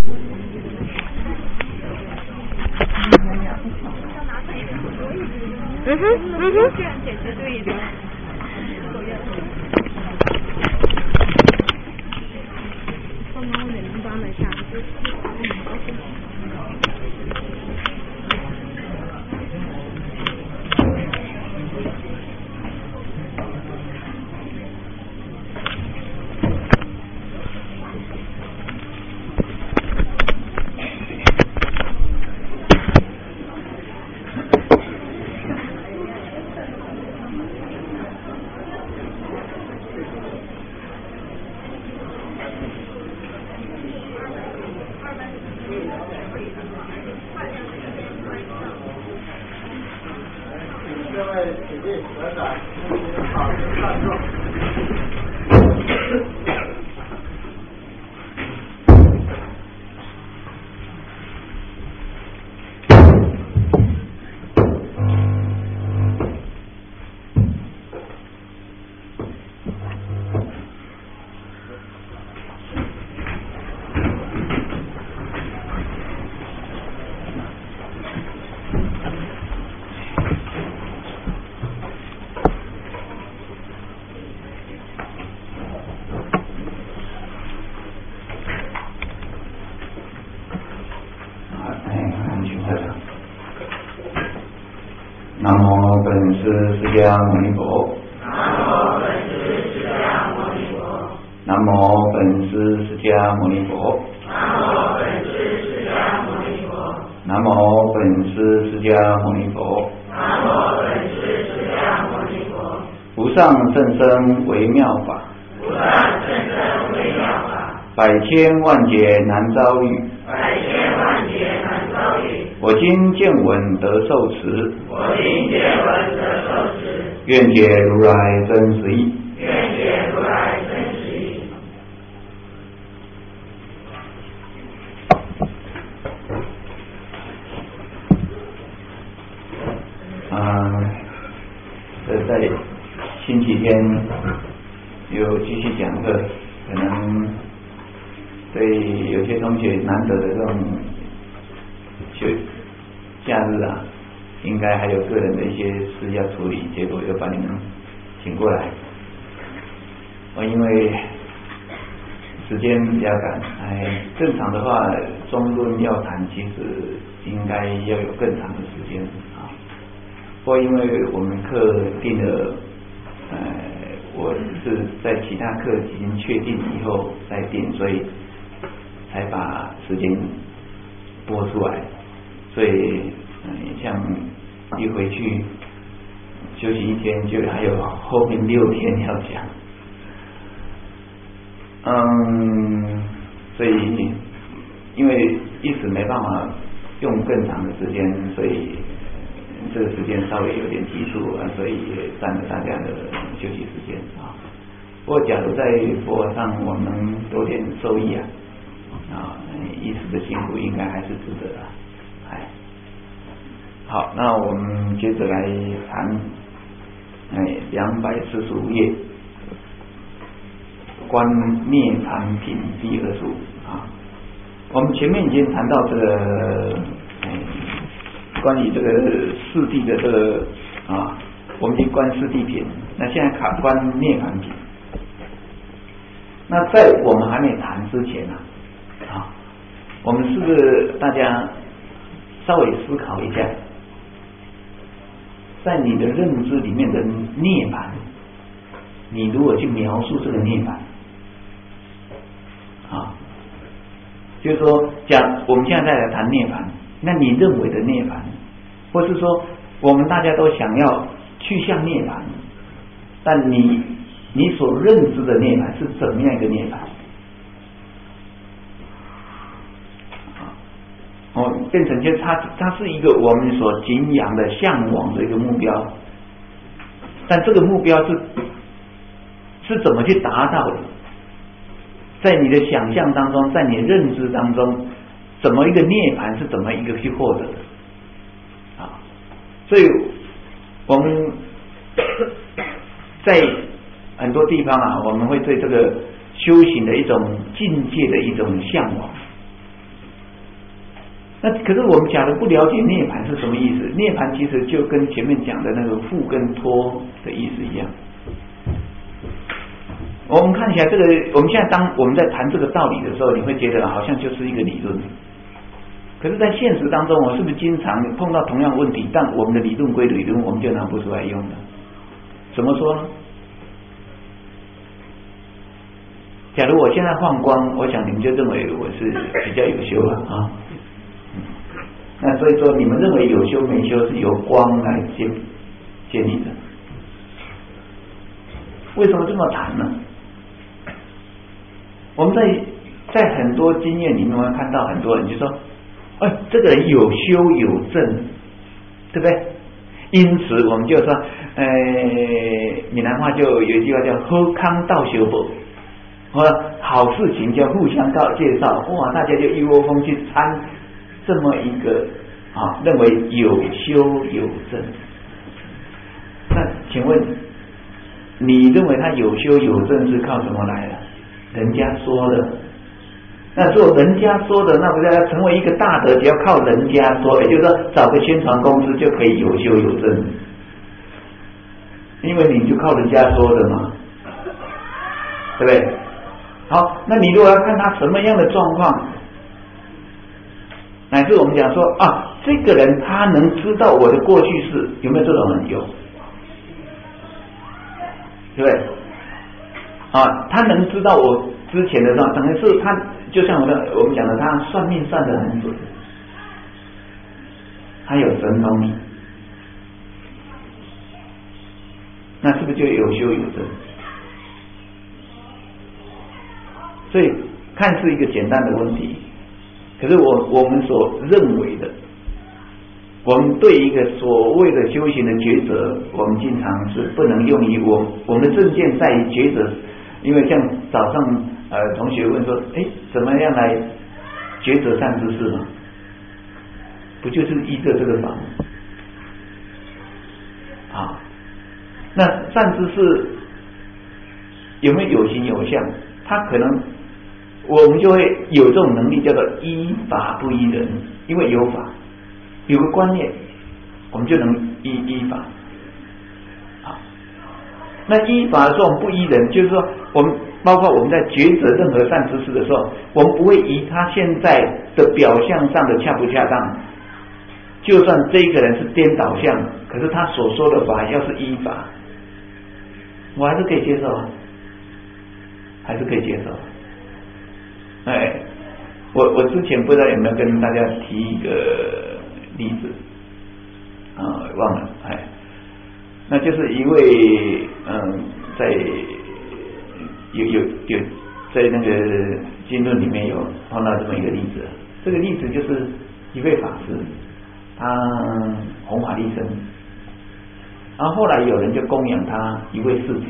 这样解决对的。刚刚我人帮了一下。 南无本师释迦牟尼佛。南无本师释迦牟尼佛。南无本师释迦牟尼佛。无上甚深微妙法，百千万劫难遭遇。我今见闻得受持，愿解如来真实义。在星期天有继续讲课，可能对有些同学难得的这种假日啊，应该还有个人的一些事要处理，结果又把你们请过来。因为时间比较赶，正常的话，中论要谈其实应该要有更长的时间啊。不过因为我们课定了，我是在其他课已经确定以后再定，所以才把时间拨出来。所以像一回去休息一天，就还有后面6天要讲。所以因为一时没办法用更长的时间，所以这个时间稍微有点急促啊，所以也占了大家的休息时间啊。不过假如在佛法上我们多点受益一时的辛苦应该还是值得的。好，那我们接着来谈245页观涅槃品第2术啊。我们前面已经谈到这个关于这个四谛的这个我们已经观四谛品，那现在观涅槃品。那在我们还没谈之前我们是不是大家稍微思考一下，在你的认知里面的涅槃，你如果去描述这个涅槃就是说我们现在再来谈涅槃，那你认为的涅槃，或是说我们大家都想要去向涅槃，但你所认知的涅槃是怎么样一个涅槃？变成就它是一个我们所敬仰的向往的一个目标，但这个目标是怎么去达到的？在你的想象当中，在你认知当中，怎么一个涅槃是怎么一个去获得的所以我们在很多地方我们会对这个修行的一种境界的一种向往那可是我们假如不了解涅槃是什么意思，涅槃其实就跟前面讲的那个缚跟脱的意思一样。我们看起来这个，我们现在当我们在谈这个道理的时候，你会觉得好像就是一个理论。可是，在现实当中，我是不是经常碰到同样问题，但我们的理论归理论，我们就拿不出来用了？怎么说呢？假如我现在放光，我想你们就认为我是比较有修了啊。那所以说，你们认为有修没修是由光来建立的。为什么这么谈呢？我们在很多经验里面会看到很多人就说，哎，这个人有修有证，对不对？因此我们就说，闽南话就有一句话叫好康道修补，或好事情叫互相介绍，哇，大家就一窝蜂去参这么一个认为有修有证。那请问你认为他有修有证是靠什么来的？人家说的。那如果人家说的，那不是要成为一个大德，只要靠人家说，也就是说找个宣传公司就可以有修有证，因为你就靠人家说的嘛，对不对？好，那你如果要看他什么样的状况，乃至我们讲说这个人他能知道我的过去式，有没有这种人？有，对不对？他能知道我之前的状况，等于是他就像我们讲的，他算命算得很准，他有神通力，那是不是就有修有证？所以看似一个简单的问题，可是我们所认为的，我们对一个所谓的修行的抉择，我们经常是不能用于我们的正见在于抉择。因为像早上同学问说，怎么样来抉择善知识呢？不就是依着这个法吗？那善知识有没有形有相？他可能我们就会有这种能力，叫做依法不依人，因为有法有个观念，我们就能依法。那依法的时候我们不依人，就是说我们包括我们在抉择任何善知识的时候，我们不会以他现在的表象上的恰不恰当，就算这个人是颠倒相，可是他所说的法要是依法，我还是可以接受，还是可以接受。我之前不知道有没有跟大家提一个例子忘了那就是一位在有在那个经论里面有碰到这么一个例子，这个例子就是一位法师，他弘法利生，然后后来有人就供养他一位侍者，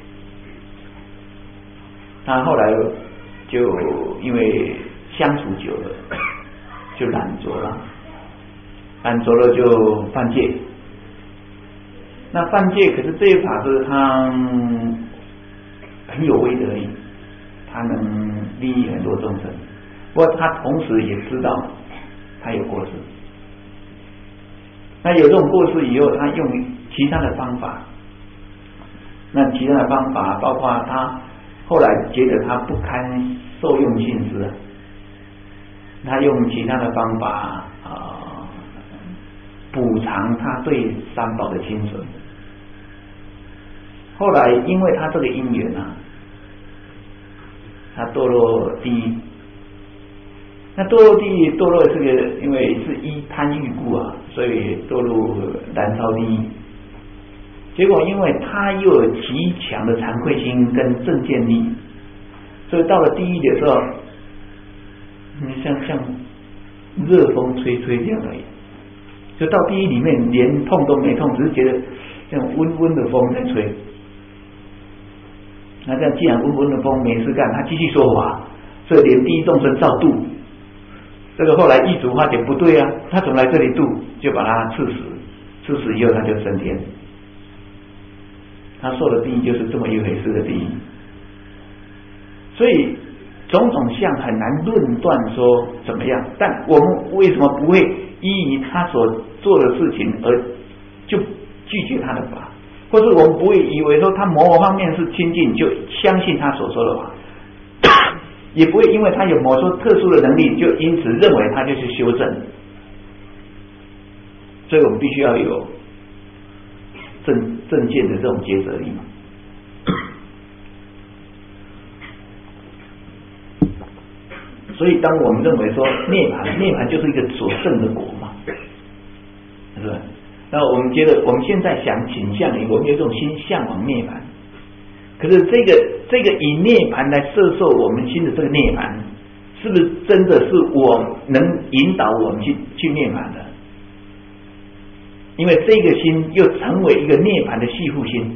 他后来就因为相处久了就懒惰了就犯戒。那犯戒，可是这些法师他很有威德力，他能利益很多众生，不过他同时也知道他有过失。那有这种过失以后，他用其他的方法，那其他的方法包括他后来觉得他不堪受用信施，他用其他的方法补偿他对三宝的轻损。后来因为他这个因缘他堕落地狱。那堕落地狱堕落这个，因为是依贪欲故所以堕入燃烧地狱。结果因为他又有极强的惭愧心跟正见力，所以到了地狱的时候，像热风吹这样而已。就到地狱里面连痛都没痛，只是觉得像温温的风在吹。那这样既然温温的风没事干，他继续说法，所以连地狱众生照度。这个后来异族发觉不对他怎么来这里度，就把他刺死，刺死以后他就升天。他受的地狱就是这么一回事的地狱。所以种种相很难论断说怎么样，但我们为什么不会依于他所做的事情而就拒绝他的法，或是我们不会以为说他某方面是亲近就相信他所说的法，也不会因为他有某种特殊的能力就因此认为他就是修正。所以我们必须要有正见的这种抉择力嘛。所以当我们认为说涅槃就是一个所证的果嘛，是吧？那我们觉得我们现在想倾向于我们有一种心向往涅槃，可是这个以涅槃来摄受我们心的这个涅槃，是不是真的是我能引导我们去涅槃的？因为这个心又成为一个涅槃的系缚心，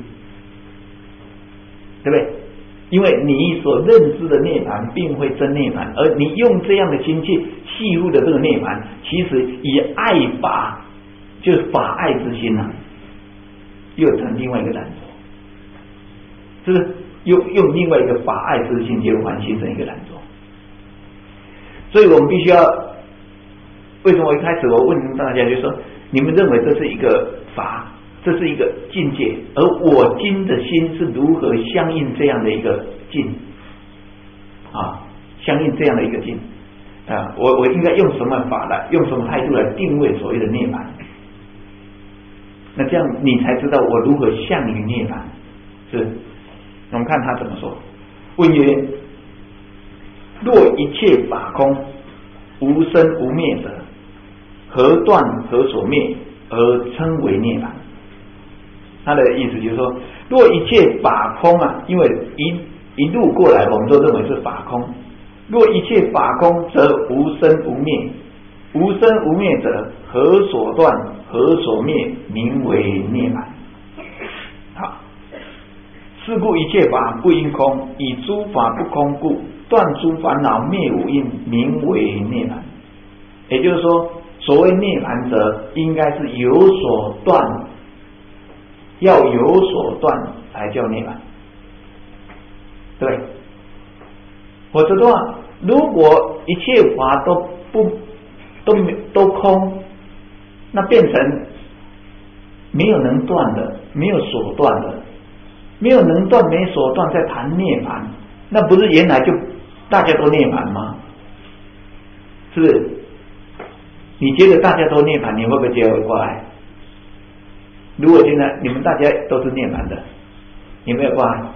对不对？因为你所认知的涅槃并非真涅槃，而你用这样的心去系缚的这个涅槃，其实以爱法就是法爱之心啊，又成另外一个懒惰，是不是？用另外一个法爱之心结环形成一个懒惰。所以我们必须要，为什么一开始我问大家就说，你们认为这是一个法，这是一个境界，而我今的心是如何相应这样的一个境啊？相应这样的一个境啊？我应该用什么法来，用什么态度来定位所谓的涅槃？那这样你才知道我如何向于涅槃。是，我们看他怎么说。问曰：若一切法空，无生无灭者，何断何所灭而称为涅槃？他的意思就是说，若一切法空啊，因为一路过来我们都认为是法空，若一切法空则无生无灭，无生无灭者，何所断何所灭名为涅槃？好，是故一切法不应空，以诸法不空故，断诸烦恼灭无因，名为涅槃。也就是说，所谓涅槃者，应该是有所断，要有所断才叫涅槃，对。否则的话，如果一切法都空，那变成没有能断的，没有所断的，没有能断没所断，在谈涅槃，那不是原来就大家都涅槃吗？是不是？你觉得大家都涅槃，你会不会觉得过来？如果现在你们大家都是涅槃的，你没有过来，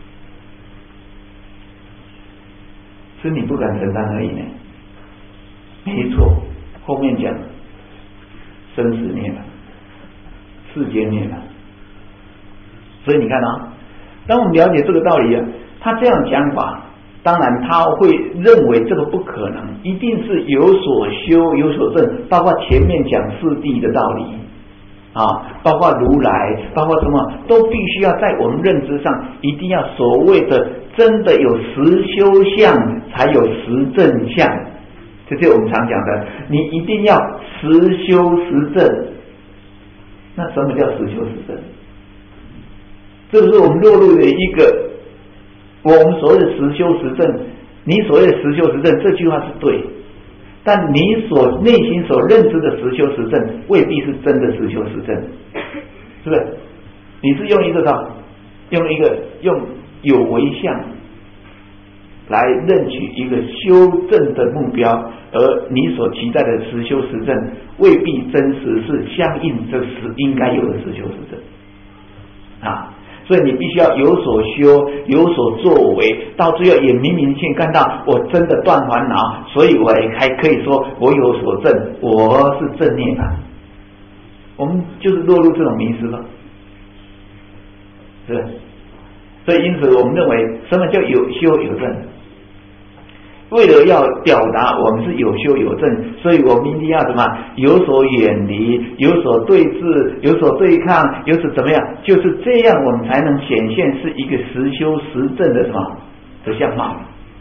是你不敢承担而已呢。没错，后面讲生死涅槃，世间涅槃。所以你看啊，当我们了解这个道理啊，他这样讲法，当然他会认为这个不可能，一定是有所修有所证，包括前面讲四谛的道理啊，包括如来，包括什么，都必须要在我们认知上，一定要所谓的真的有实修相，才有实证相。这就是我们常讲的，你一定要实修实证。那什么叫实修实证？这个是我们落入的一个我们所谓的实修实证。你所谓的实修实证这句话是对，但你所内心所认知的实修实证未必是真的实修实证，是不是？你是用用有为相来认取一个修正的目标，而你所期待的实修实证未必真实是相应这是应该有的实修实证啊。所以你必须要有所修，有所作为，到最后也明确看到我真的断烦恼，所以我也还可以说我有所证，我是正涅槃。我们就是落入这种迷失了，是不是？所以因此我们认为什么叫有修有证？为了要表达我们是有修有证，所以我们一定要什么？有所远离，有所对峙，有所对抗，有所怎么样？就是这样，我们才能显现是一个实修实证的什么的相貌。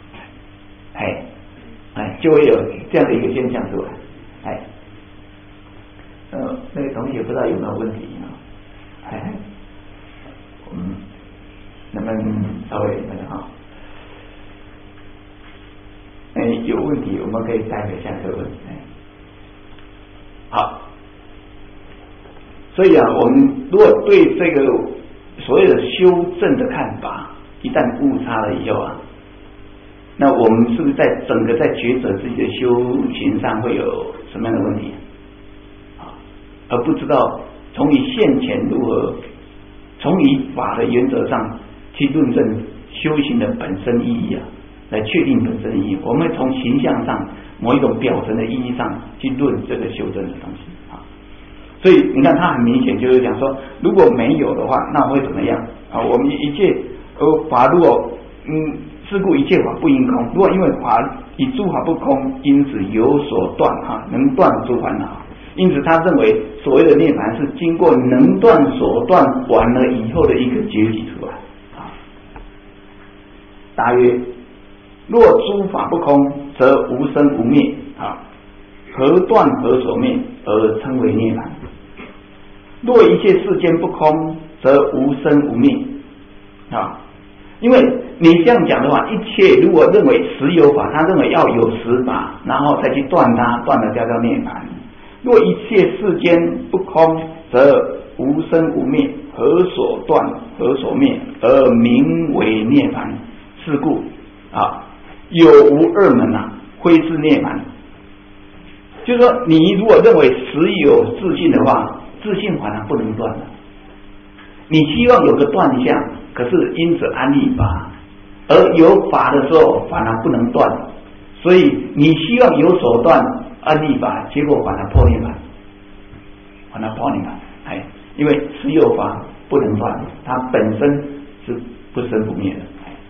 就会有这样的一个现象出来。那个同学不知道有没有问题啊？能不能稍微那个啊？ 问题，我们可以待会下课问。好，所以啊，我们如果对这个所谓的修正的看法，一旦误差了以后啊，那我们是不是在整个在抉择自己的修行上会有什么样的问题啊？而不知道从以现前如何从以法的原则上去论证修行的本身意义啊，来确定本身的意义。我们会从形象上某一种表层的意义上去论这个修正的东西啊。所以你看，他很明显就是讲说，如果没有的话，那会怎么样啊？我们一切法如果是故一切法不应空。如果因为法以诸法不空，因此有所断哈，能断诸烦恼。因此他认为所谓的涅槃是经过能断所断完了以后的一个结体出来啊。答曰：若诸法不空，则无生无灭啊，何断何所灭而称为涅槃？若一切世间不空，则无生无灭啊。因为你这样讲的话，一切如果认为实有法，他认为要有实法，然后再去断它，断了叫涅槃。若一切世间不空，则无生无灭，何所断何所灭而名为涅槃？是故啊，有无二门啊，非是涅槃。就是说，你如果认为实有自性的话，自性反而不能断了。你希望有个断相，可是因此安立法，而有法的时候反而不能断，所以你希望有所断安立法，结果反而破涅槃，反而破涅槃。哎，因为实有法不能断，它本身是不生不灭的。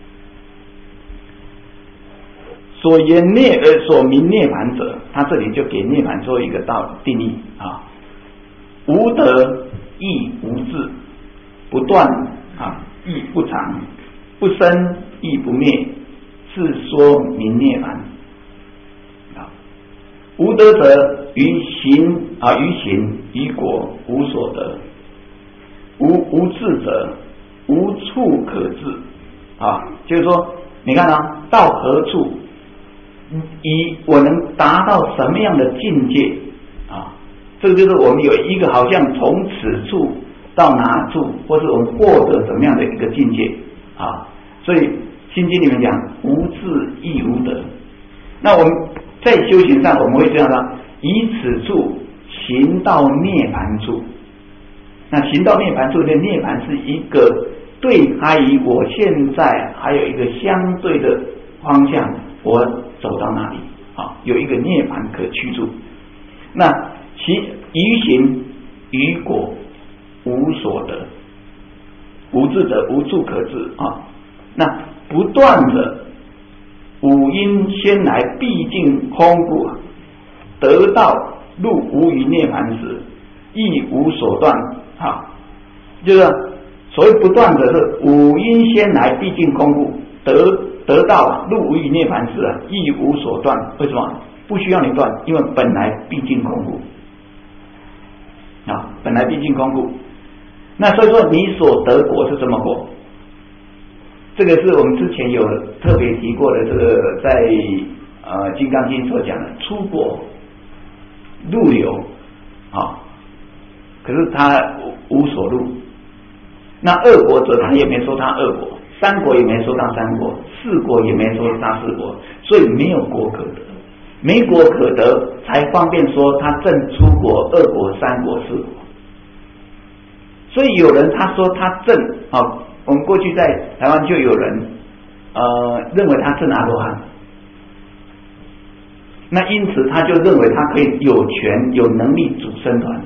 所言所名涅槃者，他这里就给涅槃做一个定义啊：无得亦无智，不断啊亦不长，不生亦不灭，是说名涅槃。无得者于行于果无所得，无智者无处可治啊，就是说，你看啊，到何处？以我能达到什么样的境界啊？这个就是我们有一个好像从此处到哪处，或是我们获得什么样的一个境界啊？所以心经里面讲无智亦无得。那我们在修行上我们会这样的，以此处行到涅槃处。那行到涅槃处的涅槃是一个对开于我现在还有一个相对的方向，我走到那里啊，有一个涅槃可去处。那于行于果无所得，无智者无处可治啊。那不断的五阴先来毕竟空故，得到入无余涅槃时，亦无所断啊。就是所谓不断的是五阴先来毕竟空故，得到入无余涅槃时啊，亦无所断。为什么？不需要你断，因为本来毕竟空故啊，本来毕竟空故。那所以说，你所得果是什么果？这个是我们之前有特别提过的，这个在金刚经所讲的出果入流啊，可是他无所入。那二果者，他也没说他二果，三果也没说他三果，四果也没说他四果，所以没有果可得，没果可得，才方便说他正出果、二果、三果、四果。所以有人他说他正啊，我们过去在台湾就有人认为他正阿罗汉，那因此他就认为他可以有权有能力组僧团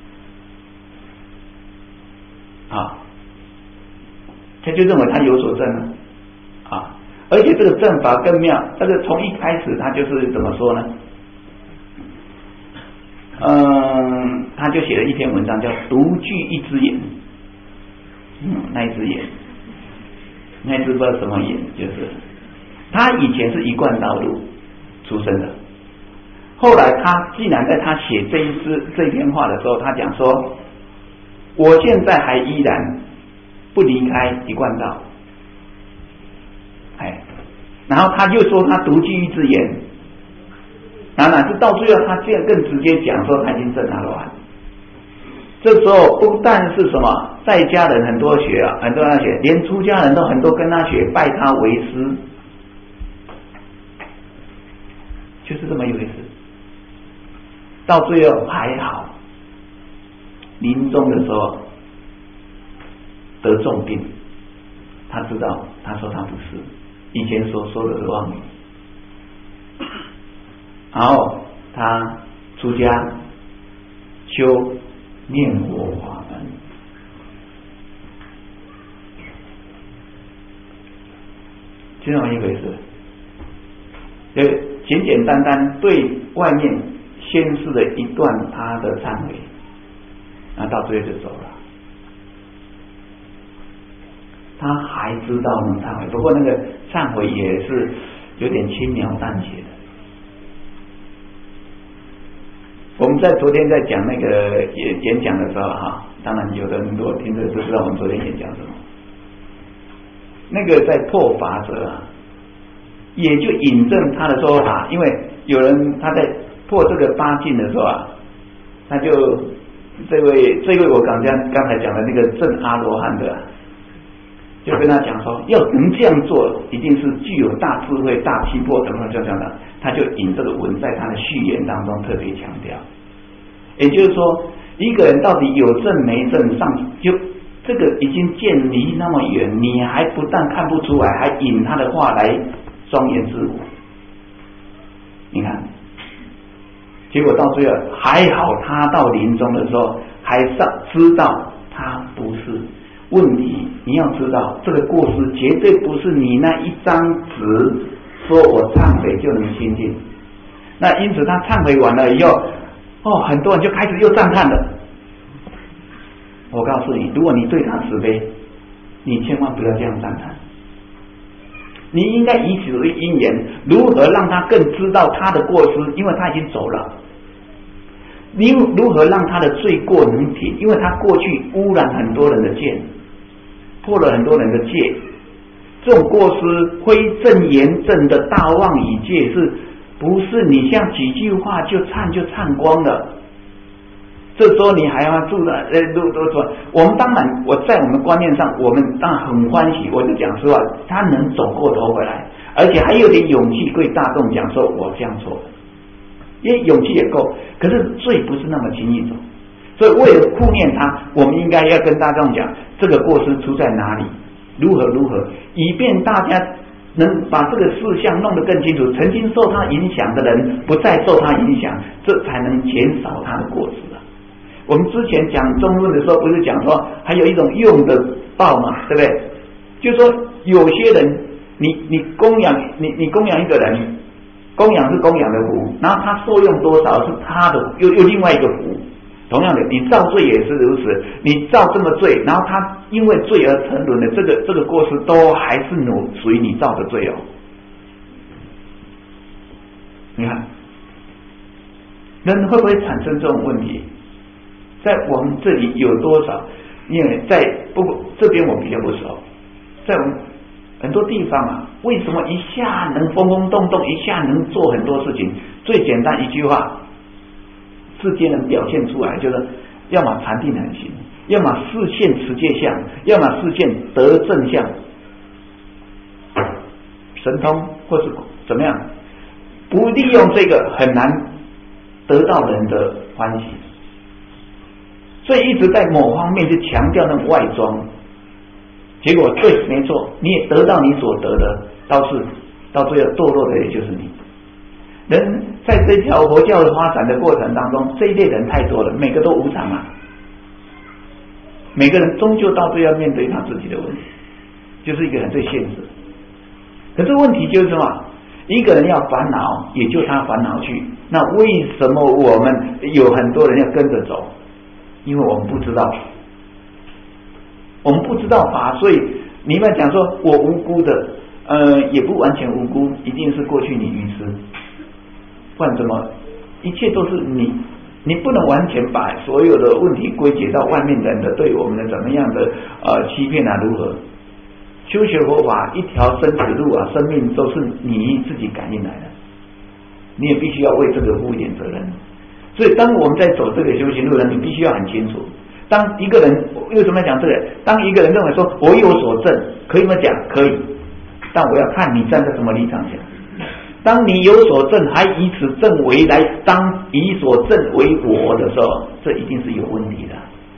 啊，他就认为他有所证了啊，而且这个证法更妙，这个从一开始他就是怎么说呢？他就写了一篇文章叫独具一只眼，那一只眼，那一只不知道什么眼，就是他以前是一贯道路出身的，后来他既然在他写这篇话的时候，他讲说，我现在还依然不离开一贯道，然后他就说他独具一只眼， 哪知到最后他竟然更直接讲说他已经证阿罗汉。这时候不但是什么在家人很多学啊，很多人学，连出家人都很多跟他学，拜他为师，就是这么一回事。到最后还好，临终的时候得重病，他知道，他说他不是，以前说的是妄语，然后他出家修念佛法门，就这么一回事。简简单单对外面宣示了一段他的忏悔，那到最后就走了。他还知道能忏悔，不过那个忏悔也是有点轻描淡写的。我们在昨天在讲那个演讲的时候哈，当然有的人如果听着就知道我们昨天演讲什么。那个在破法者啊，也就引证他的说法，因为有人他在破这个八禁的时候啊，他就这位我刚才讲的那个证阿罗汉的，就跟他讲说，要能这样做，一定是具有大智慧、大气魄等等这样的。他就引这个文在他的序言当中特别强调，也就是说，一个人到底有证没证，上就这个已经渐离那么远，你还不但看不出来，还引他的话来庄严自我。你看，结果到最后还好，他到临终的时候还知道他不是。问题你要知道，这个过失绝对不是你那一张纸说我忏悔就能清净。那因此他忏悔完了以后，很多人就开始又赞叹了。我告诉你，如果你对他慈悲，你千万不要这样赞叹。你应该以此为因缘，如何让他更知道他的过失，因为他已经走了。你如何让他的罪过能停？因为他过去污染很多人的见，破了很多人的戒，这种过失非正言正的大妄语戒，是不是你像几句话就忏光了？这时候你还要住的我们当然我在我们观念上，我们当然很欢喜。我就讲实话，他能走过头回来，而且还有点勇气对大众讲说我这样做了，因为勇气也够。可是罪不是那么轻易走，所以为了护念他，我们应该要跟大众讲这个过失出在哪里，如何，以便大家能把这个事项弄得更清楚。曾经受他影响的人不再受他影响，这才能减少他的过失啊。我们之前讲中论的时候，不是讲说还有一种用的报嘛，对不对？就是说有些人，你供养你供养一个人，供养是供养的福，然后他受用多少是他的又另外一个福。同样的，你造罪也是如此，你造这么罪，然后他因为罪而沉沦的这个过失，都还是属于你造的罪哦。你看，人会不会产生这种问题？在我们这里有多少？因为不过这边我比较不熟，在我们很多地方啊，为什么一下能疯疯动动，一下能做很多事情？最简单一句话，世间人表现出来就是，要么禅定很行，要么视现持戒相，要么视现得正相，神通或是怎么样，不利用这个很难得到人的欢喜。所以一直在某方面就强调那种外装，结果对，没错，你也得到你所得的，到最后堕落的也就是你。人在这条佛教的发展的过程当中，这一类人太多了，每个都无常啊，每个人终究到最后要面对他自己的问题，就是一个人最现实。可是问题就是什么？一个人要烦恼，也就他烦恼去。那为什么我们有很多人要跟着走？因为我们不知道，法，所以你们讲说我无辜的，也不完全无辜，一定是过去你愚痴，不然怎么一切都是你不能完全把所有的问题归结到外面人的对我们的怎么样的欺骗啊，如何？修学佛法一条生死路啊，生命都是你自己感应来的。 你也必须要为这个负一点责任。所以当我们在走这个修行路呢，你必须要很清楚。当一个人为什么要讲这个？当一个人认为说我有所证，可以吗？讲可以，但我要看你站在什么立场讲。当你有所证，还以此证为来当以所证为我的时候，这一定是有问题的，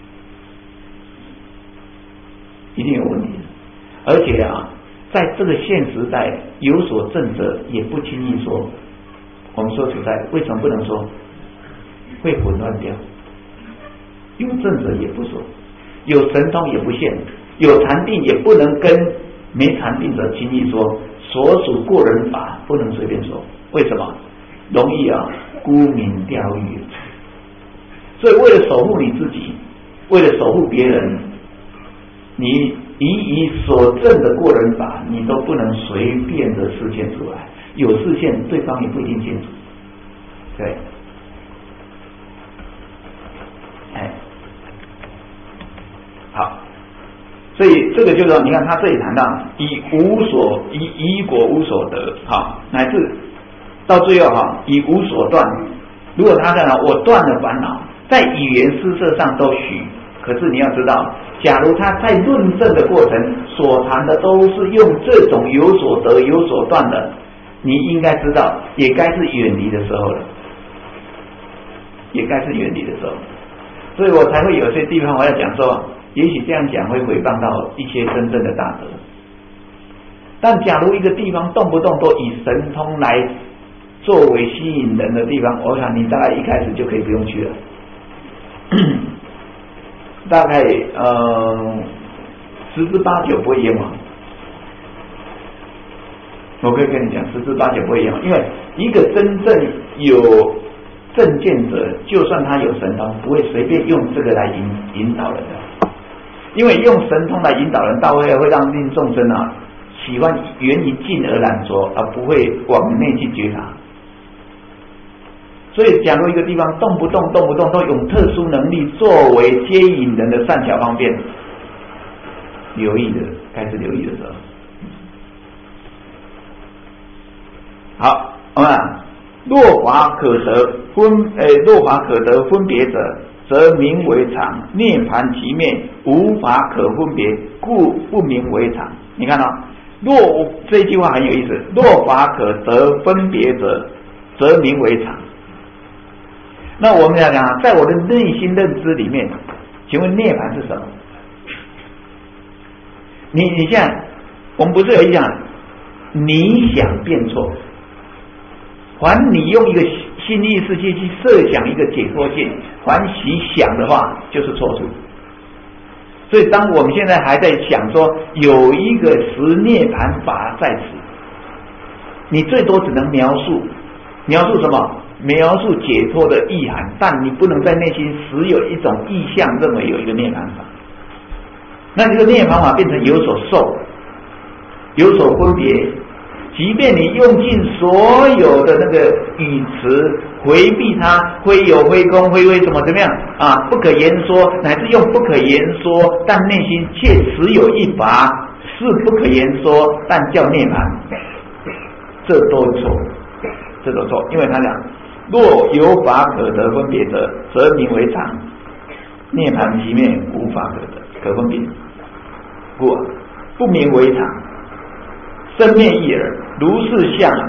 一定有问题的。而且啊，在这个现时代，有所证者也不轻易说。我们说实在，为什么不能说？会混乱掉。有证者也不说，有神通也不现，有禅定也不能跟没禅定者轻易说。所属过人法不能随便说，为什么？容易啊沽名钓誉。所以为了守护你自己，为了守护别人，你以所证的过人法，你都不能随便的示现出来。有示现，对方也不一定清楚。对，好。所以这个就是说，你看他这里谈到以果无所得，乃至到最后以无所断。如果他看到我断了烦恼，在语言施设上都许，可是你要知道，假如他在论证的过程所谈的都是用这种有所得有所断的，你应该知道，也该是远离的时候了，也该是远离的时候。所以我才会有些地方我要讲说，也许这样讲会诽谤到一些真正的大德。但假如一个地方动不动都以神通来作为吸引人的地方，我想你大概一开始就可以不用去了。大概10之8九不会冤枉。我可以跟你讲10之8九不会冤枉，因为一个真正有正见者，就算他有神通，不会随便用这个来引导人的。因为用神通来引导人，到会让令众生喜欢源于境而染着，而不会往内去觉察。所以假如一个地方动不动都用特殊能力作为接引人的善巧方便，留意的，开始留意的时候。好，我们若法可得分别者，则名为常，涅槃其灭，无法可分别，故不名为常。你看若这句话很有意思，若法可得分别者，则名为常。那我们要讲，在我的内心认知里面，请问涅槃是什么？你现在，我们不是有一讲，你想变错，凡你用一个心意识去设想一个解脱境，凡喜想的话就是错处。所以当我们现在还在想说有一个实涅槃法在此，你最多只能描述什么？描述解脱的意涵，但你不能在内心实有一种意象，认为有一个涅槃法。那这个涅槃法变成有所受，有所分别，即便你用尽所有的那个语词回避它，非有非空非为什么怎么样不可言说，乃至用不可言说，但内心却实有一法是不可言说，但叫涅槃，这都错，这都错。因为他讲若有法可得分别者，则名为常，涅槃其灭，无法可分别，故不名为常。生灭一耳，如是相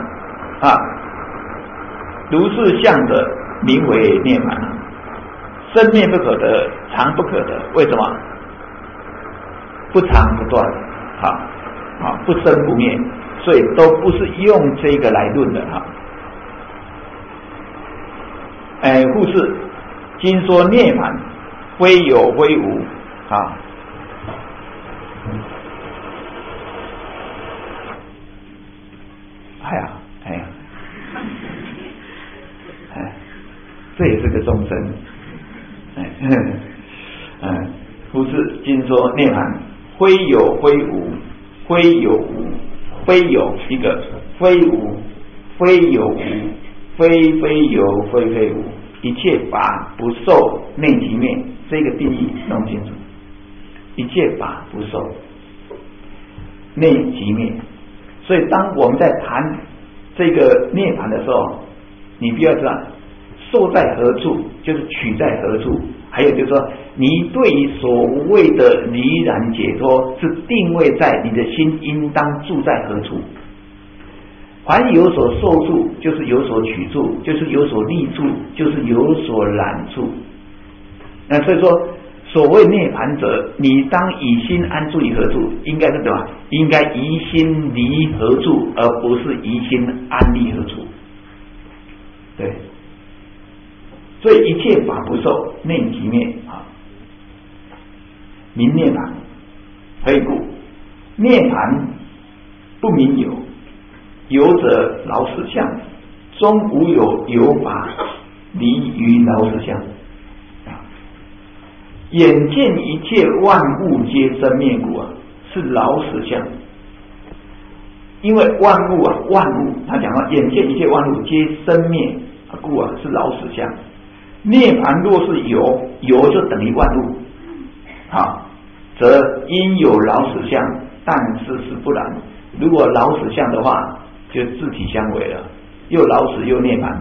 如是相者，名为涅槃。生灭不可得，常不可得，为什么？不长不断，不生不灭，所以都不是用这个来论的复是今说涅槃，非有非无这也是个众生。复是今说涅槃，非有非无，非有无，非有一个，非无，非有无，非有，非无，一切法不受内即灭，这个定义弄清楚。一切法不受内即灭，所以当我们在谈这个涅槃的时候， 你必要知道受在何处，就是取在何处。还有就是说，你对于所谓的离然解脱，是定位在你的心应当住在何处。凡有所受处，就是有所取处，就是有所利处，就是有所染处。那所以说，所谓涅槃者，你当以心安住于何处？应该是什么？应该疑心离何处，而不是疑心安立何处。对。所以一切法不受，内即灭啊，名涅槃。何以故？涅槃不明有，有者老死相，终无有法离于老死相。眼见一切万物皆生灭故啊，是老死相。因为万物啊，万物他讲到眼见一切万物皆生灭故啊，是老死相。涅槃若是有，有就等于万物，好，则应有老死相，但是不然。如果老死相的话，就自体相违了，又老死又涅槃，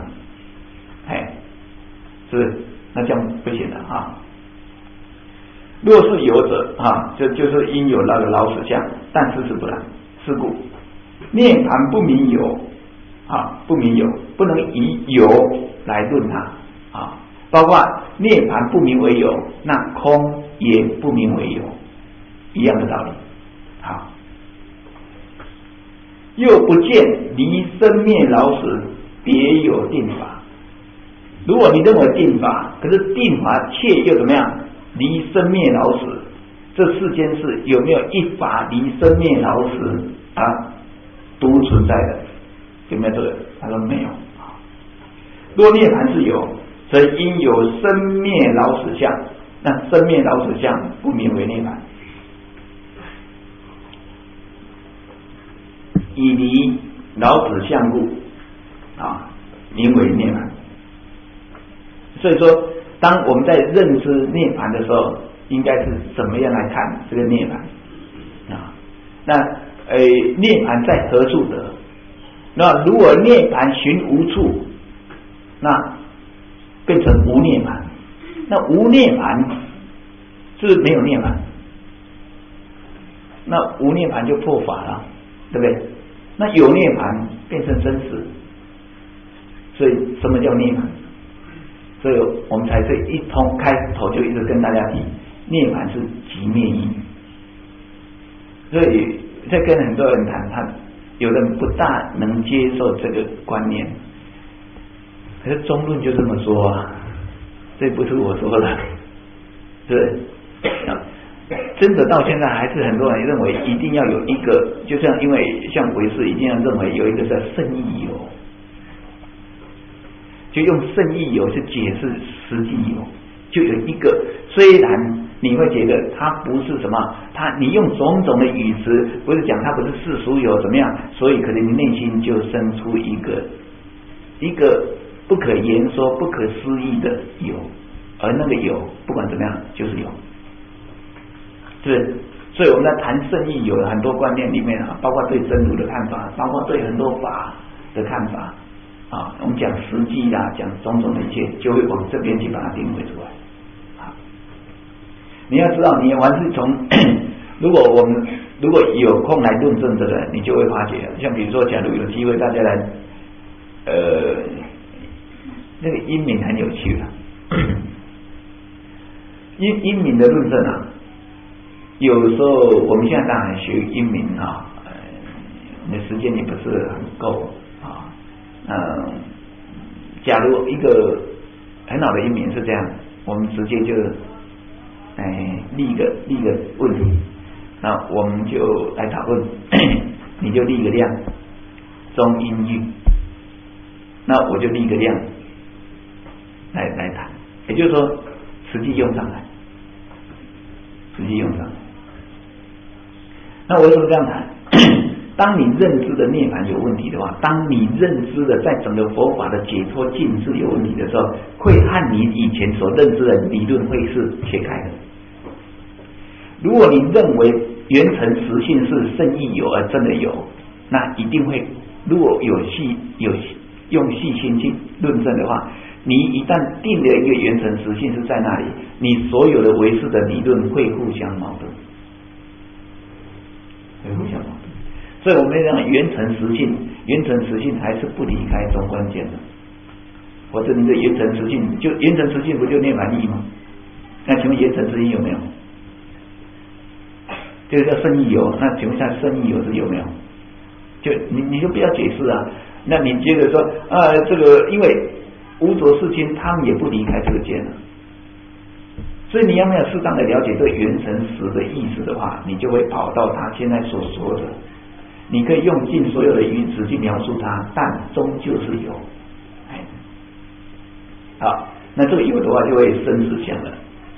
是那这样不行了啊。若是有者啊，就是应有那个老死相，但是不然。是故涅槃不明有啊，不明有，不能以有来论它啊。包括涅槃不明为有，那空也不明为有，一样的道理。好，又不见离生灭老死别有定法。如果你认为定法，可是定法却又怎么样？离生灭老死，这世间是有没有一法离生灭老死啊？独存在的，有没有这个？他说没有。若涅槃是有，则应有生灭老死相，那生灭老死相不名为涅槃。以离老死相故啊，名为涅槃。所以说，当我们在认知涅槃的时候，应该是怎么样来看这个涅槃啊？那涅槃在何处得？那如果涅槃寻无处，那变成无涅槃。那无涅槃是不是没有涅槃？那无涅槃就破法了，对不对？那有涅槃变成生死，所以什么叫涅槃？所以我们才这一通开头就一直跟大家提，涅槃是即灭因。所以在跟很多人谈，他有人不大能接受这个观念，可是中论就这么说啊，这不是我说的，对，真的到现在还是很多人认为一定要有一个，就像因为像唯识一定要认为有一个叫圣意有。就用圣意有去解释实际有，就有一个，虽然你会觉得它不是什么，你用种种的语词，不是讲它不是世俗有怎么样，所以可能你内心就生出一个不可言说、不可思议的有，而那个有不管怎么样就是有，是。所以我们在谈圣意有很多观念里面啊，包括对真如的看法，包括对很多法的看法。啊，我们讲实际啦，讲种种的一切，就会往这边去把它定位出来。啊，你要知道，你还是从如果有空来论证这个，你就会发觉，像比如说，假如有机会大家来，那个阴明很有趣的，阴明的论证啊，有时候我们现在当然学阴明啊，你的时间也不是很够。假如一个很好的阴明是这样，我们直接就立一个问题，那我们就来讨论，你就立一个量，中阴郁，那我就立一个量来谈，也就是说实际用上来，那为什么这样谈？当你认知的涅槃有问题的话，当你认知的在整个佛法的解脱境界有问题的时候，会和你以前所认知的理论会是切开的。如果你认为缘成实性是圣意有而真的有，那一定会，如果有用细心去论证的话，你一旦定了一个缘成实性是在那里，你所有的唯识的理论会互相矛盾，会互相矛盾。所以我们讲缘成实性，缘成实性还是不离开中观见的。或者你的缘成实性，就缘成实性不就涅槃意吗？那请问缘成实性有没有？这个叫圣意有，那请问一下圣意有是有没有？就你就不要解释啊。那你接着说这个因为无着世亲他们也不离开这个见了，所以你要没有适当的了解这个缘成实的意思的话，你就会跑到他现在所说的，你可以用尽所有的语词去描述它，但终究是有。好，那这个有的话就会生实相了。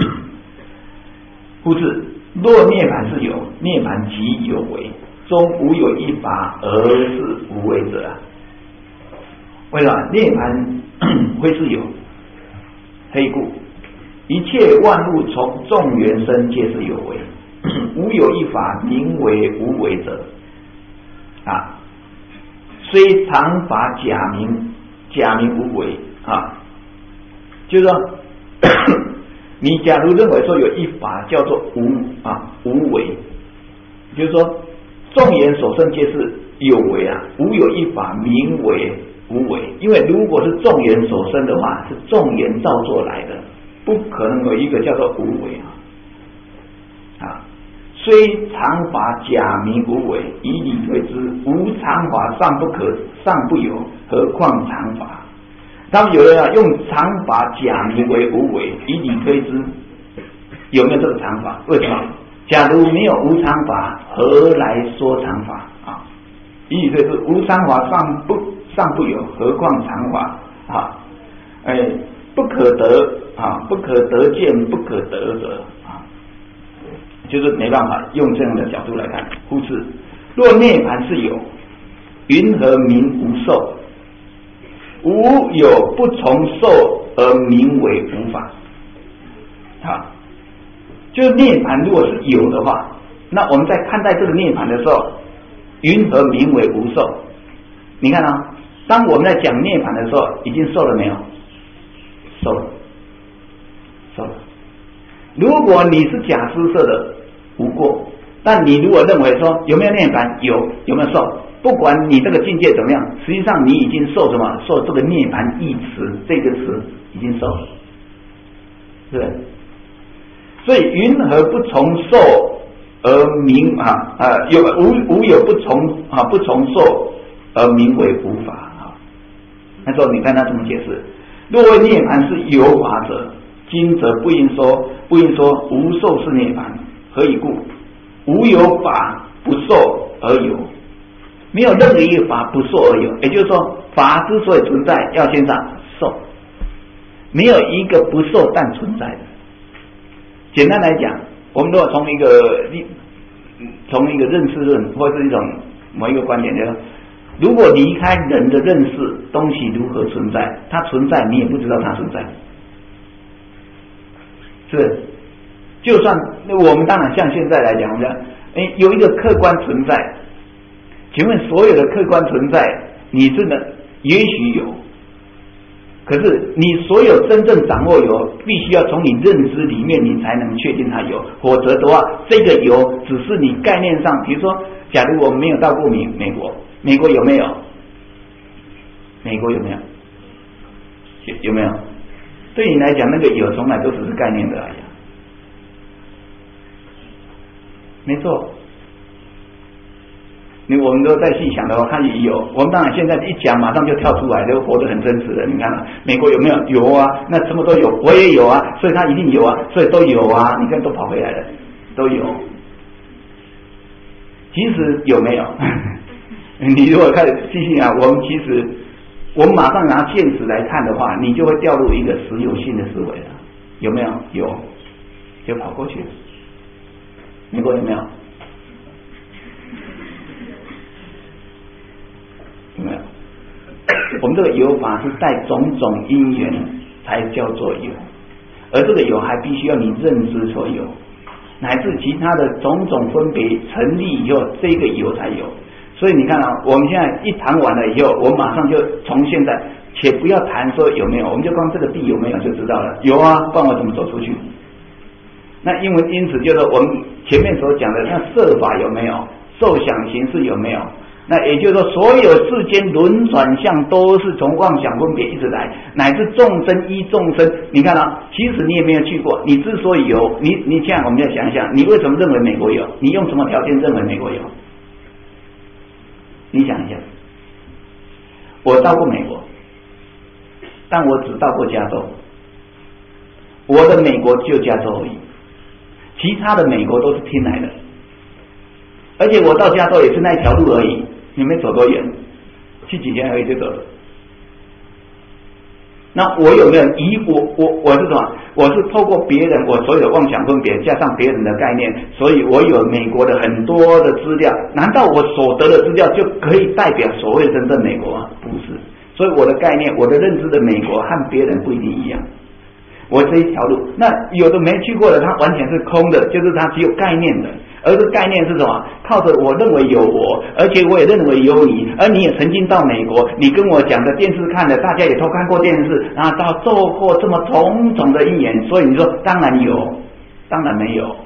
故是若涅槃是有，涅槃即有为，中无有一法而是无为者啊。为什么涅槃会是有？黑故一切万物从众缘生，皆是有为，无有一法名为无为者啊。虽常法假名无为啊。就是说你假如认为说有一法叫做无为，就是说众缘所生皆是有为啊，无有一法名为无为。因为如果是众缘所生的话，是众缘造作来的，不可能有一个叫做无为啊。虽常法假名无为，以理推之，无常法尚不有，何况常法？他们有人用常法假名为无为，以理推之，有没有这个常法？为什么？假如没有无常法，何来说常法啊？以理推之，无常法尚不有，何况常法啊？不可得啊，不可得见，不可得者啊，就是没办法用这样的角度来看。故此，若涅槃是有，云何名无受？无有不从受而名为无法。好，就是涅槃如果是有的话，那我们在看待这个涅槃的时候，云何名为无受？你看啊，当我们在讲涅槃的时候，已经受了没有？受了。如果你是假施设的无过，但你如果认为说有没有涅槃？有没有受？不管你这个境界怎么样，实际上你已经受什么？受这个涅槃一词，这个词已经受了，对不对？所以云何不从受而名无有不从受而名为无法啊？那时候你看他怎么解释？若为涅槃是有法者，今则不应说无受是涅槃。何以故？无有法不受而有。没有任何一个法不受而有，也就是说法之所以存在要先上受，没有一个不受但存在的。简单来讲，我们如果从一个认识论或是一种某一个观点，就是如果离开人的认识，东西如何存在？它存在你也不知道它存在，是。就算我们当然像现在来讲，我们讲有一个客观存在，请问所有的客观存在，你真的也许有，可是你所有真正掌握有，必须要从你认知里面，你才能确定它有，否则的话，这个有只是你概念上，比如说，假如我们没有到过美国，美国有没有？美国有没有？有没有？对你来讲，那个有从来都只是概念的而已。没错，我们都再细想的话，看也有。我们当然现在一讲，马上就跳出来，就活得很真实的。你看，美国有没有？有啊，那什么都有，我也有啊，所以他一定有啊，所以都有啊。你看都跑回来了，都有。其实有没有？你如果开始细细啊，我们马上拿现实来看的话，你就会掉入一个实有性的思维了。有没有？有，就跑过去了。美国有没有？有没有？我们这个有法是带种种因缘才叫做有，而这个有还必须要你认知所有，乃至其他的种种分别成立以后，这个有才有。 所以你看啊，我们现在一谈完了以后，我马上就从现在，且不要谈说有没有，我们就光这个地有没有就知道了。有啊，不然我怎么走出去？那因此就是我们前面所讲的，那色法有没有，受想行识有没有？那也就是说，所有世间轮转相都是从妄想分别一直来，乃至众生依众生。你看啊，其实你也没有去过，你之所以有，你现在我们再想一想，你为什么认为美国有？你用什么条件认为美国有？你想一下，我到过美国，但我只到过加州，我的美国就加州而已，其他的美国都是听来的，而且我到加州也是那一条路而已，你没走多远，去几天而已就走了。那我有没有我是什么？我是透过别人我所有的妄想分别加上别人的概念，所以我有美国的很多的资料。难道我所得的资料就可以代表所谓真正美国吗？不是。所以我的概念，我的认知的美国和别人不一定一样。我这一条路，那有的没去过的，它完全是空的，就是它只有概念的。而这概念是什么？靠着我认为有我，而且我也认为有你，而你也曾经到美国，你跟我讲的电视看的，大家也都看过电视，然后到受过这么种种的因缘，所以你说当然有，当然没有。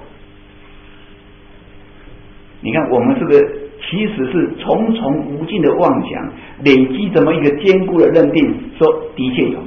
你看我们是不是其实是重重无尽的妄想累积这么一个坚固的认定，说的确有。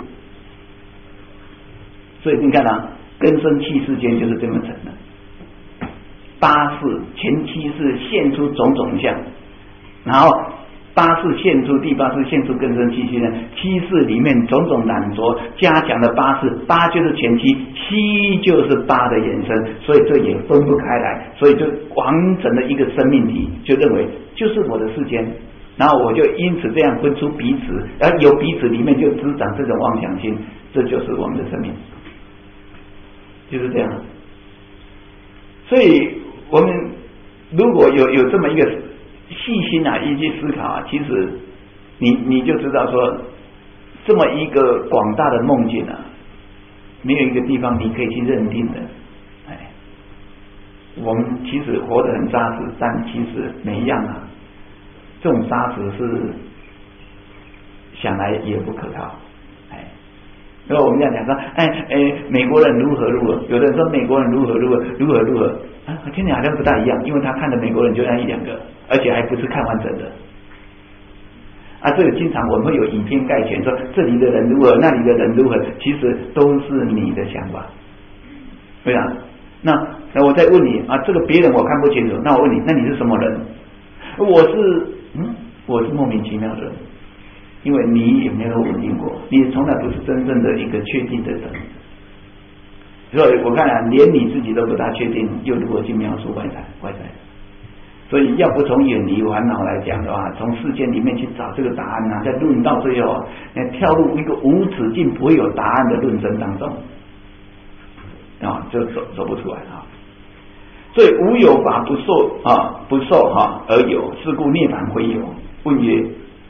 所以你看啊，根生气世间就是这么成的。八世前七世现出种种相，然后八世现出第八世现出根生气呢，七世里面种种染着加强的八世，八就是前七，七就是八的延伸，所以这也分不开来，所以就完整的一个生命体，就认为就是我的世间，然后我就因此这样分出彼此，而由彼此里面就滋长这种妄想心，这就是我们的生命，就是这样。所以我们如果有这么一个细心啊，一去思考啊，其实你就知道说，这么一个广大的梦境啊，没有一个地方你可以去认定的。哎，我们其实活得很扎实，但其实每一样啊，这种扎实是想来也不可靠。然后我们这样讲说，美国人如何如何，有的人说美国人如何如何如何如何，啊，听起来好像不大一样，因为他看的美国人就那一两个，而且还不是看完整的。啊，这个经常我们会有以偏概全，说这里的人如何，那里的人如何，其实都是你的想法，对啊。那我再问你啊，这个别人我看不清楚，那我问你，那你是什么人？我是莫名其妙的人。因为你也没有稳定过，你从来不是真正的一个确定的人，所以我看啊，连你自己都不大确定，又如何去描述外在？所以要不从远离烦恼来讲的话，从世间里面去找这个答案啊，再论到最后，跳入一个无止境不会有答案的论争当中，啊，就走不出来啊。所以无有法不受而有，是故涅槃非有。问曰。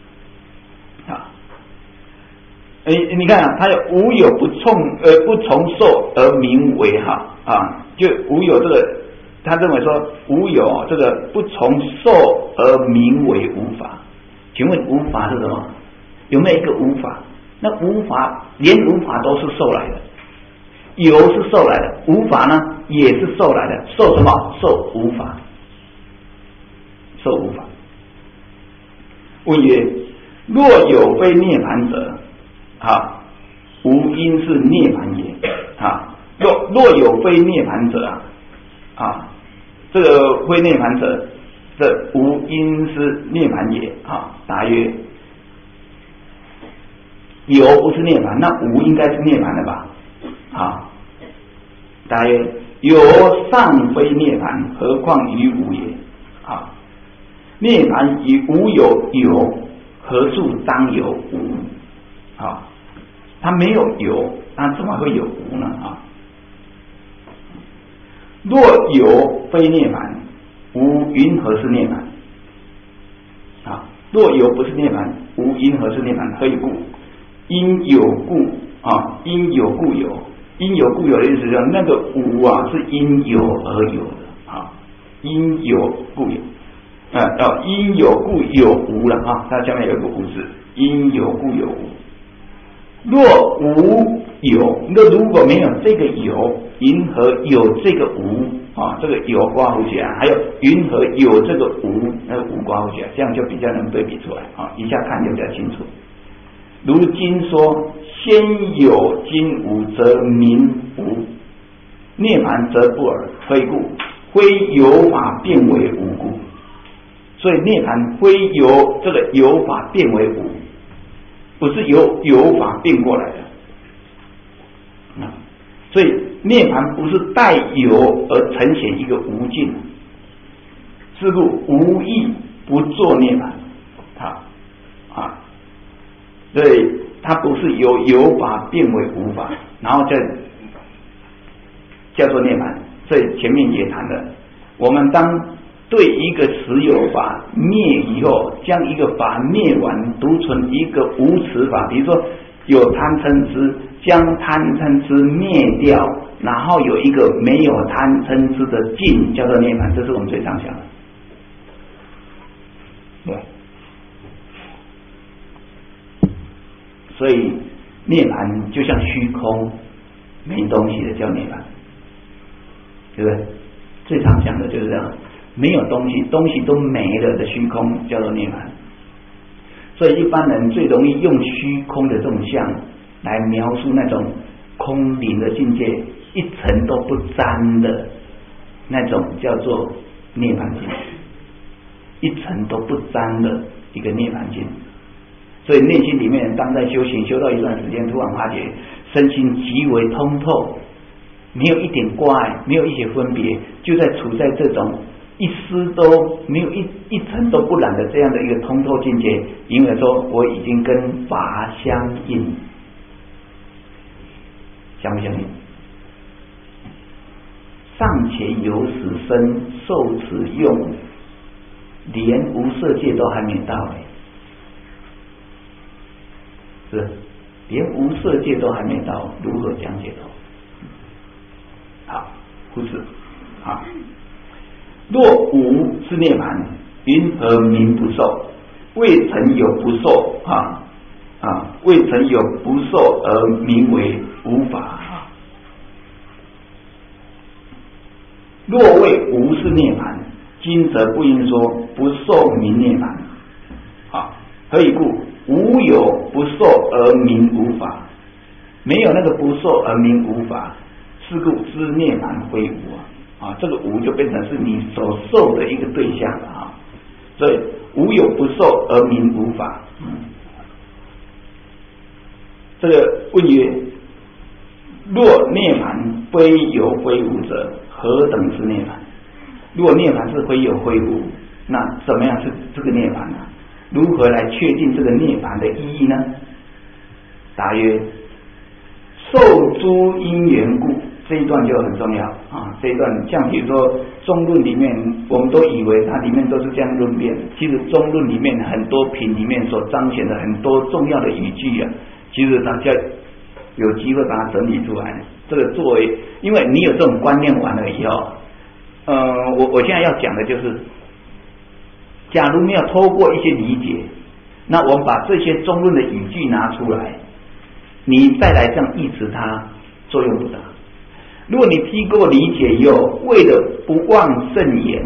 你看啊，它有无有不从受而名为好啊，就无有这个，他认为说无有这个不从受而名为无法。请问无法是什么？有没有一个无法？那无法连无法都是受来的，有是受来的，无法呢也是受来的，受什么？受无法，受无法。问曰：若有非涅槃者？啊，无因是涅槃也。啊，若有非涅槃者啊，这个非涅槃者，这无因是涅槃也。啊，答曰：有不是涅槃，那无应该是涅槃的吧？啊，答曰：有尚非涅槃，何况于无也？啊，涅槃与无有，何处当有无？啊，它没有有，那怎么会有无呢？啊，若有非涅槃，无云何是涅槃？啊，若有不是涅槃，无因何是涅槃？何以故？因有故啊，因有故有，因有故有的意思就是那个无啊是因有而有的啊，因有故有。 因有故有无了啊，它下面有一个无字，因有故有无。若无有，那如果没有这个有，云何有这个无啊？这个有刮胡起来，还有云何有这个无，那个无刮胡起来，这样就比较能对比出来啊，一下看就比较清楚。如今说，先有今无，则名无；涅槃则不尔。非故，非有法变为无故。所以涅槃非由这个有法变为无，不是由有法变过来的。所以涅槃不是带有而呈现一个无尽，是故无义不作涅槃。所以它不是由有法变为无法，然后再叫做涅槃。所以前面也谈了，我们当对一个实有法灭以后，将一个法灭完，独存一个无此法。比如说有贪嗔痴，将贪嗔痴灭掉，然后有一个没有贪嗔痴的境，叫做涅槃。这是我们最常想的。对，所以涅槃就像虚空，没东西的叫涅槃，对不对？最常讲的就是这样。没有东西，东西都没了的虚空叫做涅槃。所以一般人最容易用虚空的这种相来描述那种空灵的境界，一尘都不沾的那种叫做涅槃境，一尘都不沾的一个涅槃境。所以内心里面当在修行修到一段时间，突然发觉身心极为通透，没有一点挂碍，没有一些分别，就在处在这种一丝都没有一尘都不染的这样的一个通透境界，因为说我已经跟法相应，相不相应？尚且有此身受此用，连无色界都还没到是连无色界都还没到，如何讲解脱？好，不是好。若无是涅槃，云何名不受？未曾有不受未曾有不受而名为无法。若谓无是涅槃，今则不应说不受名涅槃。何以故？无有不受而名无法，没有那个不受而名无法，是故知涅槃非无这个无就变成是你所受的一个对象了所以无有不受而名无法。这个问曰：若涅槃非有非无者，何等是涅槃？如果涅槃是非有非无，那怎么样是这个涅槃呢？如何来确定这个涅槃的意义呢？答曰：受诸因缘故。这一段就很重要这一段像比如说中论里面，我们都以为它里面都是这样论辩，其实中论里面很多品里面所彰显的很多重要的语句其实大家有机会把它整理出来。这个作为，因为你有这种观念完了以后，我现在要讲的就是，假如没有透过一些理解，那我们把这些中论的语句拿出来，你再来这样译词它，作用不大。如果你批过理解以后，为了不忘圣言，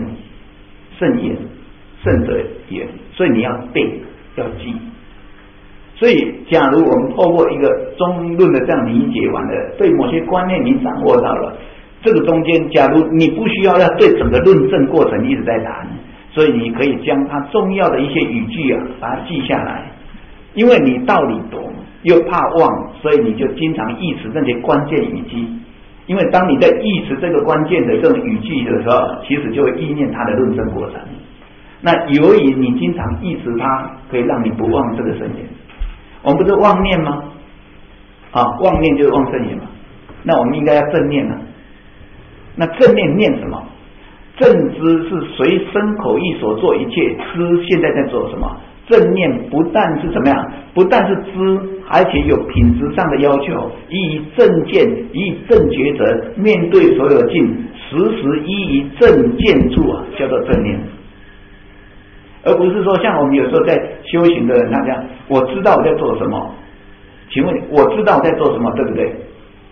圣者言，所以你要背要记。所以假如我们透过一个中论的这样理解完了，对某些观念你掌握到了，这个中间假如你不需要对整个论证过程一直在谈，所以你可以将它重要的一些语句把它记下来，因为你道理懂又怕忘，所以你就经常意识那些关键语句。因为当你在意识这个关键的这种语句的时候，其实就会意念它的论证过程。那由于你经常意识它，可以让你不忘这个圣言。我们不是妄念吗？妄念就是忘圣言嘛。那我们应该要正念那正念念什么？正知是随身口意所做一切，知现在在做什么？正念不但是怎么样，不但是知，而且有品质上的要求，以正见，以正抉择，面对所有境，时时依于正见处叫做正念。 而不是说像我们有时候在修行的人他这样，我知道我在做什么，请问我知道我在做什么，对不对？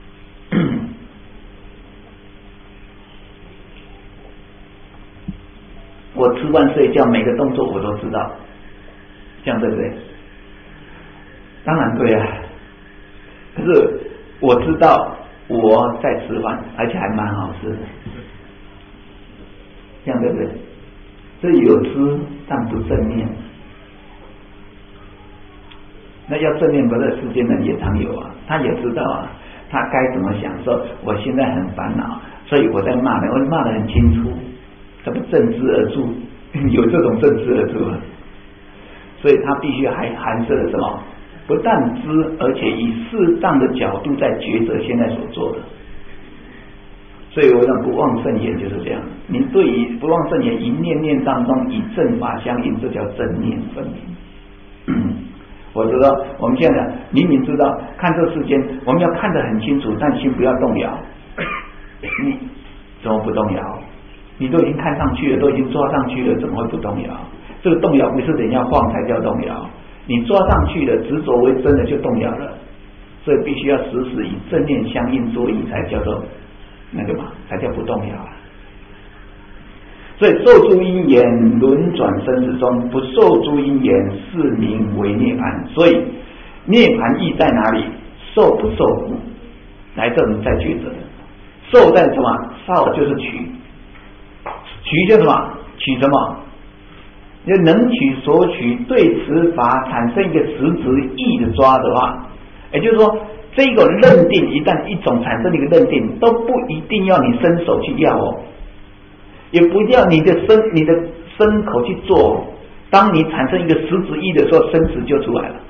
我吃饭睡觉每个动作我都知道，这样对不对？当然对啊，可是我知道我在吃饭，而且还蛮好吃的，这样对不对？所以有吃但不正念，那要正念，不是世间人也常有啊，他也知道啊，他该怎么想，说我现在很烦恼，所以我在骂人，我骂得很清楚，这不正知而住，有这种正知而住啊，所以他必须还含摄了什么？不但知，而且以适当的角度在抉择现在所做的。所以我讲不忘圣言就是这样，你对于不忘圣言一念念当中以正法相应，这叫正念分明。我知道我们现在明明知道看这世间我们要看得很清楚，但心不要动摇。你怎么不动摇？你都已经看上去了，都已经抓上去了，怎么会不动摇？这个动摇不是人要晃才叫动摇，你抓上去了，执着为真的就动摇了。所以必须要时时以正念相应作意，才叫做那个嘛，才叫不动摇啊。所以受诸因缘轮转生死中，不受诸因缘是名为涅槃。所以涅槃意在哪里？受不受来这里再抉择。受在什么？受就是取，取就是什么？取什么？要能取所取，对此法产生一个实质意的抓的话，也就是说，这个认定一旦一种产生的一个认定，都不一定要你伸手去要哦，也不一定要你的身口去做。当你产生一个实质意的时候，生死就出来了。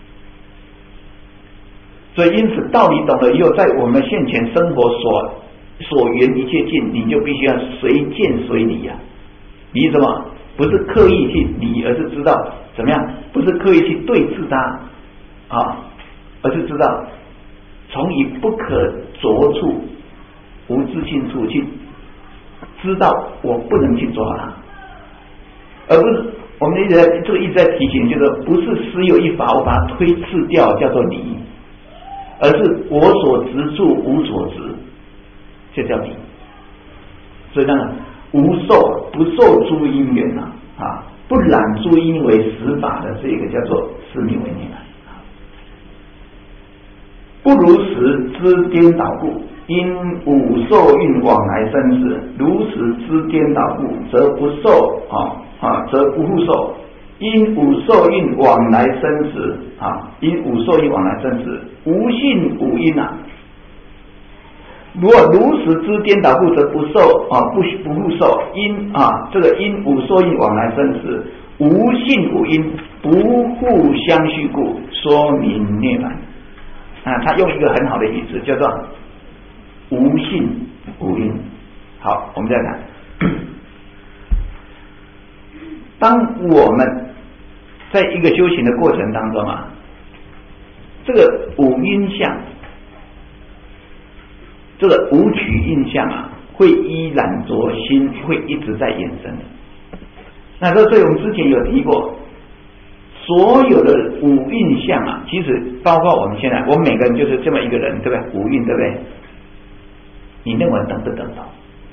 所以因此道理懂了以后，在我们现前生活所缘一切境，你就必须要随见随理啊。理什么？不是刻意去理，而是知道怎么样，不是刻意去对治它啊，而是知道从以不可着处无自性处去知道我不能去抓它，而不是我们一直在提醒，就是不是实有一法我把它推斥掉叫做理，而是我所执处无所执，这叫理。所以当然无受不受诸因缘啊，不染诸因为实法的这个叫做是名为涅槃。不如实知颠倒故，因五受运往来生死；如实知颠倒故，则不受则不复受。因五受运往来生死因五受运往来生死，无性无因啊。如果如实知颠倒故，则不受不复受。因这个因五受运往来生死，无性无因，不互相续故，说明涅槃。他用一个很好的语词，叫做无性无因。好，我们再看，当我们在一个修行的过程当中这个五因相，这个五取印象会依染着心，会一直在衍生的。那所以我们之前有提过，所有的五蕴相其实包括我们现在，我们每个人就是这么一个人，对不对？五蕴，对不对？你认为等不等到？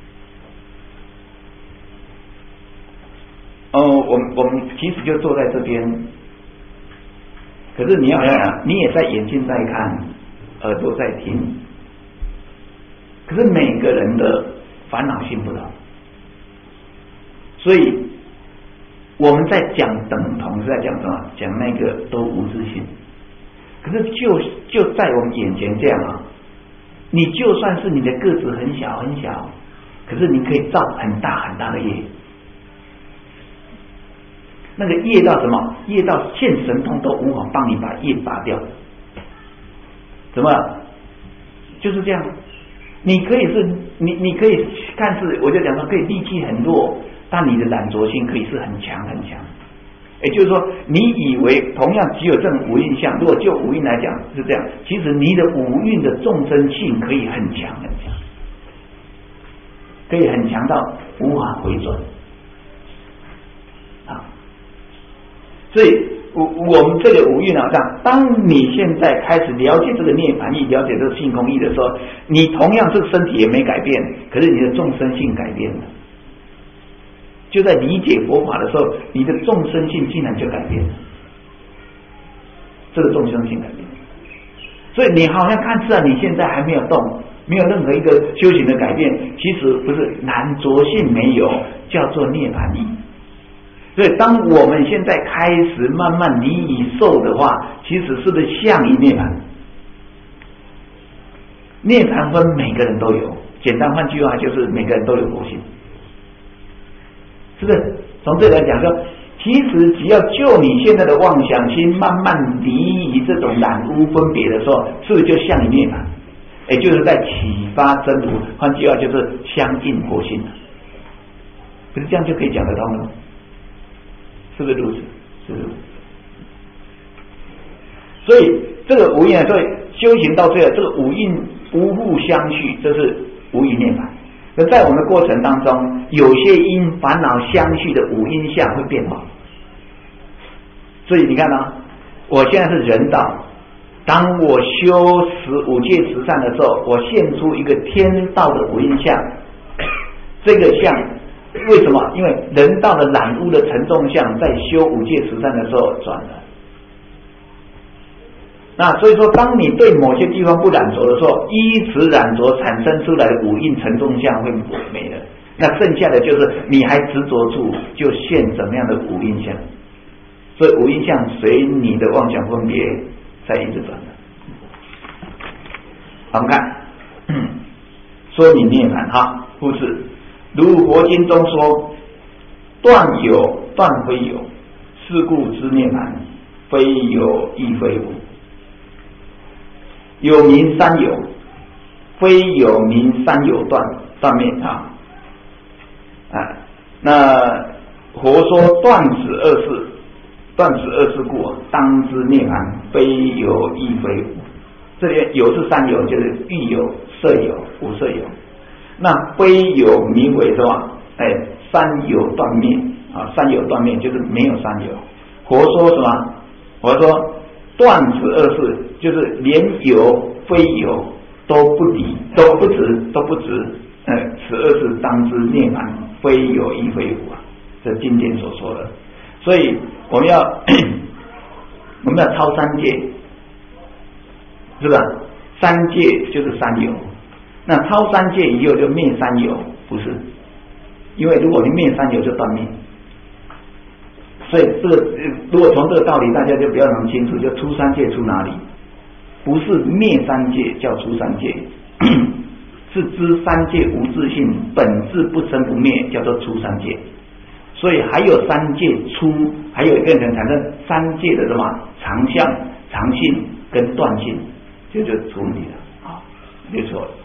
我们其实就坐在这边，可是你要想，你也在眼睛在看，耳朵在听，可是每个人的烦恼性不同，所以我们在讲等同是在讲什么？讲那个都无自性。可是就在我们眼前这样你就算是你的个子很小很小，可是你可以造很大很大的业。那个业到什么？业到现神通都无法帮你把业拔掉。怎么？就是这样。你可以是你可以看似，我就讲说可以力气很弱，但你的染着性可以是很强很强。也就是说，你以为同样只有这种五蕴相，如果就五蕴来讲是这样，其实你的五蕴的众生性可以很强很强，可以很强到无法回转所以我们这个五蕴上，当你现在开始了解这个涅槃义，了解这个性空义的时候，你同样这个身体也没改变，可是你的众生性改变了。就在理解佛法的时候，你的众生性竟然就改变了，这个众生性改变。所以你好像看似你现在还没有动，没有任何一个修行的改变，其实不是难着性没有，叫做涅槃义。所以当我们现在开始慢慢离以受的话，其实是不是向于涅槃？涅槃分每个人都有，简单换句话就是每个人都有佛性，是不是？从这来讲说，其实只要就你现在的妄想心慢慢离于这种染污分别的时候，是不是就向于涅槃？也就是在启发真如，换句话就是相应佛性了。不是这样就可以讲得通了吗？是不是如此？是不是？所以这个无因，所以修行到最后，这个五蕴不互相续，这是无余涅槃。那在我们的过程当中，有些因烦恼相续的五阴相会变化。所以你看啊，我现在是人道，当我修五戒十善的时候，我现出一个天道的五阴相，这个相。为什么？因为人道的染污的沉重相在修五戒十善的时候转了。那所以说，当你对某些地方不染着的时候，依此染着产生出来的五蕴沉重相会没了。那剩下的就是你还执着住，就现怎么样的五蕴相。所以五蕴相随你的妄想分别在一直转的。好，我们看说明涅槃哈，故事。如佛经中说，断有断非有，是故知涅槃，非有亦非无。有名三有，非有名三有断灭啊！那佛说断此二事，断此二事故，当知涅槃，非有亦非无。这里有是三有，就是欲有、色有、无色有。那非有名为什么？三有断灭啊！三有断灭就是没有三有。佛说什么？佛说断此二事，就是连有非有都不离，都不执。此二事当知涅槃，非有亦非无啊！这经典所说的。所以我们要超三界，是吧？三界就是三有。那超三界以后就灭三有，不是？因为如果你灭三有就断灭，所以这个如果从这个道理大家就比较能清楚，就出三界出哪里？不是灭三界叫出三界，是知三界无自性，本质不生不灭，叫做出三界。所以还有三界出，还有一个人产生三界的什么常相、常性跟断性，就出问题了啊，没错了。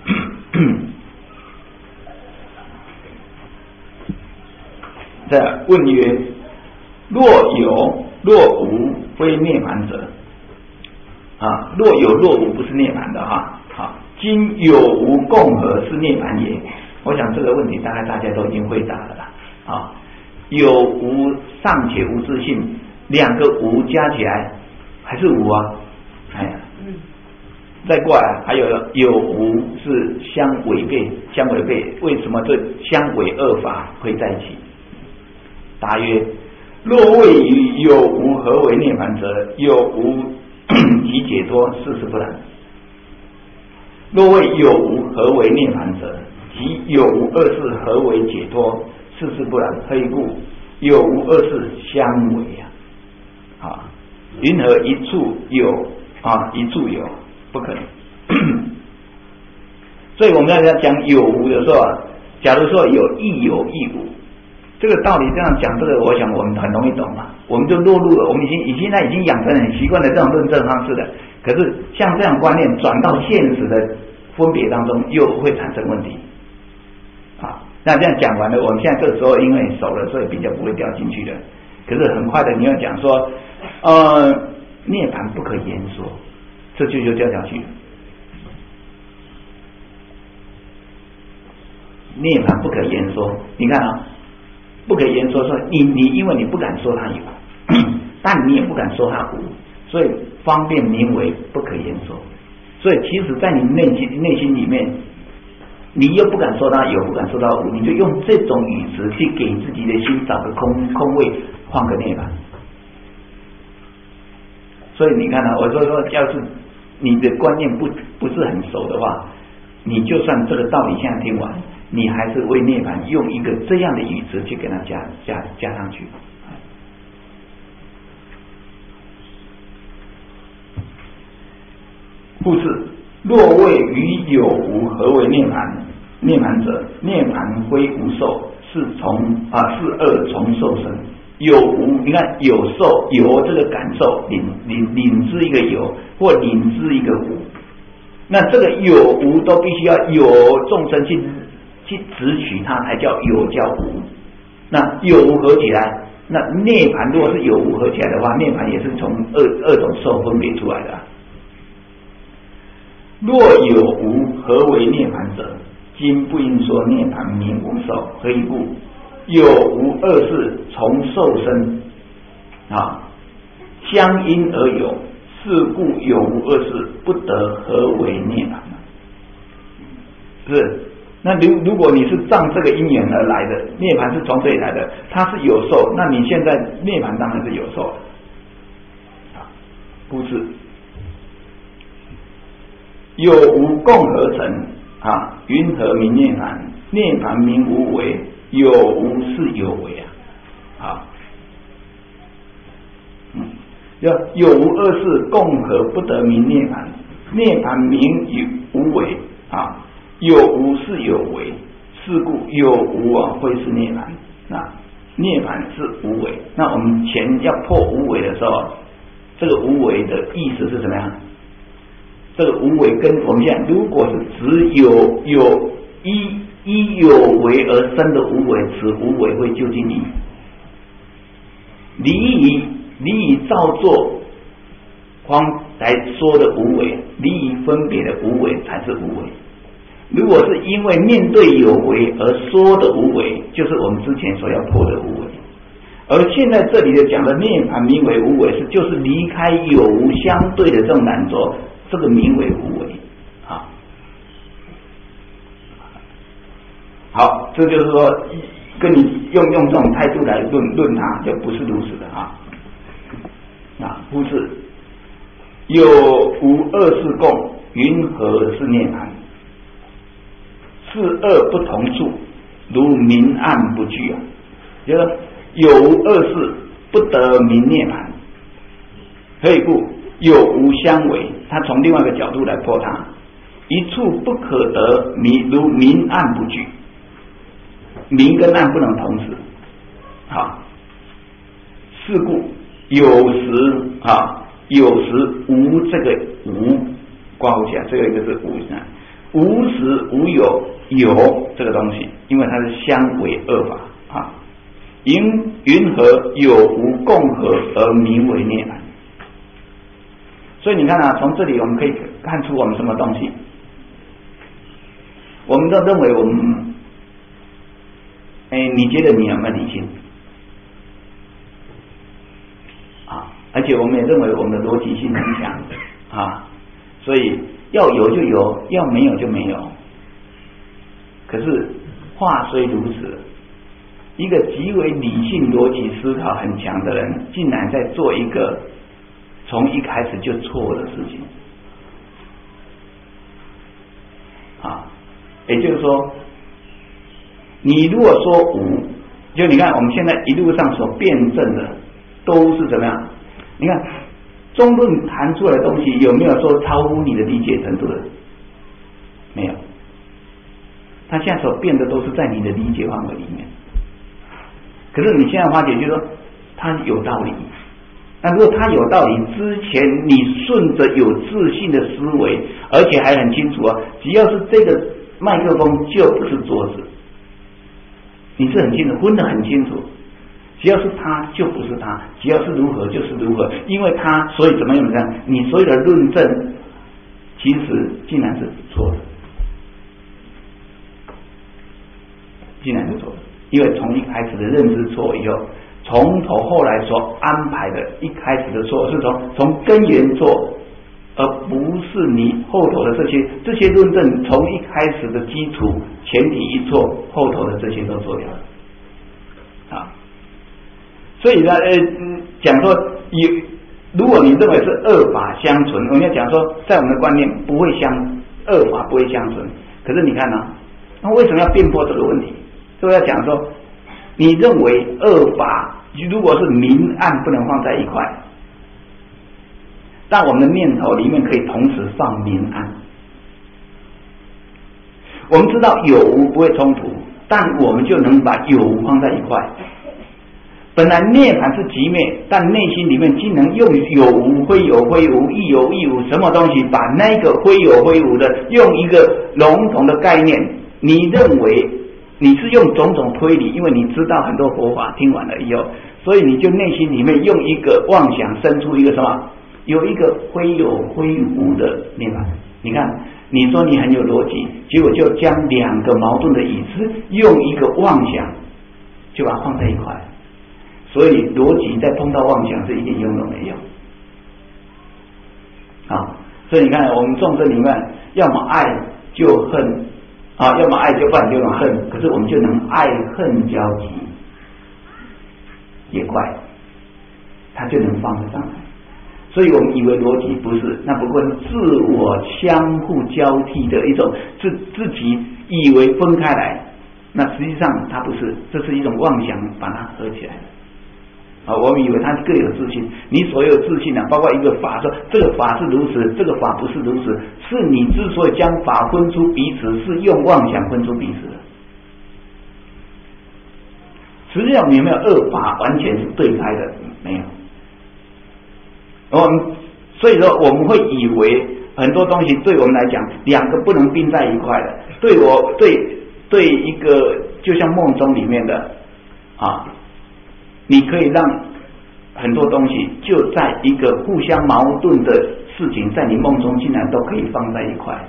再问曰：若有若无，非涅槃者啊？若有若无不是涅槃的哈。好，今有无共合是涅槃也。我想这个问题大概大家都已经回答了啦。啊，有无尚且无自性，两个无加起来还是无啊？哎呀。再过来还有无是相违背，为什么这相违二法会在一起？答曰：若谓于有无何为涅槃者，有无即解脱，事不然。若谓有无何为涅槃者，即有无二事何为解脱，事不然。何以故？有无二事相违啊！云何一处有啊？一处有？不可能。所以我们要讲有无的时候啊，假如说有亦有亦无，这个道理这样讲，这个我想我们很容易懂嘛。我们就落入了，我们现在已经养成很习惯的这种论证方式了。可是像这样观念转到现实的分别当中，又会产生问题啊。那这样讲完了，我们现在这个时候因为熟了，所以比较不会掉进去的。可是很快的你要讲说，涅槃不可言说，这就掉下去了。涅槃不可言说，你看啊，不可言说，说你因为你不敢说它有， 但你也不敢说它无，所以方便名为不可言说。所以其实在你内心里面，你又不敢说它有，不敢说它无，你就用这种语词去给自己的心找个空位，换个涅槃。所以你看我说要是你的观念不是很熟的话，你就算这个道理现在听完，你还是为涅槃用一个这样的语词去给它加上去。故事若谓于有无，何为涅槃？涅槃者，涅槃非无受，是二从受生。有无，你看有受，有这个感受，领知一个有，或领知一个无。那这个有无都必须要有众生去执取它，才叫有叫无。那有无合起来，那涅槃如果是有无合起来的话，涅槃也是从二种受分别出来的。若有无，何为涅槃者？今不应说涅槃名无受，何以故？有无二事从受生相因而有，是故有无二事不得何为涅槃。是，那如果你是仗这个因缘而来的，涅槃是从这里来的，它是有受，那你现在涅槃当然是有受了。故事有无共合成云何名涅槃？涅槃名无为，有无是有为有无二事共合不得名涅槃。涅槃名无为有无是有为，是故有无会是涅槃。那涅槃是无为，那我们前要破无为的时候，这个无为的意思是怎么样？这个无为跟我们现在如果是只有依有为而生的无为，此无为会究竟离以造作方来说的无为，离以分别的无为才是无为。如果是因为面对有为而说的无为，就是我们之前所要破的无为。而现在这里的讲的涅槃名为无为，就是离开有无相对的这种难着，这个名为无为。好，这就是说跟你用这种态度来论它，就不是如此的不是有无二事共，云何是涅槃？是二不同处，如明暗不具就是有无二事不得名涅槃。何以故？有无相违，他从另外一个角度来破它。一处不可得如明暗不具，明跟暗不能同时。是故有时无这个无括弧起来，最后一个是无时无有这个东西，因为它是相违二法云何有无共合而名为涅槃？所以你看从这里我们可以看出我们什么东西？我们都认为我们你觉得你有没有理性而且我们也认为我们的逻辑性很强所以要有就有，要没有就没有。可是话虽如此，一个极为理性逻辑思考很强的人，竟然在做一个从一开始就错的事情也就是说，你如果说无，就你看我们现在一路上所辩证的都是怎么样？你看中论谈出来的东西有没有说超乎你的理解程度的？没有，他现在所辩的都是在你的理解范围里面。可是你现在发觉就是说他有道理，那如果他有道理之前，你顺着有自信的思维，而且还很清楚只要是这个麦克风就不是桌子，你是很清楚，分得很清楚。只要是他就不是他，只要是如何就是如何，因为他所以怎么样？你所有的论证其实竟然是错的，竟然是错的，因为从一开始的认知错以后， 从头后来所安排的，一开始的做是从根源做，而不是你后头的这些论证，从一开始的基础前提一做，后头的这些都做掉了啊。所以呢，讲说如果你认为是二法相存，我们要讲说，在我们的观念不会二法不会相存。可是你看呢，那为什么要辩驳这个问题？就要讲说，你认为二法如果是明暗不能放在一块，但我们的念头里面可以同时放明暗。我们知道有无不会冲突，但我们就能把有无放在一块。本来涅槃是寂灭，但内心里面竟能用有无、非有非无、亦有亦无什么东西，把那个非有非无的用一个笼统的概念，你认为你是用种种推理，因为你知道很多佛法听完了以后，所以你就内心里面用一个妄想生出一个什么，有一个非有非无的涅槃。你看，你说你很有逻辑，结果就将两个矛盾的意思用一个妄想就把它放在一块。所以逻辑在碰到妄想是一点用都没有啊！所以你看，我们众生里面，要么爱就恨啊，要么爱就犯就能恨，可是我们就能爱恨交集，也怪，它就能放得上来。所以我们以为逻辑不是，那不过是自我相互交替的一种自己以为分开来，那实际上它不是，这是一种妄想把它合起来的。我们以为他各有自信，你所有自信包括一个法，说这个法是如此，这个法不是如此，是你之所以将法分出彼此，是用妄想分出彼此的。实际上，你有没有二法完全是对开的？没有。所以说，我们会以为很多东西对我们来讲，两个不能并在一块的。对一个，就像梦中里面的啊。你可以让很多东西就在一个互相矛盾的事情，在你梦中竟然都可以放在一块。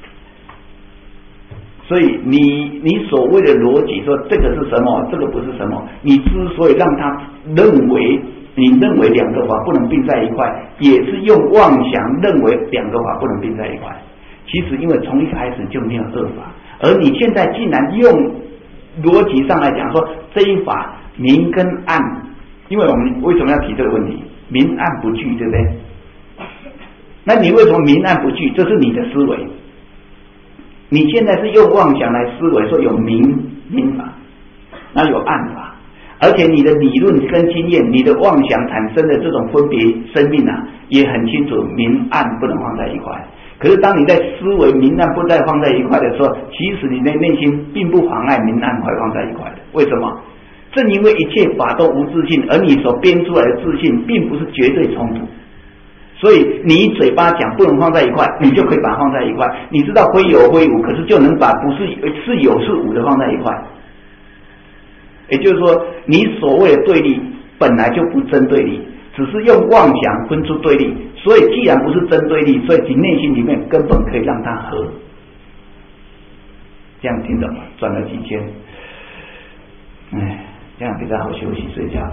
所以你所谓的逻辑说这个是什么，这个不是什么，你之所以让他你认为两个法不能并在一块，也是用妄想认为两个法不能并在一块。其实因为从一开始就没有二法，而你现在竟然用逻辑上来讲说这一法明跟暗，因为我们为什么要提这个问题？明暗不具，对不对？那你为什么明暗不具？这是你的思维。你现在是用妄想来思维，说有明法，那有暗法，而且你的理论跟经验，你的妄想产生的这种分别生命也很清楚，明暗不能放在一块。可是当你在思维明暗不再放在一块的时候，其实你的内心并不妨碍明暗会放在一块的。为什么？正因为一切法都无自性，而你所编出来的自性并不是绝对冲突，所以你嘴巴讲不能放在一块，你就可以把它放在一块。你知道非有非无，可是就能把不是有是无的放在一块。也就是说，你所谓的对立本来就不真对立，只是用妄想分出对立。所以既然不是真对立，所以你内心里面根本可以让它合。这样听懂吗？转了几圈，这样比较好休息睡觉。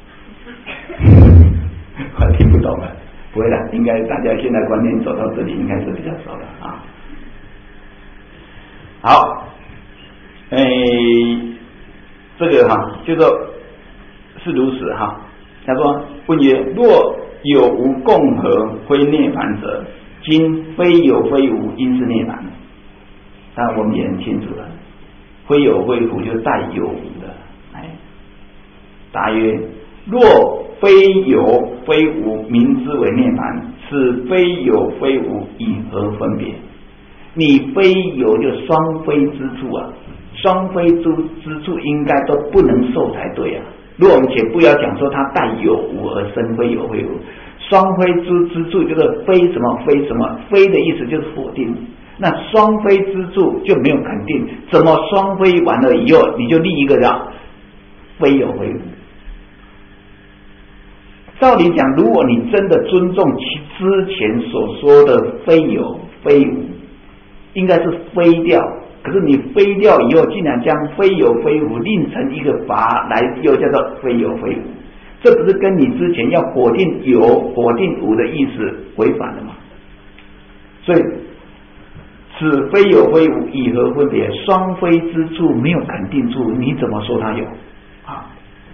我听不懂了，不会的，应该大家现在观念走到这里，应该是比较熟了啊。好，这个就说是如此哈。他说：“问曰：若有无共合，非涅槃者，今非有非无，应是涅槃。”当然我们也很清楚了，非有非无就带有无的。答曰：若非有非无，名之为涅槃。此非有非无，以何分别？你非有就双非之处双非之处应该都不能受才对啊。如果我们且不要讲说它带有无而生非有非无，双非之处就是非什么非什么，非的意思就是否定。那双非之处就没有肯定，怎么双非完了以后，你就立一个非有非无？照理讲，如果你真的尊重其之前所说的非有非无，应该是非掉。可是你非掉以后，竟然将非有非无另成一个法来，又叫做非有非无。 这不是跟你之前要否定有否定无的意思违反了吗？所以此非有非无，以何分别？双非之处没有肯定处，你怎么说它有啊？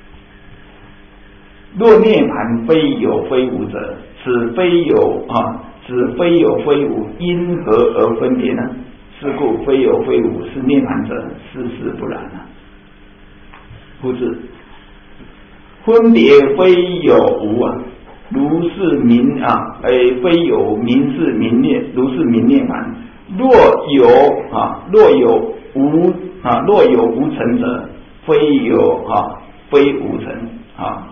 若涅盘非有非无者，此非有非无，因何而分别呢？是故非有非无是涅盘者，事实不然啊。夫子分别非有无啊，如是名啊，非有名是名涅，如是名涅盘。若有无成者，非有非无成啊。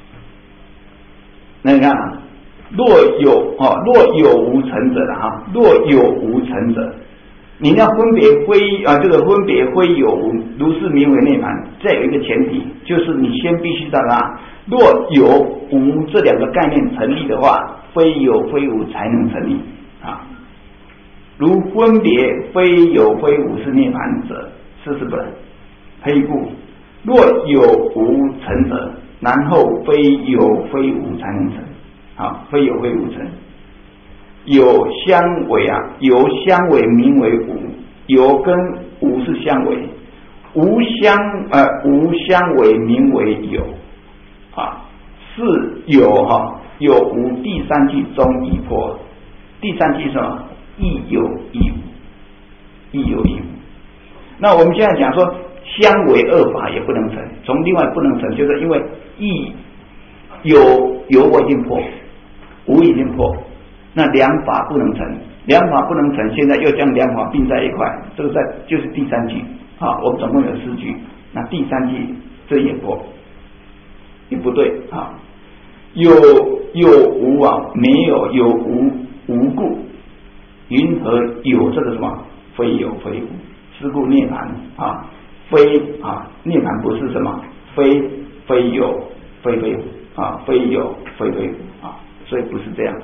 那你看啊，若有无成者了哈，若有无成者，你要分别这个分别非有无，如是名为涅盘。再有一个前提，就是你先必须知道若有无这两个概念成立的话，非有非无才能成立啊。如分别非有非无是涅盘者，事实不然。黑故若有无成者，然后非有非无才能成啊，非有非无成。有相违啊，有相违名为无，有跟无是相违，无相违名为有啊，是有无第三句中已破。第三句是什么？亦有亦无，亦有亦无。那我们现在讲说相违二法也不能成，从另外不能成，就是因为有我已经破，无已经破，那两法不能成，两法不能成，现在又将两法并在一块，这个就是第三句啊。我们总共有4句，那第三句这也破，也不对啊。有无啊，没有有无故，云何有这个什么非有非无？是故涅盘啊，涅盘不是什么非有非无啊，非有非无啊，所以不是这样。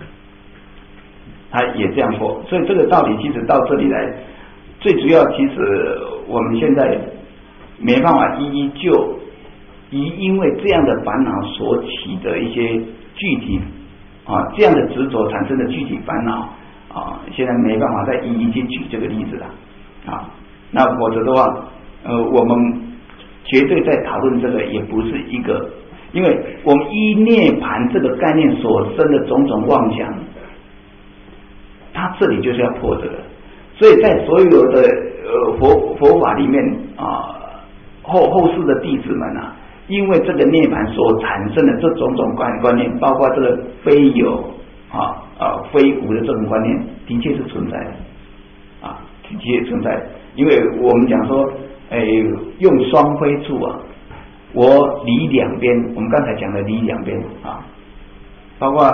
他也这样说，所以这个道理其实到这里来，最主要其实我们现在没办法一一就因为这样的烦恼所起的一些具体这样的执着产生的具体烦恼现在没办法再一一去举这个例子了那否则的话我们绝对在讨论这个也不是一个，因为我们依涅盘这个概念所生的种种妄想，他这里就是要破这个，所以在所有的佛法里面后世的弟子们因为这个涅盘所产生的这种种观念，包括这个非有非无的这种观念，的确是存在的的确存在。因为我们讲说用双非处我离两边，我们刚才讲的离两边包括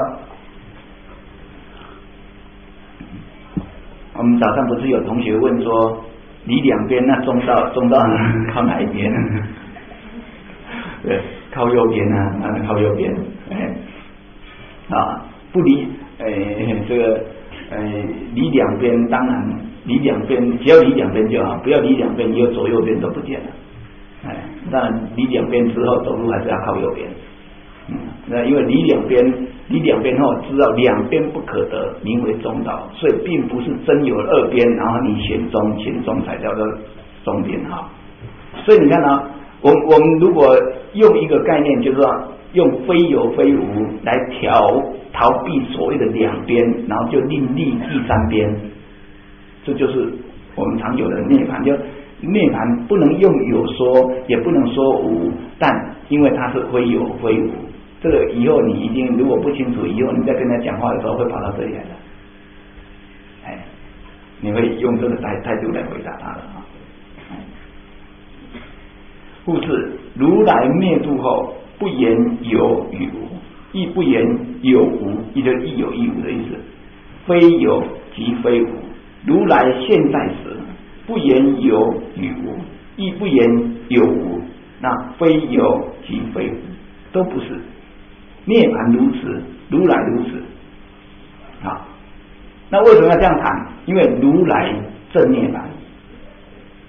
我们早上不是有同学问说离两边，那中道靠哪一边？对，靠右边靠右边不离这个离两边，当然离两边只要离两边就好，不要离两边以后左右边都不见了当然离两边之后走路还是要靠右边那因为离两边后知道两边不可得，名为中道，所以并不是真有二边，然后你选中才叫做中边所以你看我们如果用一个概念，就是说用非有非无来逃避所谓的两边，然后就另立第三边，这就是我们常有的涅盘。就涅盘不能用有说，也不能说无，但因为它是非有非无，这个以后你一定如果不清楚，以后你在跟他讲话的时候会跑到这里来的你会用这个态度来回答他的故是如来灭度后，不言有与无，亦不言有无，亦就亦有亦无的意思。非有即非无，如来现在时，不言有与无，亦不言有无，那非有即非无，都不是。涅盘如此，如来如此。那为什么要这样谈？因为如来正涅盘。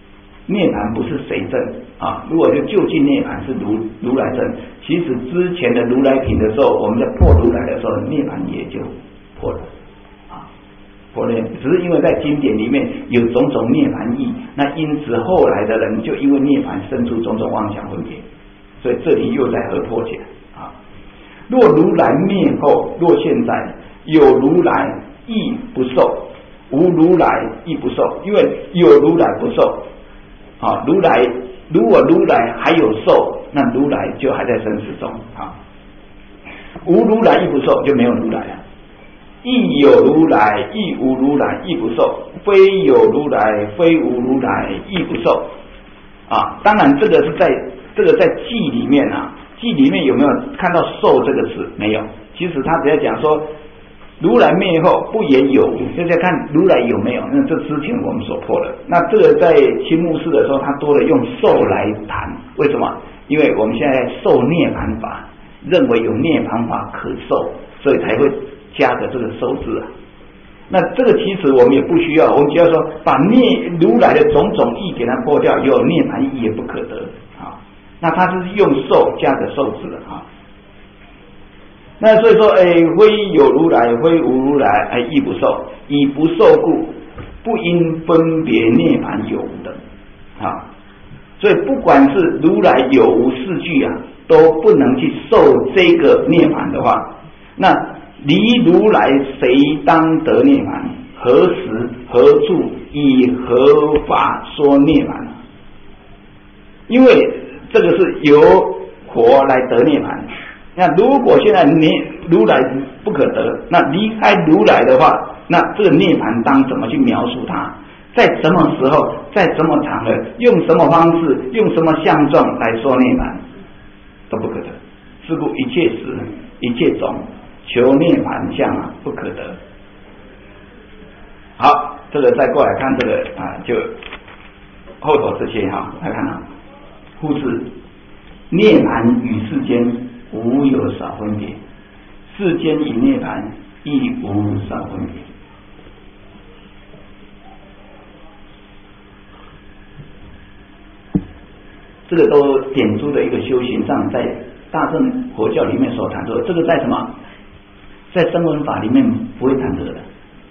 涅槃不是谁证啊，如果就就近涅槃是如来证，其实之前的如来品的时候，我们在破如来的时候，涅槃也就破了啊，破了，只是因为在经典里面有种种涅槃义，那因此后来的人就因为涅槃生出种种妄想分别，所以这里又在合破起来啊。若如来灭后，若现在有如来亦不受，无如来亦不受，因为有如来不受。啊，如来如果如来还有受，那如来就还在生死中啊。无如来亦不受，就没有如来了。亦有如来，亦无如来，亦不受；非有如来，非无如来，亦不受。啊，当然这个是在记里面啊，记里面有没有看到受这个词？没有。其实他只要讲说。如来灭后不言有无，就是看如来有没有。那这之前我们所破的，那这个在青木寺的时候，他多了用受来谈。为什么？因为我们现在受涅槃法，认为有涅槃法可受，所以才会加个这个受字啊。那这个其实我们也不需要，我们只要说把如来的种种义给它破掉，有涅槃义也不可得啊。那他是用受加个受字的啊。那所以说，非有如来，非无如来，亦不受。以不受故，不应分别涅槃有无等。啊，所以不管是如来有无四句啊，都不能去受这个涅槃的话，那离如来谁当得涅槃？何时何处以何法说涅槃？因为这个是由佛来得涅槃。那如果现在如来不可得，那离开如来的话，那这个涅槃当怎么去描述它？在什么时候，在什么场合，用什么方式，用什么相状来说涅槃，都不可得。是故一切时，一切种，求涅槃相啊，不可得。好，这个再过来看这个啊，就后头这些哈，来看啊，复是涅槃与世间。无有少分别，世间与涅槃亦无少分别。这个都点出的一个修行上，在大乘佛教里面所谈的，这个在什么？在声闻法里面不会谈这个的，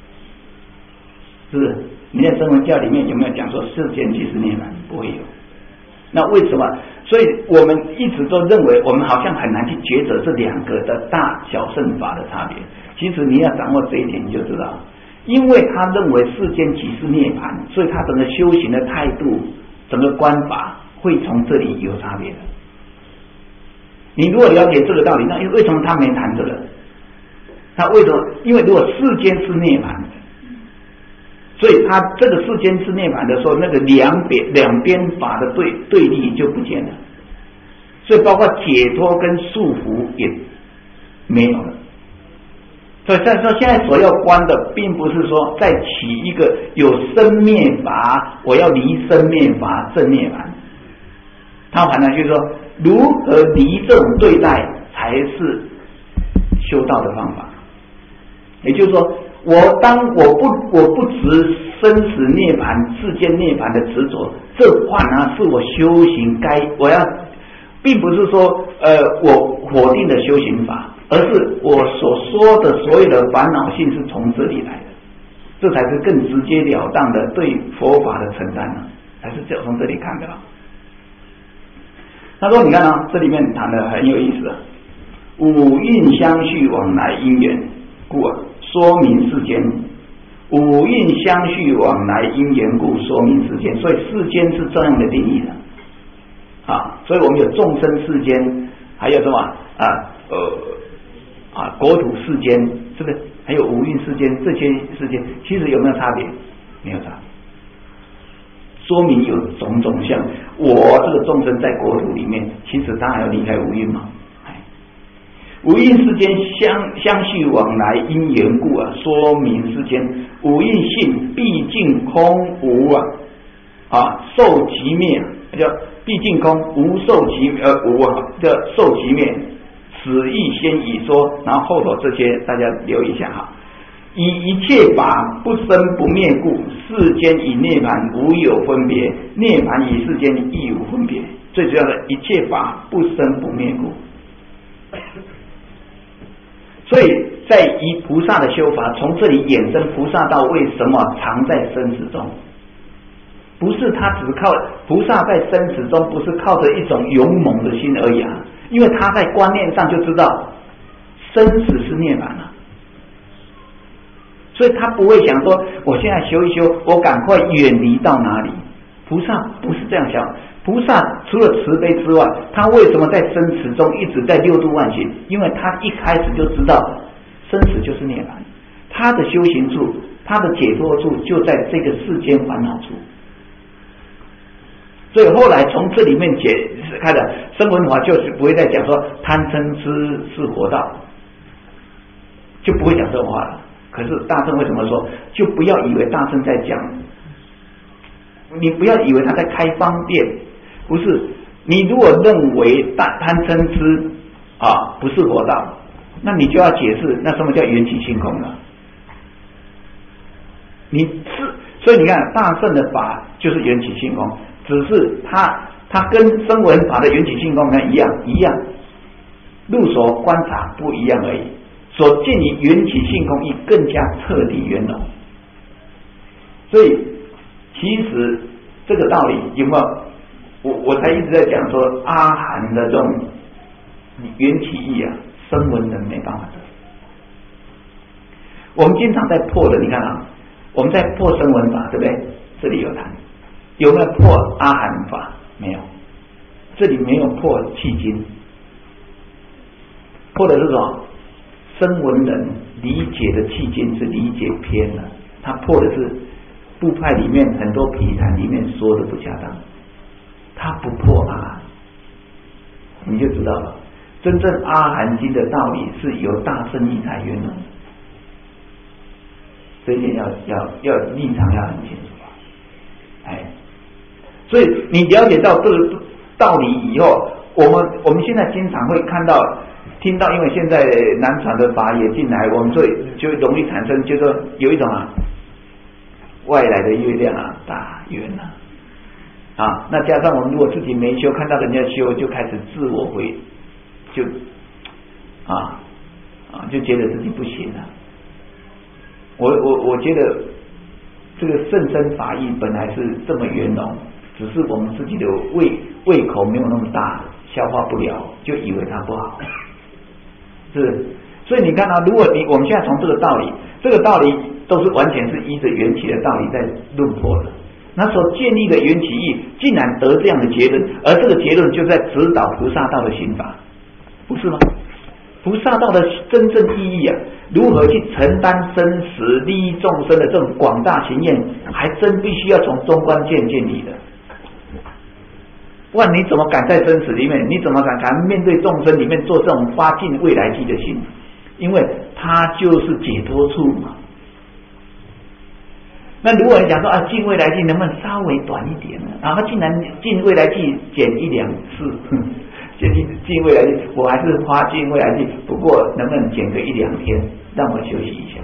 是不是？你在声闻教里面有没有讲说世间即是涅槃？不会有。那为什么？所以我们一直都认为，我们好像很难去抉择这两个的大小乘法的差别。其实你要掌握这一点，你就知道，因为他认为世间即是涅槃，所以他整个修行的态度、整个观法会从这里有差别的。你如果了解这个道理，那为什么他没谈这个？他为什么？因为如果世间是涅槃，所以他这个世间是涅槃的时候，那个两边法的对立就不见了，所以包括解脱跟束缚也没有了。所以在说现在所要观的，并不是说再起一个有生灭法，我要离生灭法正涅槃。他反而就是说，如何离这种对待才是修道的方法。也就是说，我不执生死涅槃、世间涅槃的执着，这反而是我修行我要，并不是说我否定的修行法，而是我所说的所有的烦恼性是从这里来的，这才是更直截了当的对佛法的承担呢，还是从这里看的啦。他说：“你看啊，这里面谈的很有意思啊，五蕴相续往来因缘，故啊。”说明世间，五蕴相续往来因缘故说明世间，所以世间是这样的定义的啊。所以我们有众生世间，还有什么国土世间，是不是？还有五蕴世间，这些世间其实有没有差别？没有差别，说明有种种相。我这个众生在国土里面，其实他还要离开五蕴嘛。五蕴世间相续往来因缘故啊，说明世间五蕴性毕竟空无受其灭，叫毕竟空无受其无叫受其灭，此意先已说，然后后头这些大家留意一下哈。 以一切法不生不灭故，世间与涅槃无有分别，涅槃与世间亦无分别。最主要的一切法不生不灭故。所以在以菩萨的修法，从这里衍生菩萨道为什么常在生死中？不是他只靠菩萨在生死中，不是靠着一种勇猛的心而已啊，因为他在观念上就知道生死是涅槃啊，所以他不会想说我现在修一修，我赶快远离到哪里。菩萨不是这样想，菩萨除了慈悲之外，他为什么在生死中一直在六度万行？因为他一开始就知道生死就是涅槃，他的修行处，他的解脱处就在这个世间烦恼处。所以后来从这里面解开的声闻法，就是不会再讲说贪嗔痴是活道，就不会讲这种话了。可是大乘为什么说？就不要以为大乘在讲，你不要以为他在开方便，不是。你如果认为贪嗔痴不是活道，那你就要解释那什么叫缘起性空了。所以你看大乘的法就是缘起性空，只是它跟声闻法的缘起性空一样，入手观察不一样而已。所见于缘起性空亦更加彻底圆融。所以其实这个道理有没有？我才一直在讲说阿含的这种缘起义声闻人没办法得。我们经常在破的，你看我们在破声闻法，对不对？这里有谈，有没有破阿含法？没有，这里没有破契经，破的是什么？声闻人理解的契经是理解偏了，他破的是部派里面很多毗昙里面说的不恰当，他不破阿含，你就知道了。真正阿含经的道理是由大乘义才圆融，这一点要立场要很清楚。所以你了解到这个道理以后，我们现在经常会看到听到，因为现在南传的法也进来，我们就容易产生就说有一种外来的月亮大圆那加上我们如果自己没修，看到人家修就开始自我就觉得自己不行了。我觉得这个甚深法义本来是这么圆融，只是我们自己的胃口没有那么大，消化不了，就以为它不好。所以你看如果我们现在从这个道理都是完全是依着缘起的道理在论破的，那所建立的缘起义竟然得这样的结论，而这个结论就在指导菩萨道的行法，不是吗？菩萨道的真正意义如何去承担生死利益众生的这种广大行愿，还真必须要从中观见建立的。不然你怎么敢在生死里面？你怎么敢面对众生里面做这种发尽未来际的心？因为它就是解脱处嘛。那如果你讲说尽未来际能不能稍微短一点呢？然后竟然尽未来际减1、2次，尽未来际我还是花尽未来际，不过能不能减个1、2天，让我休息一下？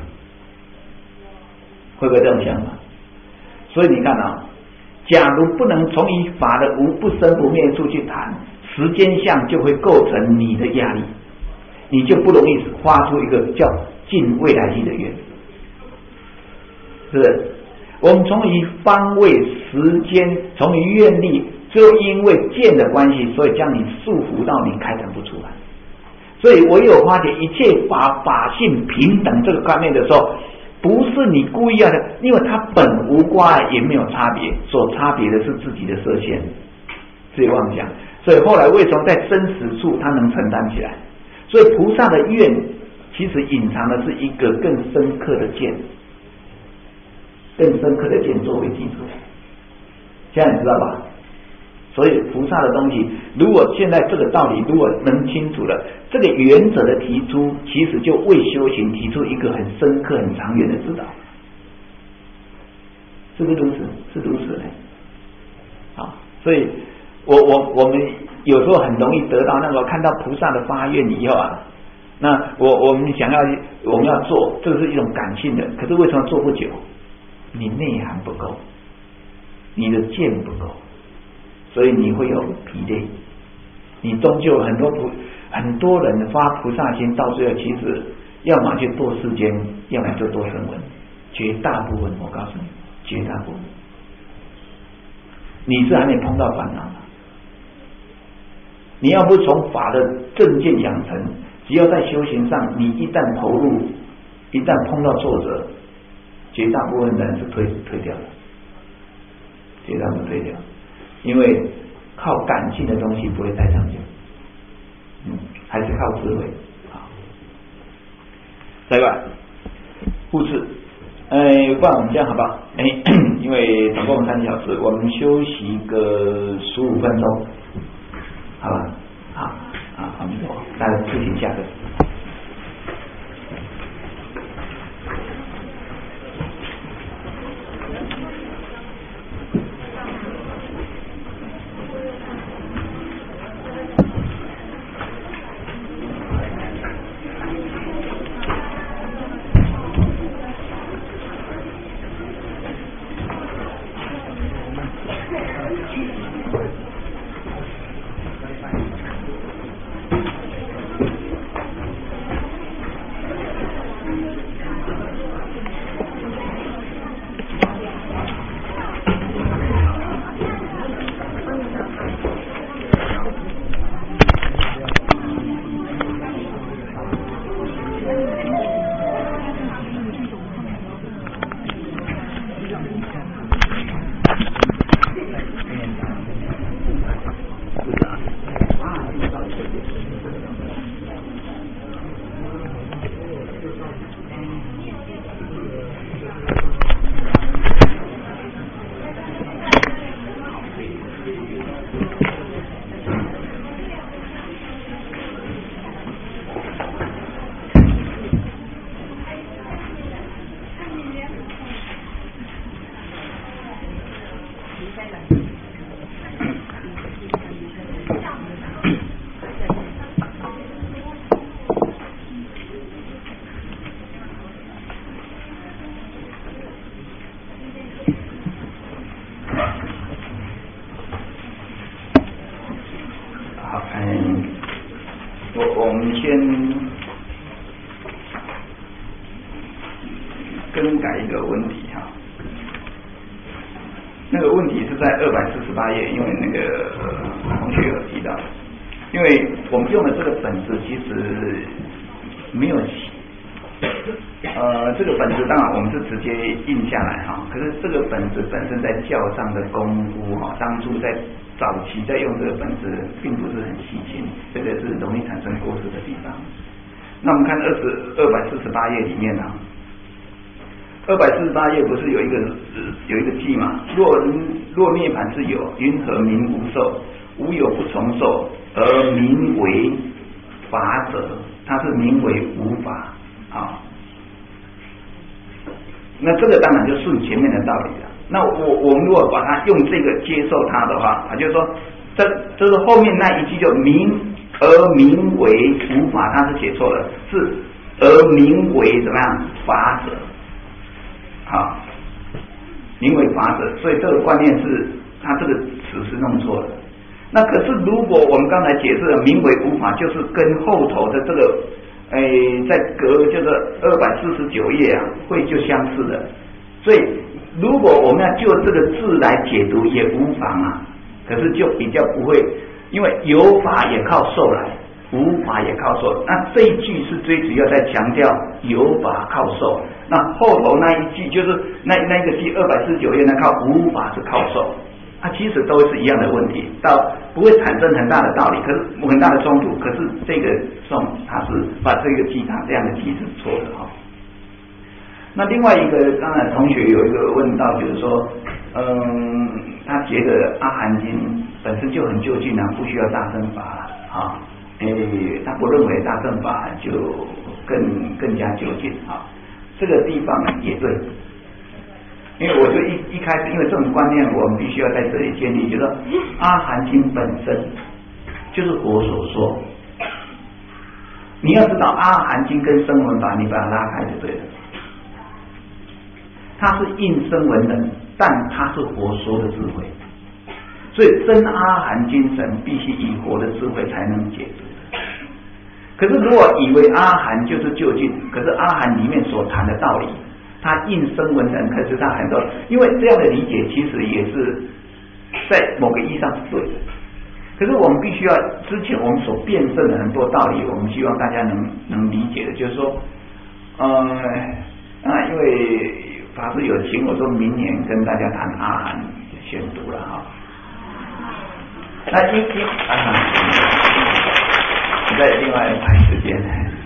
会不会这种想法？所以你看假如不能从以法的无不生不灭处去谈，时间相就会构成你的压力，你就不容易发出一个叫尽未来际的愿，是不是？我们从以方位、时间，从以愿力，最后因为见的关系，所以将你束缚到你开展不出来。所以唯有发觉一切法性平等这个观念的时候，不是你故意要的，因为它本无挂碍，也没有差别，所差别的是自己的设限，自己妄想。所以后来为什么在生死处它能承担起来？所以菩萨的愿其实隐藏的是一个更深刻的见，更深刻的见作为基础，这样你知道吧？所以菩萨的东西，如果现在这个道理如果能清楚了，这个原则的提出，其实就为修行提出一个很深刻、很长远的指导，是不是如此？是如此的。所以我们有时候很容易得到那个看到菩萨的发愿以后那我们要做，这是一种感性的，可是为什么做不久？你内涵不够，你的见不够，所以你会有疲累。你终究很多人发菩萨心，到最后其实要么就堕世间，要么就堕声闻。绝大部分，我告诉你，绝大部分，你是还没碰到烦恼。你要不从法的正见养成，只要在修行上，你一旦投入，一旦碰到挫折，绝大部分人是退掉的，绝大部分退掉，因为靠感性的东西不会太长久，还是靠智慧。好，再来护持，不然我们这样好不好？因为总共3小时，我们休息个15分钟。好吧，好，阿弥陀佛，大家自行下课。我们先更改一个问题哈，那个问题是在248页，因为那个同学有提到，因为我们用的这个本子其实没有这个本子当然我们是直接印下来哈，可是这个本子本身在校上的功夫哈，当初在早期在用这个本子并不是很细心，这个是容易产生过失的地方。那我们看248页里面啊，248页不是有一个记嘛？若涅槃是有，云何名无受？无有不从受，而名为法者，它是名为无法啊。那这个当然就顺前面的道理了。那我们如果把它用这个接受它的话，就是说这是后面那一句就而名为无法，它是写错了，是而名为怎么样法者，好，名为法者，所以这个观念是它这个词是弄错了。那可是如果我们刚才解释的名为无法，就是跟后头的这个在隔就是249页啊，会就相似的。所以如果我们要就这个字来解读也无妨啊，可是就比较不会，因为有法也靠受来，无法也靠受。那这一句是最主要在强调有法靠受，那后头那一句就是那个句249页那靠无法是靠受，它其实都是一样的问题，到不会产生很大的道理，可是很大的冲突。可是这个颂它是把这个记它这样的记是错的哈。那另外一个，刚才同学有一个问到，就是说，他觉得阿含经本身就很究竟啊，不需要大乘法啊，他不认为大乘法就更加究竟啊。这个地方也对，因为我就一开始，因为这种观念我们必须要在这里建立，就是说阿含经本身就是佛所说， 你要知道阿含经跟声闻法，你把它拉开就对了。它是应声闻人，但它是佛说的智慧，所以真阿含精神必须以佛的智慧才能解决。可是如果以为阿含就是究竟，可是阿含里面所谈的道理，它应声闻人，可是它很多，因为这样的理解其实也是在某个意义上是对的。可是我们必须要之前我们所辩证的很多道理，我们希望大家能理解的，就是说，因为法师有请我说明年跟大家谈阿含宣读了哈。那在另外排时间，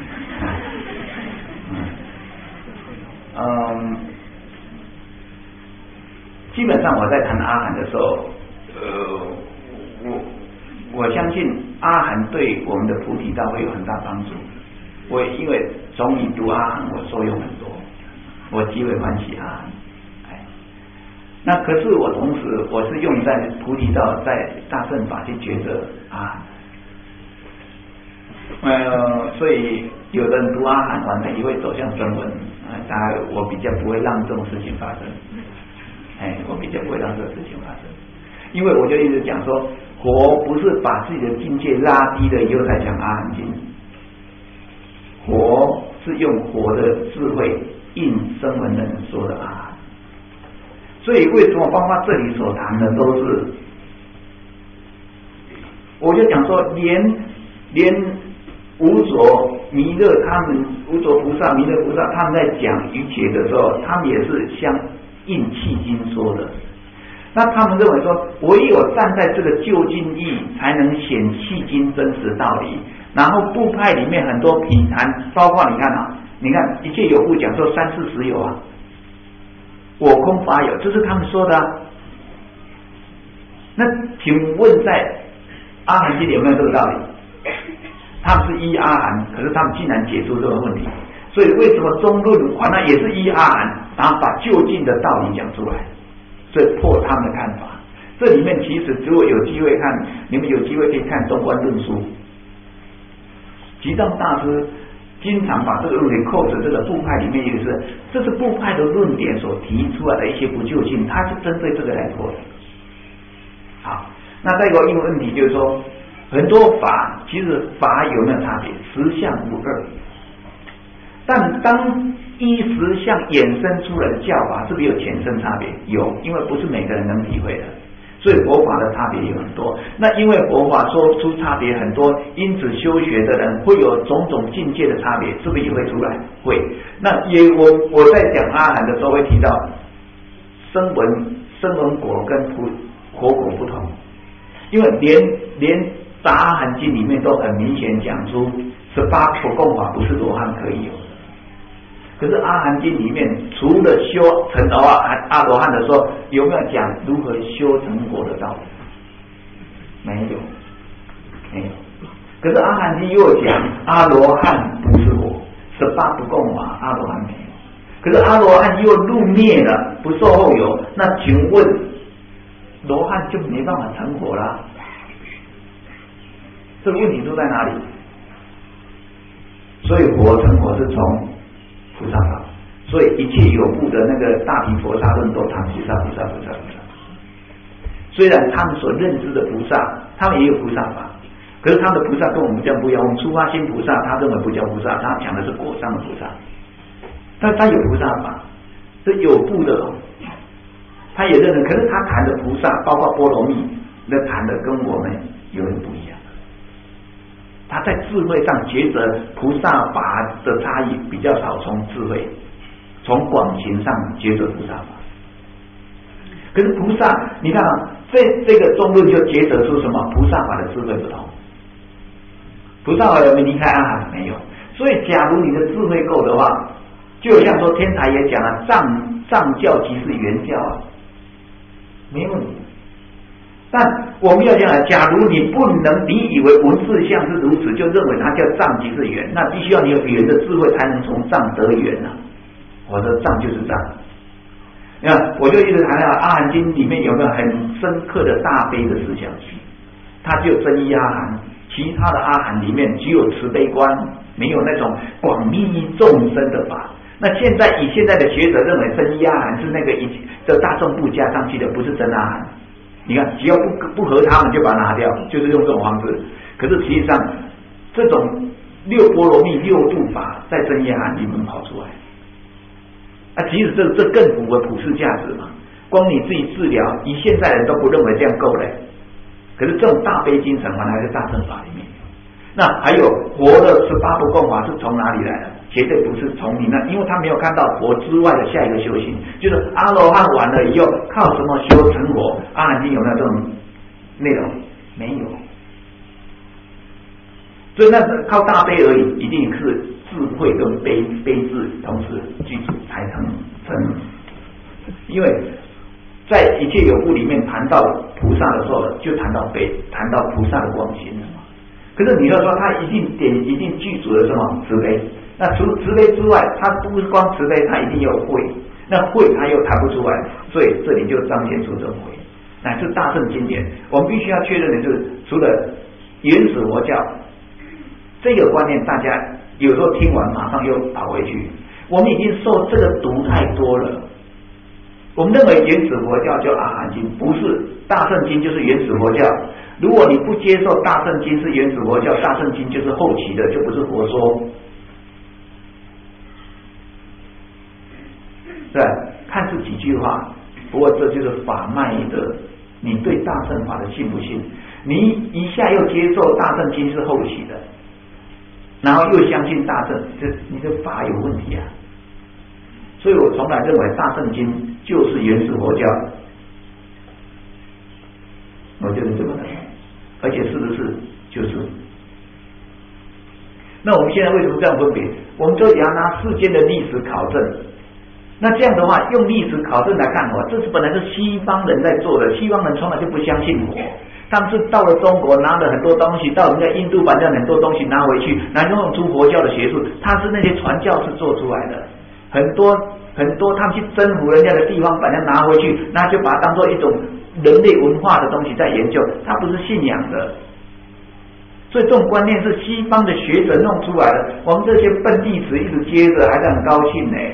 基本上我在谈阿含的时候，我相信阿含对我们的菩提道会有很大帮助。我因为从你读阿含，我受用很多，我极为欢喜阿含。那可是我同时我是用在菩提道，在大乘法去觉得阿含。所以有的人读阿含完了也会走向声闻，当然我比较不会让这种事情发生。我比较不会让这个事情发生，因为我就一直讲说，佛不是把自己的境界拉低了以后才讲阿含经，佛是用佛的智慧应声闻人说的阿含。所以为什么包括这里所谈的都是，我就讲说连无着弥勒他们，无着菩萨弥勒菩萨他们在讲瑜伽的时候，他们也是相应契经说的。那他们认为说，唯有站在这个究竟义，才能显契经真实道理。然后部派里面很多品谈，包括你看一切有部讲说三世实有啊，我空法有，这是他们说的啊。那请问在阿含经里有没有这个道理？他们是依阿含，可是他们竟然解出这个问题。所以为什么中论那也是依阿含，然后把究竟的道理讲出来，所以破他们的看法。这里面其实如果有机会看，你们有机会可以看中观论书，吉藏大师经常把这个论点扣着这个部派里面也是，这是部派的论点所提出来的一些不究竟，他是针对这个来说的。好，那再一个一个问题就是说，很多法其实法有没有差别？实相无二，但当依实相衍生出来的教法，是不是有浅深差别？有，因为不是每个人能体会的，所以佛法的差别有很多。那因为佛法说出差别很多，因此修学的人会有种种境界的差别，是不是也会出来？会。那我在讲阿含的时候会提到，声闻果跟佛果不同，因为连大阿含经里面都很明显讲出18不共法不是罗汉可以有的。可是阿含经里面除了修成阿罗汉的时候，有没有讲如何修成果的道理？没有。可是阿含经又讲阿罗汉不是我，18不共法阿罗汉没有。可是阿罗汉又入灭了，不受后有，那请问罗汉就没办法成果啦？这个问题都在哪里？所以佛成佛是从菩萨法，所以一切有部的那个大毗佛萨论都谈菩萨。虽然他们所认知的菩萨，他们也有菩萨法，可是他们的菩萨跟我们这样不一样。我们初发心菩萨，他认为不叫菩萨，他讲的是果上的菩萨。但他有菩萨法，这有部的，他也认为，可是他谈的菩萨，包括波罗蜜，那谈的跟我们有点不一样。他在智慧上觉得菩萨法的差异比较少，从智慧从广行上觉得菩萨法。可是菩萨你看啊，这个中论就觉得出什么？菩萨法的智慧不同。菩萨法有没有离开阿含？没有。所以假如你的智慧够的话，就像说天台也讲了，藏教即是原教啊，没问题。但我们要讲了，假如你不能，你以为文字相是如此，就认为它叫藏即是缘，那必须要你有缘的智慧才能从藏得缘啊。我的藏就是藏。你看，我就一直谈到阿含经里面有没有很深刻的大悲的思想，它只有真一阿含，其他的阿含里面只有慈悲观， 没有那种广利众生的法。那以现在的学者认为真一阿含是那个的大众部加上去的，不是真阿含。你看，只要不合他们就把它拿掉，就是用这种方式。可是实际上，这种六波罗蜜六度法在真一阿含里面跑出来。即使这更符合普世价值嘛。光你自己治疗，以现在人都不认为这样够嘞。可是这种大悲精神，反而还在大乘法里面。那还有佛的18不共法是从哪里来的？绝对不是从你那，因为他没有看到佛之外的下一个修行，就是阿罗汉完了以后靠什么修成佛？阿含经有没有这种内容？没有。所以那靠大悲而已，一定是智慧跟悲智同时具足才成。因为在一切有部里面谈到菩萨的时候，就谈到菩萨的光心了嘛。可是你要说他一定具足了什么慈悲？那除慈悲之外，他不是光慈悲，他一定有慧。那慧他又谈不出来，所以这里就彰显出这慧，乃至大乘经典。我们必须要确认的就是，除了原始佛教这个观念，大家有时候听完马上又跑回去。我们已经受这个毒太多了。我们认为原始佛教叫阿含经，不是大乘经就是原始佛教。如果你不接受大乘经是原始佛教，大乘经就是后期的，就不是佛说。对，看这几句话，不过这就是法脉的，你对大乘法的信不信？你一下又接受大乘经是后期的，然后又相信大乘，你的法有问题啊！所以我从来认为大乘经就是原始佛教，我就是这么认为，而且是不是就是？那我们现在为什么这样分别？我们都要拿世间的历史考证。那这样的话，用历史考证来看佛，这是本来是西方人在做的，西方人从来就不相信佛，他们是到了中国拿了很多东西，到人家印度把这很多东西拿回去，拿弄出佛教的学术，他是那些传教士做出来的，很多他们去征服人家的地方，把它拿回去，那就把它当做一种人类文化的东西在研究，它不是信仰的。所以这种观念是西方的学者弄出来的，我们这些笨弟子一直接着，还是很高兴呢。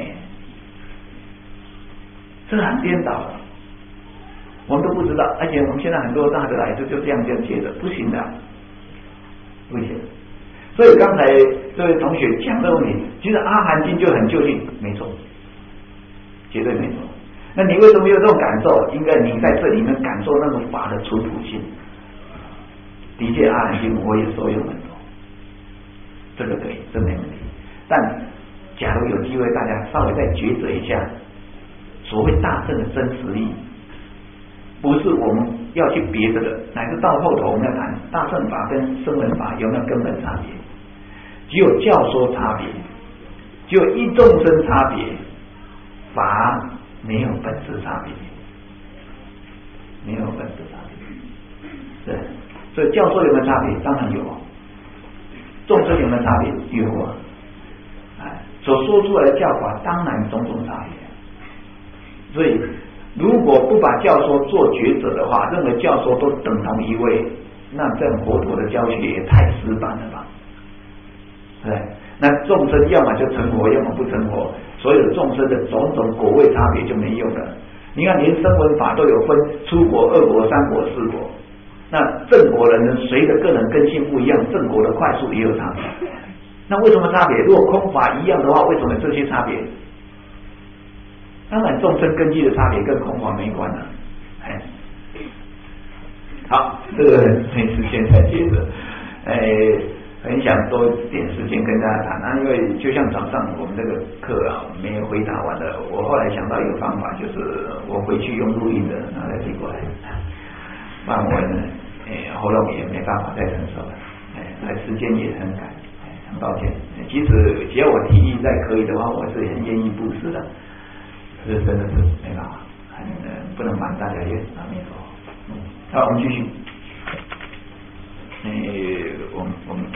这很颠倒的，我们都不知道，而且我们现在很多大的来就这样接的，不行的，不行。所以刚才这位同学讲的问题，其实阿含经就很究竟，没错，绝对没错。那你为什么有这种感受？应该你在这里面感受那种法的淳朴性。的确，阿含经我也受用很多，这个可以，这没问题。但假如有机会，大家稍微再抉择一下。所谓大乘的真实力，不是我们要去别的了，乃至到后头我们要谈大乘法跟声闻法有没有根本差别？只有教说差别，只有一众生差别，法没有本质差别，没有本质差别。对，所以教说有没有差别？当然有。众生有没有差别？有啊。所说出来的教法当然种种差别。所以，如果不把教说做抉择的话，认为教说都等同一位，那这样佛陀的教学也太死板了吧？对，那众生要么就成佛，要么不成佛，所有众生的种种果位差别就没用了。你看，连声闻法都有分初果、二果、三果、四果，那正果的人随着个人根性不一样，正果的快速也有差别。那为什么差别？如果空法一样的话，为什么这些差别？当然，众生根基的差别跟空法没关了。好，这个没时间再接着。很想多点时间跟大家谈因为就像早上我们这个课没有回答完的，我后来想到一个方法，就是我回去用录音的拿来寄过来，不然我喉咙也没办法再承受了。时间也很赶，很抱歉。只要我体力再可以的话，我是很愿意布施的。这真的是没办法，不能满大家愿，没错。好，我们继续。我们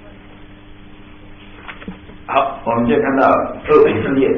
好，我们就看到204页，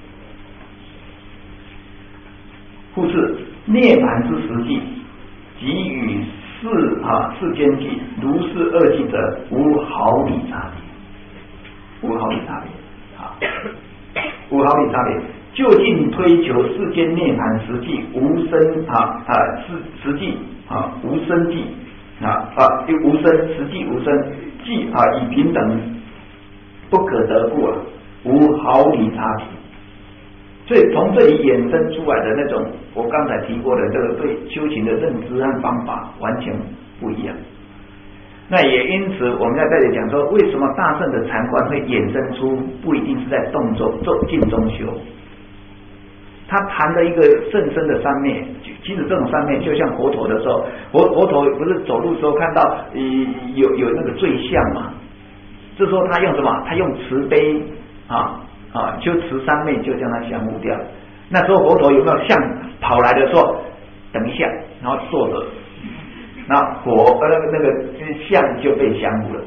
复是涅槃之实际，即与世间际如是二际者，无毫厘差别。 无毫厘差别啊，无毫厘差别。就近推求世间涅槃实际无生实际无生际无生实际无生即以平等不可得故无毫厘差别。所以从这里衍生出来的那种我刚才提过的这个对修行的认知和方法完全不一样。那也因此我们要在这里讲说，为什么大圣的禅观会衍生出不一定是在动中静中修。他谈了一个甚深的三昧，其实这种三昧就像佛陀的时候，佛陀不是走路的时候看到有那个罪相嘛，这时候他用什么？他用慈悲就慈三昧就将它降伏掉。那时候佛陀有没有像跑来的时候，等一下，然后坐着，那那个相就被降伏了，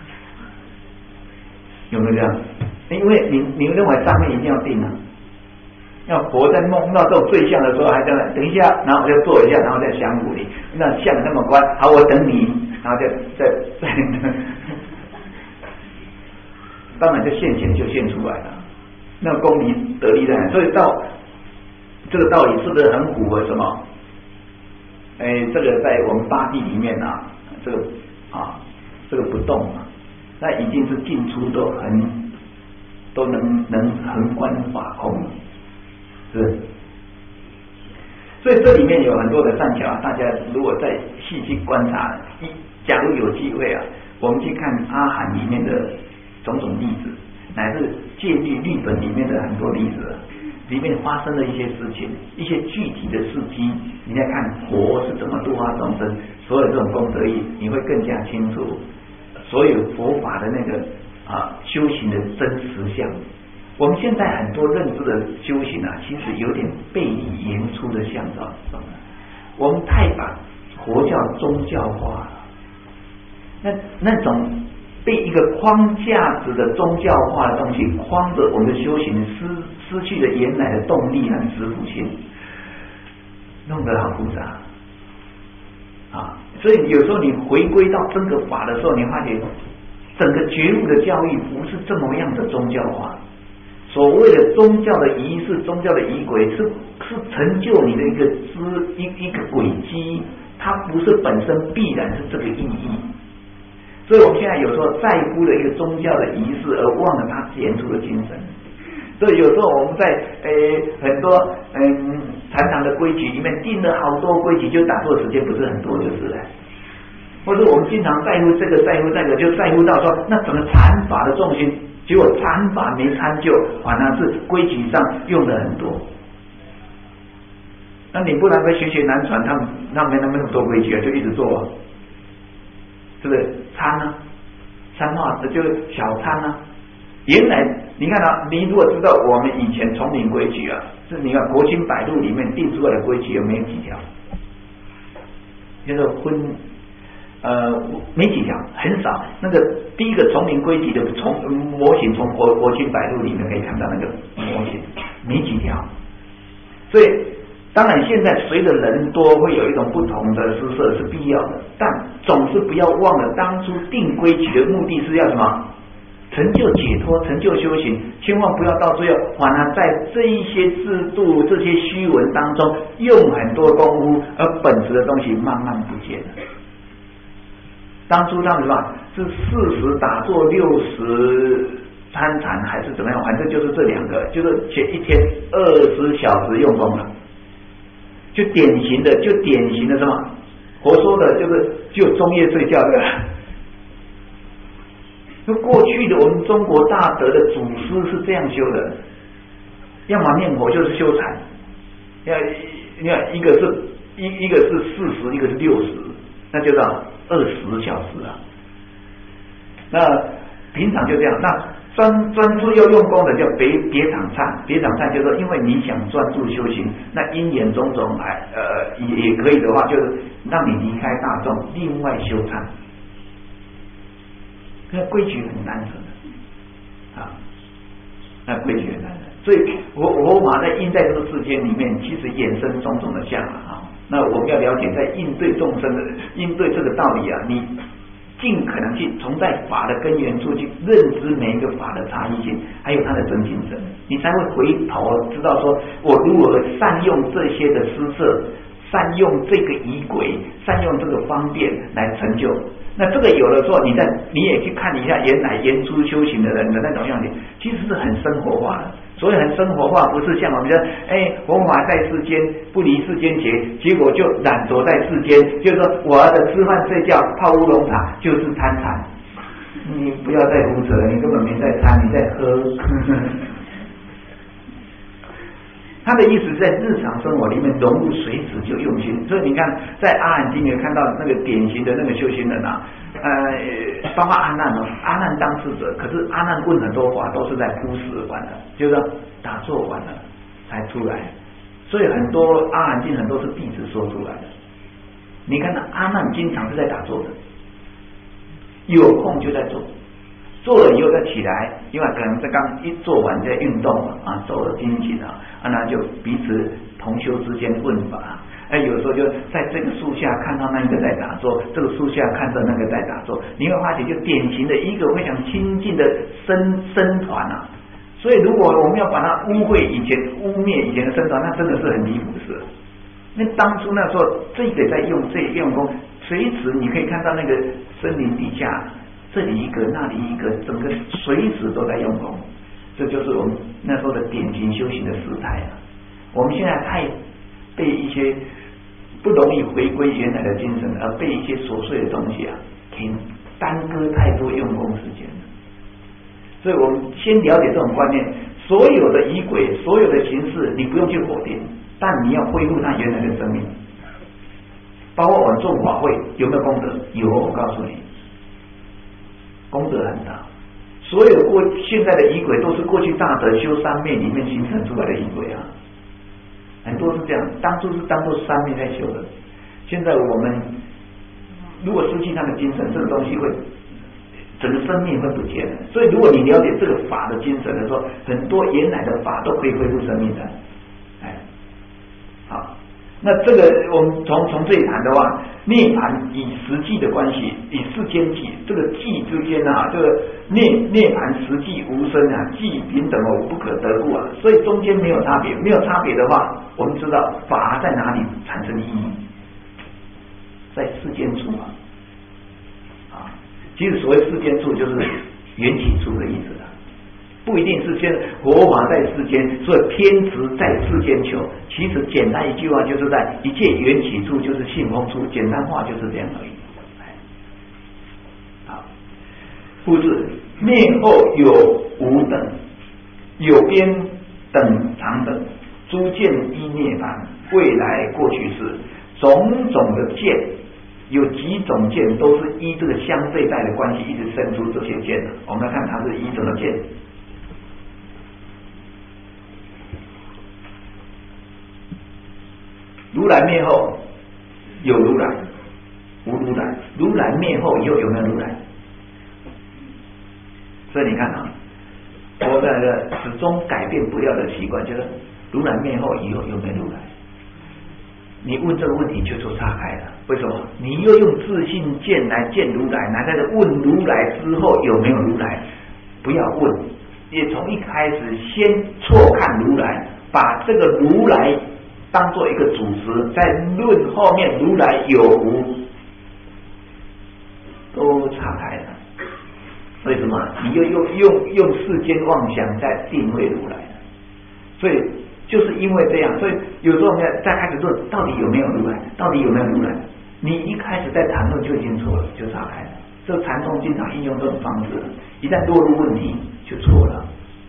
有没有这样？因为你认为三昧一定要定啊。要佛在梦到这种对象的时候，还在那等一下，然后就坐一下，然后再降伏你。那像那么乖，好，我等你，然后再当然就现前就现出来了。那功力得力的，所以这个道理是不是很符合什么？这个在我们八地里面这个不动那一定是进出都能横观法空。是，所以这里面有很多的善巧，大家如果再细细观察，假如有机会我们去看阿含里面的种种例子，乃至戒律本里面的很多例子，里面发生的一些事情，一些具体的事迹，你再看佛是怎么度化众生，所有这种功德义，你会更加清楚所有佛法的那个修行的真实相。我们现在很多认知的修行其实有点背离言出的向导，我们太把佛教宗教化了，那种被一个框架子的宗教化的东西框着我们的修行，失去了原来的动力和实辅性，弄得好复杂所以有时候你回归到真个法的时候，你发觉整个觉悟的教育不是这么样的宗教化。所谓的宗教的仪式、宗教的仪轨是成就你的一个轨迹，它不是本身必然是这个意义。所以我们现在有时候在乎了一个宗教的仪式，而忘了它显出的精神。所以有时候我们在很多禅堂的规矩里面定了好多规矩，就打坐时间不是很多就是了。或者我们经常在乎这个在乎那个，就在乎到说那整个禅法的重心。结果参法没参就，反而是规矩上用的很多。那你不然会学南传，他们没那么多规矩就一直做是不是？参话就是小参原来你看你如果知道我们以前丛林规矩是你看国经百录里面定出来的规矩有没有几条？就是没几条，很少。那个第一个丛林规矩的模型，从国经百录里面可以看到那个模型，没几条。所以当然现在随着人多，会有一种不同的施设是必要的，但总是不要忘了当初定规矩的目的是要什么？成就解脱，成就修行。千万不要到最后反而在这一些制度、这些虚文当中用很多功夫，而本质的东西慢慢不见了。当初他们什么是40打坐60参禅还是怎么样？反正就是这两个，就是一天20小时用功了，就典型的什么？佛说的就是只有中夜睡觉的。就过去的我们中国大德的祖师是这样修的，要么念佛就是修禅，你看一个是40，一个是60，那就到20小时那平常就这样。那专注要用功的叫别场禅，别场禅就是说，因为你想专注修行，那因缘种种也可以的话，就是让你离开大众，另外修禅。那规矩很难成那规矩很难成，所以佛法在应在这个世间里面，其实衍生种种的相那我们要了解，在应对众生的应对这个道理你尽可能去从在法的根源处去认知每一个法的差异性，还有它的真精神，你才会回头知道说我如何善用这些的施设，善用这个仪轨，善用这个方便来成就。那这个有的时候你也去看一下原来原初修行的人的那种样子，其实是很生活化的。所以很生活化，不是像我们说，佛法在世间，不离世间节，结果就染着在世间，就是说我的吃饭睡觉泡乌龙茶就是贪禅。你不要再胡扯了，你根本没在贪，你在喝。他的意思在日常生活里面融入随时就用心，所以你看在阿含经里看到那个典型的那个修行人啊，包括阿难哦，阿难当事者，可是阿难问很多法都是在铺示完了，就是说打坐完了才出来，所以很多阿含经很多是弟子说出来的。你看到阿难经常是在打坐的，有空就在做。做了以后再起来，因为可能在刚一做完在运动啊，走了精勤啊，那就彼此同修之间问法。有时候就在这个树下看到那一个在打坐，这个树下看到那个在打坐，你会发现就典型的一个非常亲近的僧团啊。所以如果我们要把它污蔑以前的僧团，那真的是很离谱的事。那当初那时候这个在用这个用功，随时你可以看到那个森林底下。这里一个，那里一个，整个随时都在用功，这就是我们那时候的典型修行的时态啊。我们现在太被一些不容易回归原来的精神，而被一些琐碎的东西啊，给耽搁太多用功时间。所以我们先了解这种观念，所有的仪轨，所有的形式，你不用去否定，但你要恢复它原来的生命。包括我们做法会有没有功德？有，我告诉你。功德很大，所有现在的仪轨都是过去大德修三昧里面形成出来的仪轨啊，很多是这样，当初是当做三昧在修的，现在我们如果失去它的精神，这个东西会整个生命会不见了。所以如果你了解这个法的精神的时候，很多原来的法都可以恢复生命的。好。那这个我们从这里谈的话，涅槃以实际的关系，以世间际，这个际之间啊，这个涅槃实际无生啊，际平等无不可得故啊，所以中间没有差别，没有差别的话，我们知道法在哪里产生意义，在世间处啊，其实所谓世间处就是缘起处的意思了。不一定是先佛法在世间，所以偏执在世间求。其实简单一句话，就是在一切缘起处，就是性空处。简单话就是这样而已。好，复制灭后有无等，有边等长等，诸见依涅槃，未来过去世，种种的见。有几种见都是依这个相对待的关系一直生出这些见的。我们来看它是依什么见。如来灭后有如来，无如来。如来灭后以后有没有如来？所以你看啊，我的始终改变不了的习惯，就是如来灭后以后有没有如来？你问这个问题就岔开了。为什么？你又用自信见来见如来，难道是问如来之后有没有如来？不要问，也从一开始先错看如来，把这个如来当做一个主持，在论后面如来有无都岔开了。为什么？你又用世间妄想在定位如来，所以就是因为这样，所以有时候我们再开始论到底有没有如来，到底有没有如来，你一开始在谈论就已经错了，就岔开了。这个禅宗经常应用这种方式，一旦落入问题就错了。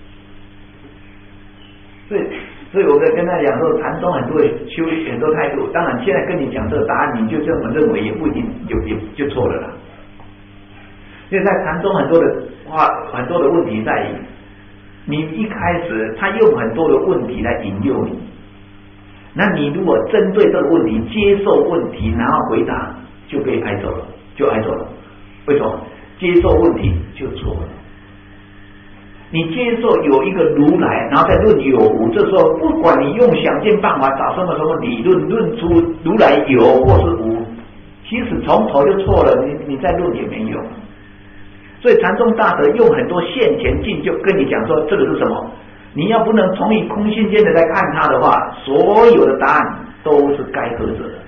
所以我在跟他讲说，禅宗很多修很多态度，当然现在跟你讲这个答案，你就这么认为也不一定也就错了啦。因为在禅宗很多的问题在于，你一开始他用很多的问题来引诱你，那你如果针对这个问题接受问题，然后回答，就被挨走了，就挨走了。为什么？接受问题就错了。你接受有一个如来，然后再论有无，这时候不管你用想尽办法找什么理论论出如来有或是无，其实从从头就错了，你再论也没用。所以禅宗大德用很多现前境就跟你讲说这个是什么，你要不能从以空性间的来看它的话，所有的答案都是该喝者的。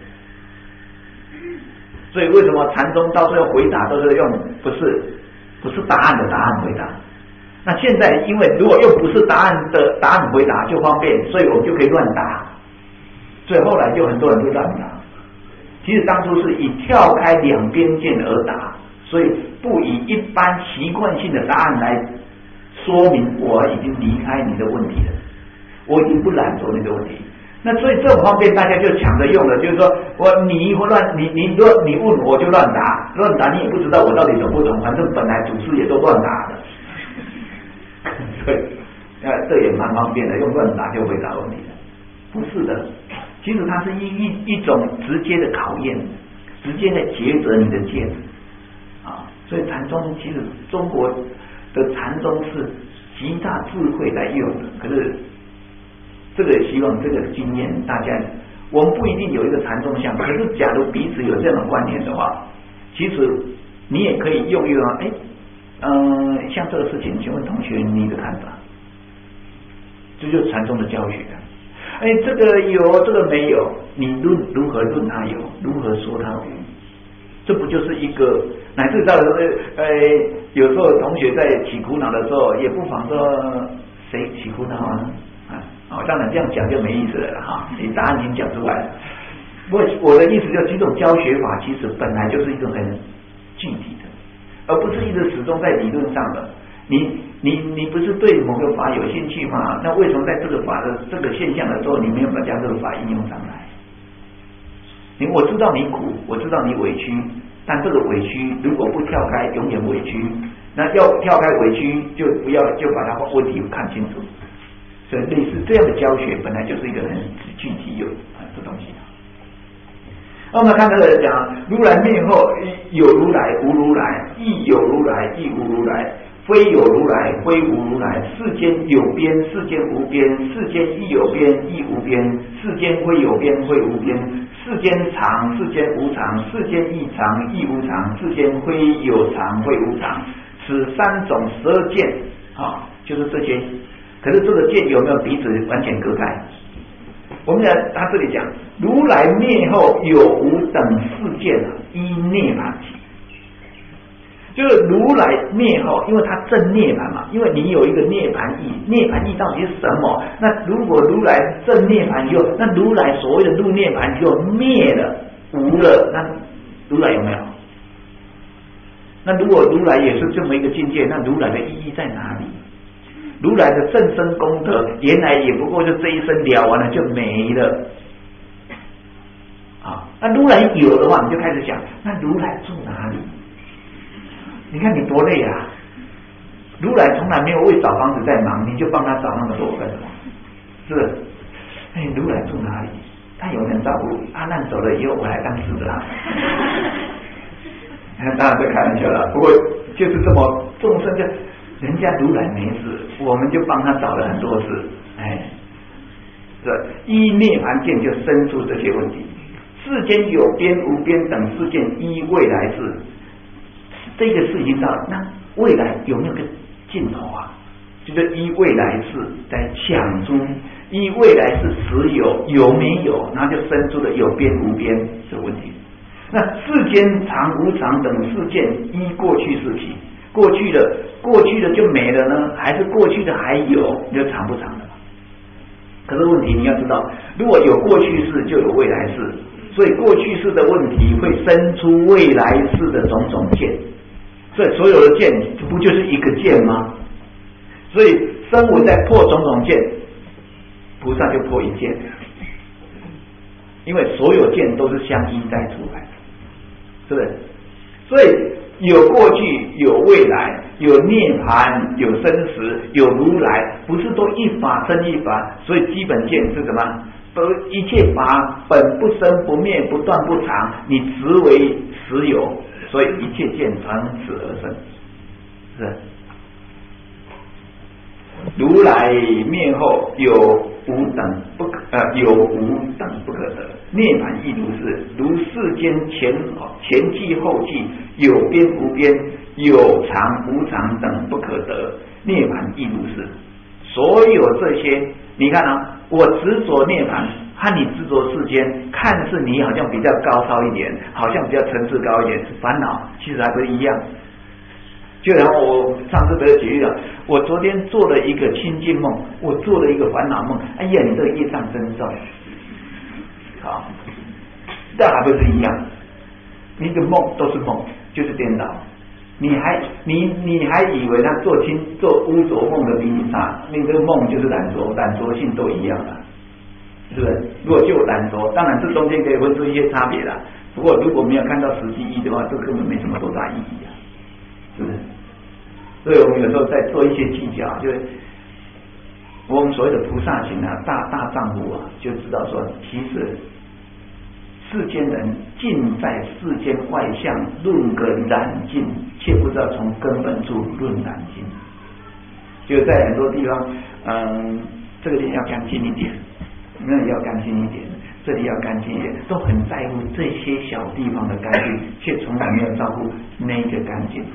所以为什么禅宗到最后回答都是用不是答案的答案回答？那现在因为如果用不是答案的答案回答就方便，所以我们就可以乱答，所以后来就很多人就乱答。其实当初是以跳开两边见而答，所以不以一般习惯性的答案来说明我已经离开你的问题了，我已经不拦着你的问题。那所以这种方便大家就抢着用了，就是说你问我就乱答你也不知道我到底懂不懂，反正本来祖师也都乱答的。所以这也蛮方便的，用乱答就回答问题了。不是的，其实它是一种直接的考验，直接的抉择你的见啊。所以禅宗其实中国的禅宗是极大智慧来用的，可是这个也希望这个经验大家，我们不一定有一个禅宗像，可是假如彼此有这样的观念的话，其实你也可以用一个像这个事情，请问同学你的看法？这就是禅宗的教学。这个有，这个没有，你如何论它有，如何说它无？这不就是一个乃至到有时候同学在起苦恼的时候，也不妨说谁起苦恼啊？当然这样讲就没意思了哈，你答案已经讲出来了。我的意思就是，这种教学法其实本来就是一种很具体的，而不是一直始终在理论上的。你不是对某个法有兴趣吗？那为什么在这个法的这个现象的时候，你没有把将这个法应用上来？我知道你苦，我知道你委屈，但这个委屈如果不跳开，永远委屈。那要跳开委屈，就把它问题看清楚。所以类似这样的教学，本来就是一个很具体有的东西。那我们看这个讲，如来灭后，有如来无如来，亦有如来亦无如来。非有如来，非无如来。世间有边，世间无边；世间亦有边，亦无边；世间非有边，非无边；世间常，世间无常；世间亦常，亦无常；世间非有常，非无常。此三种12见就是这些。可是这个见有没有彼此完全隔开？我们他这里讲，如来灭后有无等4见依涅槃起。就是如来灭后，因为他正涅槃嘛，因为你有一个涅槃意，涅槃意到底是什么？那如果如来正涅槃以后，那如来所谓的入涅槃以后灭了无了，那如来有没有？那如果如来也是这么一个境界，那如来的意义在哪里？如来的正身功德原来也不过就这一生了完了就没了那如来有的话，你就开始想，那如来住哪里？你看你多累啊！如来从来没有为找房子在忙，你就帮他找那么多份，是不是？如来住哪里？他有人照顾，阿难走了以后，我来当侍郎。当然是开玩笑了，不过就是这么众生就人家如来没事，我们就帮他找了很多事。这依涅槃见就生出这些问题。世间有边无边等4见依未来世。这个事情上，那未来有没有个尽头啊？就是依未来世来想出，依未来世实有没有，然后就生出了有边无边这个问题。那世间常无常等4见依过去世起，过去的就没了呢，还是过去的还有？你就常不常的？可是问题你要知道，如果有过去世，就有未来世，所以过去世的问题会生出未来世的种种见。所以所有的见不就是一个见吗？所以声闻在破种种见，菩萨就破一见，因为所有见都是相依在出来的，是不是？所以有过去，有未来，有涅槃，有生死，有如来，不是都一法生一法？所以基本见是什么？一切法本不生不灭，不断不长，你执为实有。所以一切见从此而生，是。 如来灭后有无等不可得，涅槃亦如是。如世间前际后际，有边无边，有常无常等不可得，涅槃亦如是。所有这些，你看啊，我执着涅槃和你执着世间，看似你好像比较高超一点，好像比较层次高一点，烦恼其实还不是一样。就然后我上次不是举例了，我昨天做了一个清净梦，我做了一个烦恼梦，哎呀，你这个业障真重，好，这还不是一样？你的梦都是梦，就是颠倒。你还以为他做污浊梦的比你差，那个梦就是懒惰性都一样的，是不是？如果就懒惰，当然这中间可以分出一些差别啦。不过如果没有看到实际意义的话，这根本没什么多大意义啊，是不是？所以我们有时候在做一些计较，就是我们所谓的菩萨行啊，大丈夫啊，就知道说，其实世间人尽在世间外相论个染尽，却不知道从根本处论染尽。就在很多地方，这个地方要干净一点，那里要干净一点，这里要干净一点，都很在乎这些小地方的干净，却从来没有照顾那个干净。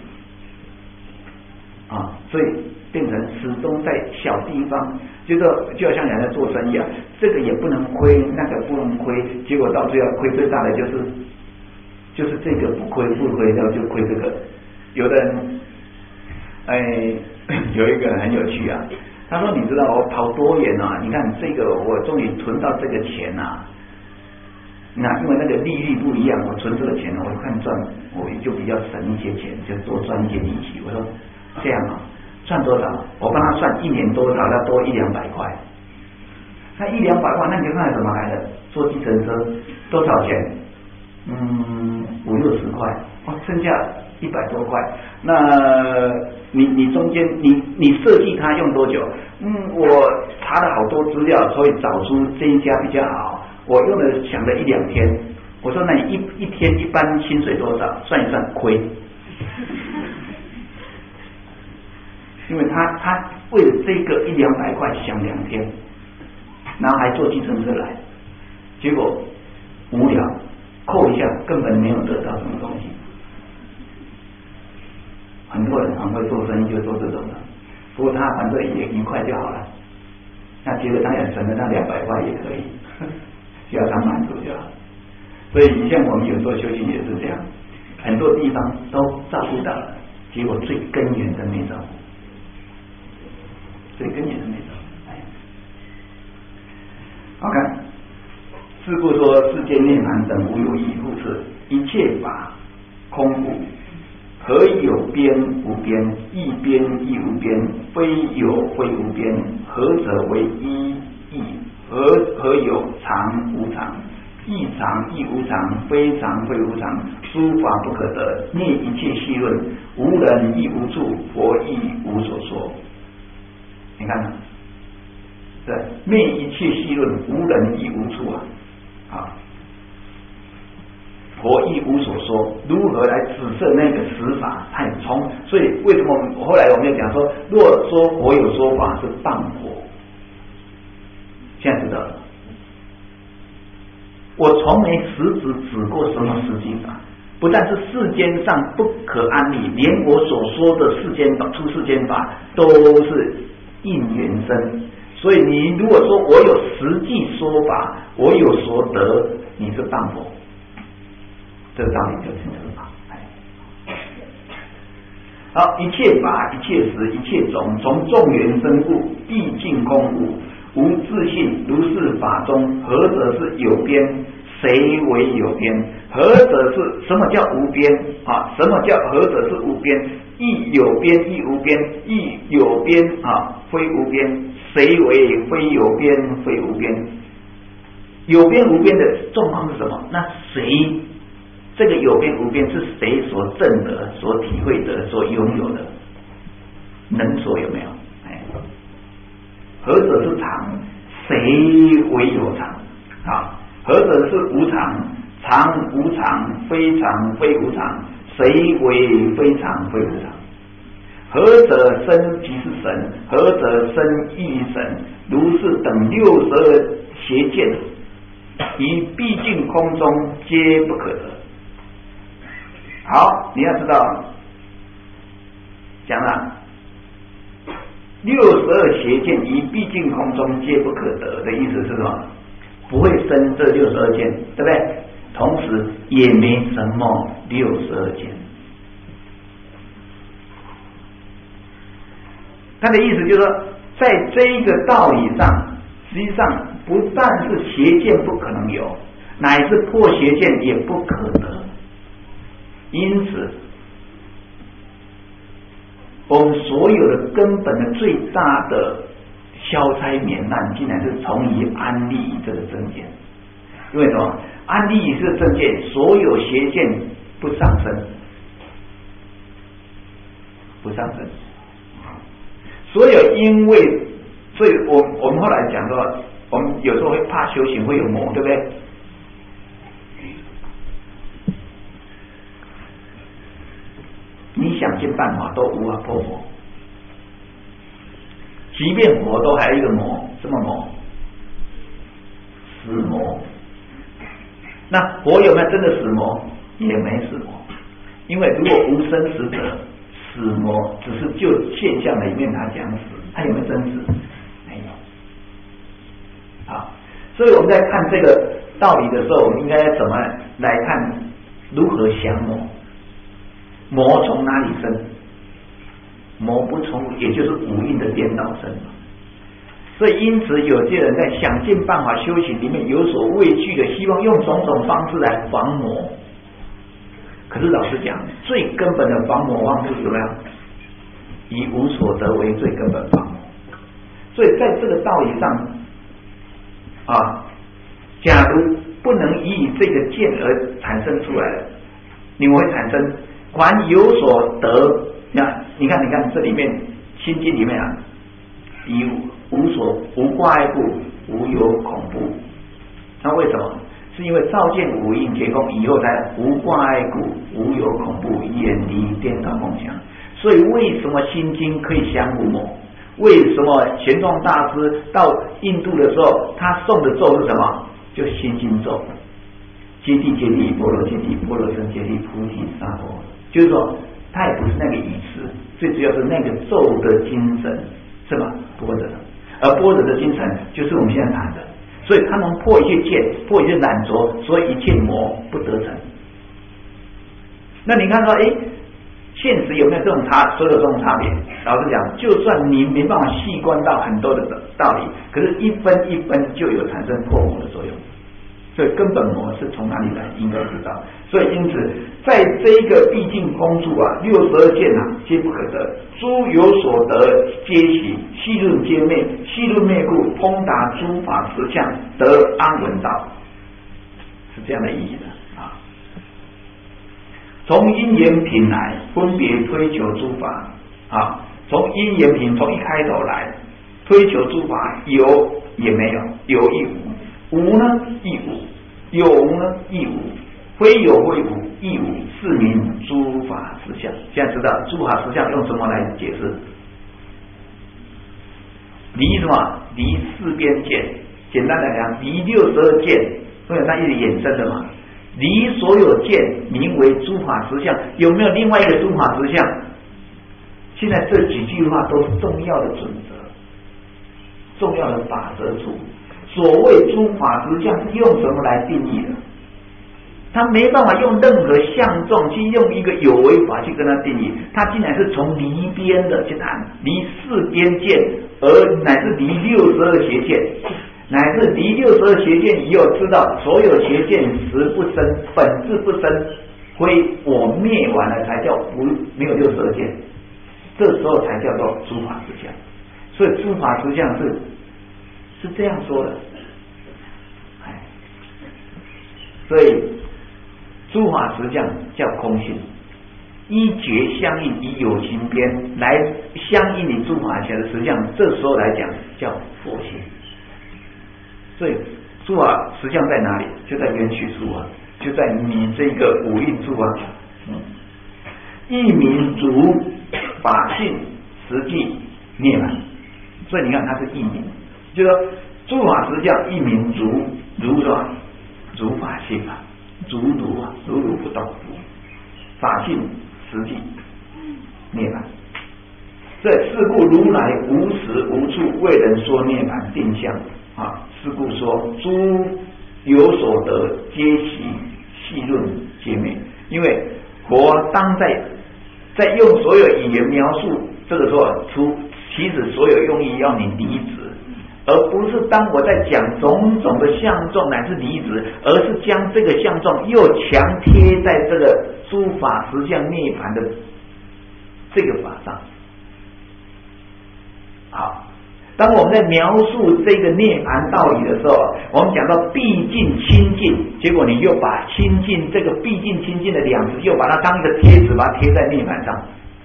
所以变成始终在小地方，就好像人在做生意啊，这个也不能亏，那个不能亏，结果到最后亏最大的就是这个不亏，然后就亏这个。有的人，有一个人很有趣啊，他说：“你知道我跑多远啊？你看这个，我终于存到这个钱啊。那因为那个利率不一样，我存这个钱，我看赚，我就比较省一些钱，就多赚一些利息。”我说。这样啊，赚多少？我帮他算一年多少，要多100-200块。那100-200块，那你就看怎么来的？坐计程车多少钱？50-60块，剩下100多块。那你中间你设计它用多久？我查了好多资料，所以找出这一家比较好。我想了1-2天。我说那你一天一般薪水多少？算一算亏。因为他为了这个100-200块想2天，然后还坐计程车来，结果无聊，扣一下根本没有得到什么东西。很多人很会做生意，就做这种的，不过他反正也1块就好了，那觉得他也省了那200块也可以，只要他满足就好。所以像我们有时候修行也是这样，很多地方都照顾到了，结果最根源的没照顾。最根源的那种，好看。是故说世间涅槃等无有义，故此一切法空故，何以有边无边，亦边亦无边，非有非无边，何者为一义？何有常无常？亦常亦无常，非常非无常，诸法不可得，灭一切细论，无人亦无处，佛亦无所说。你看看，对，灭一切细论，无人亦无处啊！佛亦无所说，如何来指涉那个实法？太冲，所以为什么后来我们要讲说，若说佛有说法是谤佛？现在知道了，我从没实质指过什么实际法。不但是世间上不可安理，连我所说的世间法、出世间法都是应缘生。所以你如果说我有实际说法，我有所得，你是谤佛，这个道理就清楚了。好，一切法、一切时、一切种，从众缘生故，毕竟空无，无自性。如是法中，何者是有边？谁为有边？何者是什么叫无边啊？什么叫何者是无边？亦有边亦无边，亦有边非无边。谁为非有边非无边？有边无边的状况是什么？那谁这个有边无边是谁所证得、所体会的、所拥有的？能所有没有？何者是常？谁为有常？何者是无常？常无常，非常非无常，谁为非常非无常？ 何者生即是神，何者生亦神，如是等62邪见，于毕竟空中皆不可得。好，你要知道，讲了62邪见于毕竟空中皆不可得的意思是什么？不会生这62见，对不对？同时也没什么62见。他的意思就是说，在这一个道理上，实际上不但是邪见不可能有，乃至破邪见也不可得。因此我们所有的根本的最大的消灾免难，竟然是从于安立这个正见。因为什么？安立这个正见，所有邪见不上升，不上升。所有因为，所以我们后来讲说，我们有时候会怕修行会有魔，对不对？你想尽办法都无法破魔，即便佛都还有一个魔，什么魔？死魔。那佛有没有真的死魔？也没死魔，因为如果无生死者，死魔只是就现象里面他讲死，他有没有真死？没有。好，所以我们在看这个道理的时候，我们应该怎么来看？如何降魔？魔从哪里生？魔不从，也就是五蕴的颠倒生。所以因此有些人在想尽办法修行里面有所畏惧的，希望用种种方式来防魔。可是老实讲，最根本的防魔方式是怎么样？以无所得为最根本防魔。所以在这个道理上啊，假如不能以这个见而产生出来的，你们会产生凡有所得。你看这里面心经里面啊，以无挂碍故，无有恐怖。那为什么？是因为照见五蕴皆空以后才无挂碍故，无有恐怖，远离颠倒梦想。所以为什么心经可以降伏魔？为什么玄奘大师到印度的时候，他诵的咒是什么？就心经咒，揭谛揭谛波罗揭谛，波罗僧揭谛，菩提萨婆。就是说，他也不是那个语词，最主要是那个咒的精神，是吧？般若，而般若的精神就是我们现在谈的，所以他能破一切见，破一切染着，所以一切魔不得成。那你看到，现实有没有这种所有这种差别？老实讲，就算你没办法细观到很多的道理，可是一分一分就有产生破魔的作用。所以根本魔是从哪里来，应该知道。所以因此，在这一个毕竟空处啊，62见啊，皆不可得。诸有所得，皆喜；细论皆昧，细论昧故，通达诸法实相，得安稳道，是这样的意义的啊。从因缘品来，分别推求诸法啊。从因缘品，从一开头来推求诸法，有也没有，有亦无，无呢亦无，有无呢亦无，非有非无亦无，是名诸法实相。现在知道诸法实相用什么来解释？离什么？离四边见。简单来讲，离62见，因为它一直衍生的嘛。离所有见名为诸法实相，有没有另外一个诸法实相？现在这几句话都是重要的准则，重要的法则处。所谓诸法实相是用什么来定义的？他没办法用任何相状去用一个有为法去跟他定义，他竟然是从离边的去谈，离四边见，而乃至离62邪见，乃至离62邪见以后，知道所有邪见实不生，本质不生，非我灭完了才叫没有62见，这时候才叫做诸法实相。所以诸法实相是这样说的，所以诸法实相叫空性，依觉相应，以有情边来相应你诸法的实相，这时候来讲叫佛性。所以诸法实相在哪里？就在缘起处啊，就在你这个五蕴处啊。一名如法性实际涅槃，所以你看它是译名，就是说诸法实相译名如什么？如法性啊，如如不动，法性实际涅槃。这是故如来无时无处为人说涅槃定相啊，是故说诸有所得皆悉细论皆灭。因为佛当在用所有语言描述这个时候，其实所有用意要你离子，而不是当我在讲种种的相状乃至离子，而是将这个相状又强贴在这个诸法实相涅槃的这个法上。好，当我们在描述这个涅槃道理的时候，我们讲到毕竟清净，结果你又把清净这个毕竟清净的两字，又把它当一个贴纸，把它贴在涅槃上。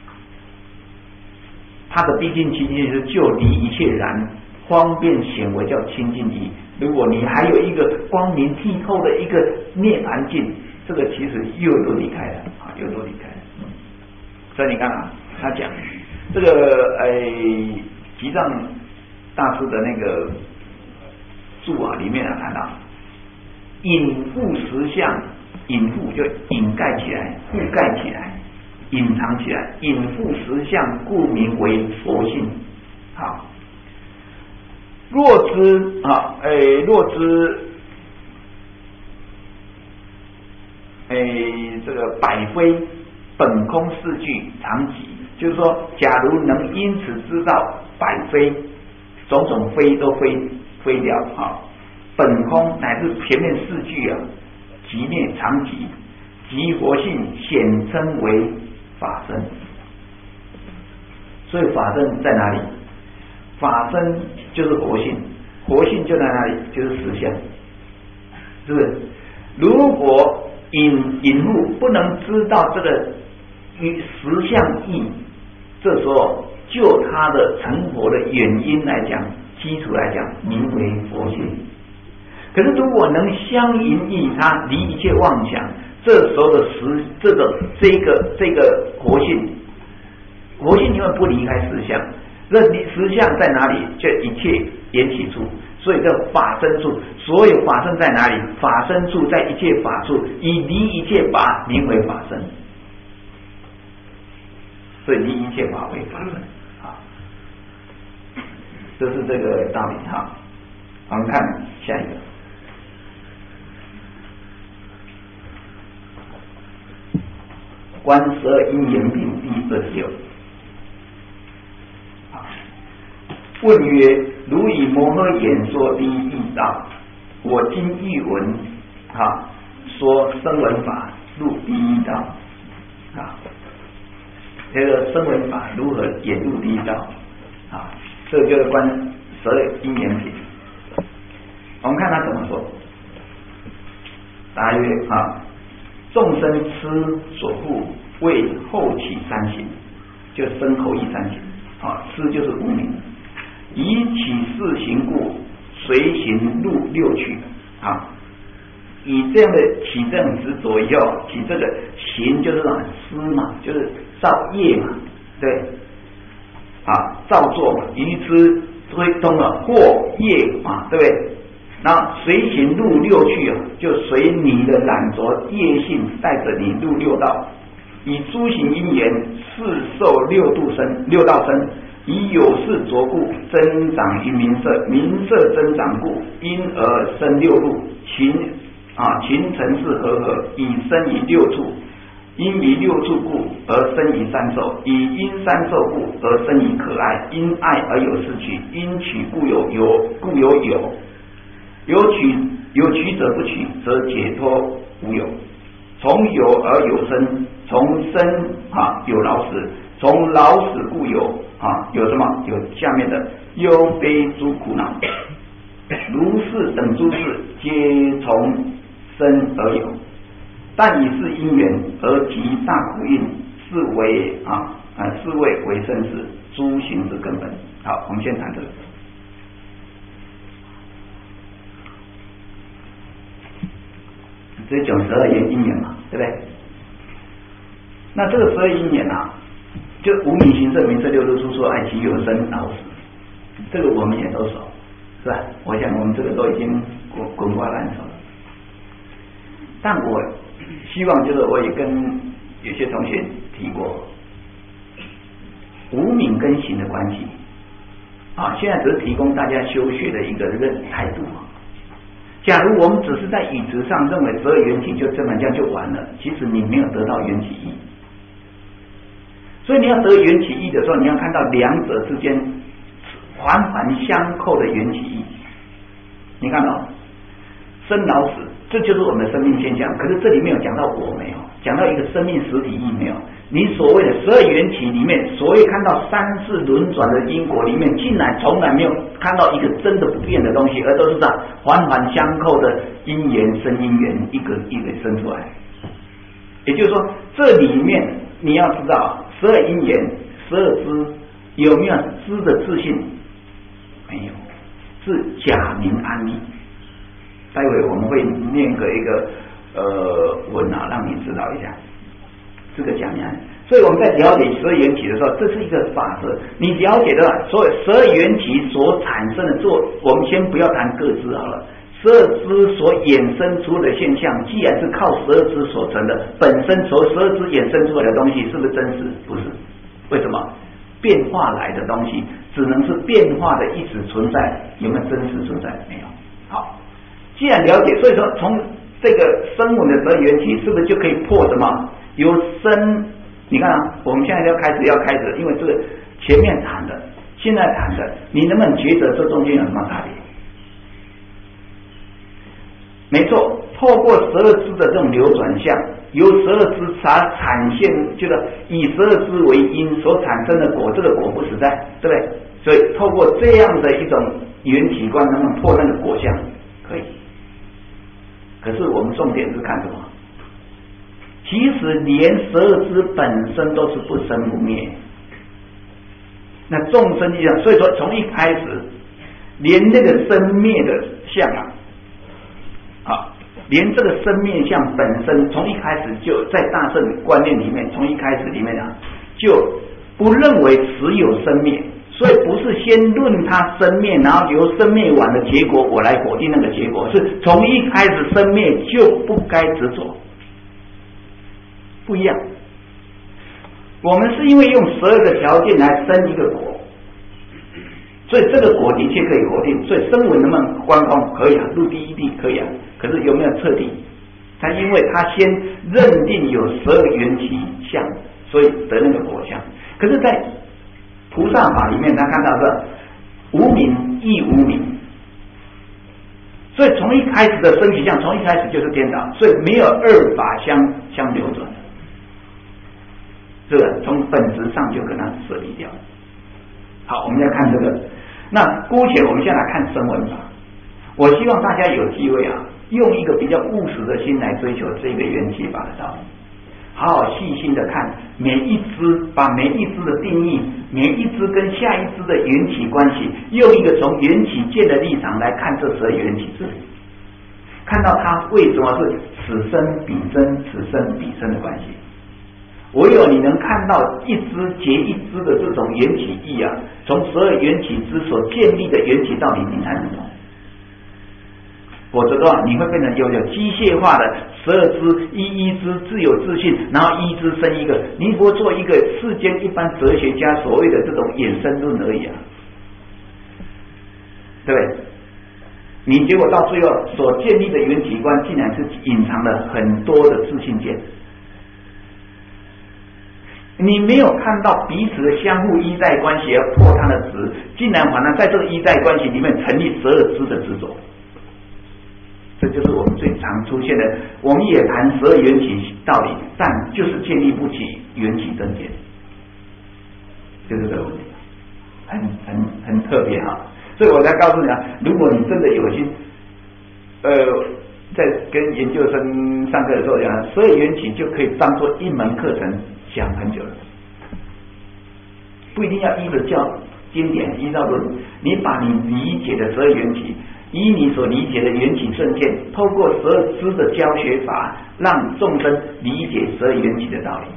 它的毕竟清净是就离一切然，方便显为叫清净义。如果你还有一个光明剔透的一个涅槃境，这个其实又都离开了啊，又都离开了。所以你看啊，他讲这个吉藏大师的那个注啊里面谈到隐覆实相，隐覆就掩盖起来，覆盖起来，隐藏起来，隐覆实相，故名为佛性。好，若知这个百非本空四句常集，就是说，假如能因此知道百非种种非都非掉啊，本空乃至前面四句啊，即灭常集，即佛性显称为法身。所以法身在哪里？法身就是佛性，佛性就在哪里？就是实相，是不是？如果隐覆不能知道这个实相义，这时候就它的成佛的原因来讲，基础来讲，名为佛性。可是如果能相应义它，离一切妄想，这时候的这个佛性因为不离开实相，那实相在哪里？就一切缘起处。所以叫法身处，所有法身在哪里？法身处在一切法处，以离一切法名为法身。所以离一切法为法身啊，这是这个道理哈。我们看下一个，观十二因缘品第26。问曰：如以摩诃演说第一义道，我今译文说声闻法入第一道啊。这个声闻法如何演入第一道啊？这个就是关十二因缘品。我们看他怎么说。答曰众生痴所护，为后起三行，就身口意三行痴就是无明。以起四行故，随行入六趣以这样的起这种执着以后，起这个行就是思嘛，就是造业嘛，对造作嘛，愚痴推动了惑业嘛，对不对？然后随行入六趣就随你的染着业性带着你入六道，以诸行因缘四受六道身。以有事着故，增长于名色，名色增长故，因而生六路。情尘世和，以生于六处。因于六处故，而生于三受。以因三受故，而生于可爱。因爱而有四取，因取故有有。有取者不取，则解脱无有。从有而有生，从生有老死，从老死故有。有什么？有下面的忧悲诸苦恼，如是等诸事，皆从生而有。但以是因缘而集大苦因，是为为生死诸行之根本。好，我们先谈这个。这是讲12因缘嘛，对不对？那这个12因缘就无名行色名色六路出说爱其有生老死，这个我们也都熟，是吧？我想我们这个都已经滚瓜烂熟了。但我希望就是我也跟有些同学提过，无名跟行的关系啊，现在只是提供大家修学的一个态度。假如我们只是在语词上认为12缘起就这么这样就完了，其实你没有得到缘起义。所以你要得缘起义的时候，你要看到两者之间环环相扣的缘起义。你看到生老死，这就是我们的生命现象。可是这里面有讲到我没有，讲到一个生命实体义没有。你所谓的12缘起里面，所谓看到3世轮转的因果里面，竟然从来没有看到一个真的不变的东西，而都是这样环环相扣的因缘生因缘，一个一个生出来。也就是说，这里面你要知道12因缘、12支有没有支的自信？没有，是假名安立。待会我们会念一个文啊，让你知道一下这个假名安立。所以我们在了解12缘起的时候，这是一个法则。你了解的所有12缘起所产生的我们先不要谈各支好了。12支所衍生出的现象，既然是靠12支所成的，本身从12支衍生出来的东西是不是真实？不是。为什么？变化来的东西只能是变化的一直存在，有没有真实存在？没有。好，既然了解，所以说从这个声闻的12缘起，是不是就可以破什么？由声，你看啊，我们现在要开始，因为这个前面谈的，现在谈的，你能不能觉得这中间有什么差别？没错，透过12支的这种流转相，由12支产现，就是以12支为因所产生的果，这个果不实在，对不对？所以透过这样的一种缘起观，能不能破那个果相？可以。可是我们重点是看什么？其实连12支本身都是不生不灭，那众生一样，所以说从一开始，连那个生灭的相连这个生灭相本身，从一开始就在大乘观念里面，从一开始里面就不认为只有生灭，所以不是先论它生灭，然后由生灭完的结果我来否定那个结果，是从一开始生灭就不该执着，不一样。我们是因为用12个条件来生一个果，所以这个果的确可以否定，所以声闻能不能观空？可以啊，入第一地可以啊，可是有没有彻底？他因为他先认定有12缘起相，所以得那个果相。可是在菩萨法里面，他看到是无明亦无明，所以从一开始的升起相，从一开始就是颠倒，所以没有二法相流转，这个从本质上就跟它舍离掉。好，我们要看这个。那姑且我们先来看声闻法。我希望大家有机会用一个比较务实的心来追求这个缘起法的道理，好好细心的看每一支，把每一支的定义，每一支跟下一支的缘起关系，用一个从缘起界的立场来看这12缘起支，看到它为什么是此生彼生，此生彼生的关系。唯有你能看到一支结一支的这种缘起义从12缘起支所建立的缘起道理，你才能懂。否则的话，你会变成有机械化的12支一支自有自信，然后一支生一个，你不过做一个世间一般哲学家所谓的这种衍生论而已对不对？你结果到最后所建立的缘起观，竟然是隐藏了很多的自信见。你没有看到彼此的相互依赖关系而破它的执，竟然反而在这个依赖关系里面成立12支的执着。这就是我们最常出现的，我们也谈12缘起道理，但就是建立不起缘起正见，就是这个问题，很特别所以我才告诉你如果你真的有心，在跟研究生上课的时候12缘起就可以当做一门课程讲很久了，不一定要依着教经典依照论，你把你理解的12缘起，以你所理解的缘起正见，透过12支的教学法，让众生理解12缘起的道理。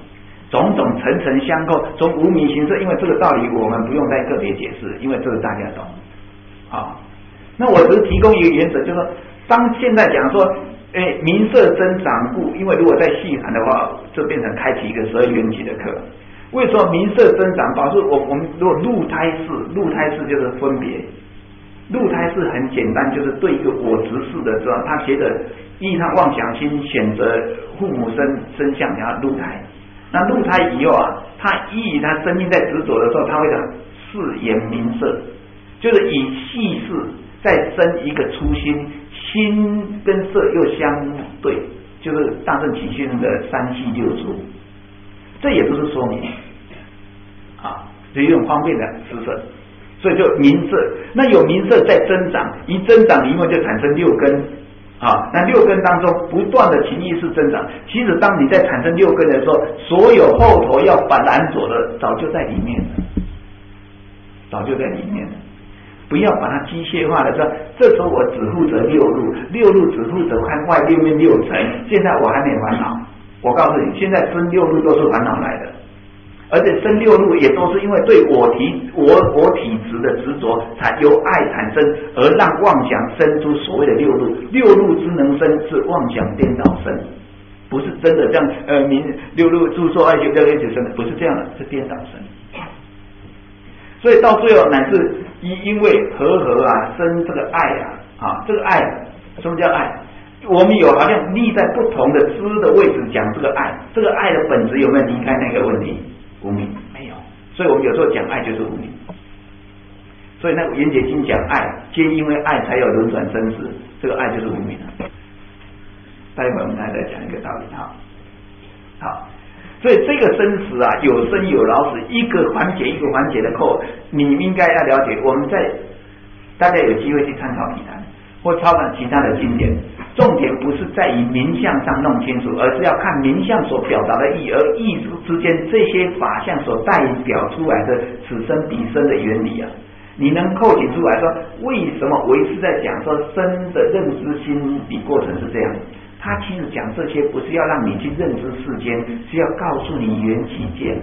种种层层相扣，从无名行色，因为这个道理我们不用再个别解释，因为这个大家懂。好，那我只是提供一个原则，就是说，当现在讲说，名色增长故，因为如果再细谈的话，就变成开启一个12缘起的课。为什么名色增长？表示我们如果入胎式就是分别，入胎式很简单，就是对一个我执事的时候，他觉得依他妄想心选择父母生相，然后入胎。那入胎以后啊，他依他生命在执着的时候，他会讲视言名色，就是以细事再生一个初心，心跟色又相对，就是大乘起信的3系6出。这也不是说明啊，就一种方便的施设，所以就名色。那有名色在增长，一增长因为就产生6根啊。那6根当中不断的情意识增长。其实当你在产生6根的时候，所有后头要反蓝左的早就在里面了，早就在里面了。不要把它机械化的说，这时候我只负责6路，6路只负责看外面6层，现在我还没烦恼。我告诉你，现在生6路都是烦恼来的，而且生6路也都是因为对我体质的执着，才由爱产生，而让妄想生出所谓的6路。6路之能生，是妄想颠倒生，不是真的这样。6路著作爱学教一起生，不是这样的，是颠倒生。所以到最后乃至因为和啊生这个爱啊，这个爱，什么叫爱？我们有好像立在不同的知的位置讲这个爱，这个爱的本质有没有离开那个问题？无明没有，所以我们有时候讲爱就是无明。所以那个圆觉经讲爱，皆因为爱才有轮转生死，这个爱就是无明了。待会我们还再讲一个道理好，所以这个生死啊，有生有老死，一个环节一个环节的扣，你应该要了解。我们在大家有机会去参考体坛或抄看其他的经典，重点不是在于名相上弄清楚，而是要看名相所表达的意，而意之间这些法相所代表出来的此生彼生的原理啊，你能扣紧出来说，为什么唯识在讲说生的认知心理过程是这样？他其实讲这些不是要让你去认知世间，是要告诉你缘起见。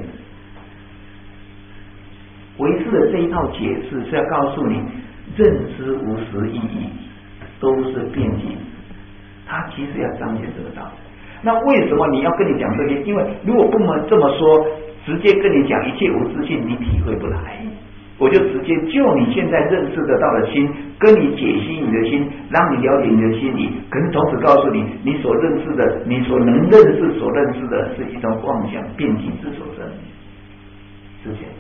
唯识的这一套解释是要告诉你，认知无实意义，都是变境。他其实要彰显这个道理。那为什么你要跟你讲这些？因为如果不能这么说，直接跟你讲一切无自性，你体会不来。我就直接就你现在认识得到的心，跟你解析你的心，让你了解你的心理，可是同时告诉你，你所认识的，你所能认识所认识的是一种妄想变境之所生。之前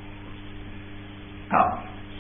好，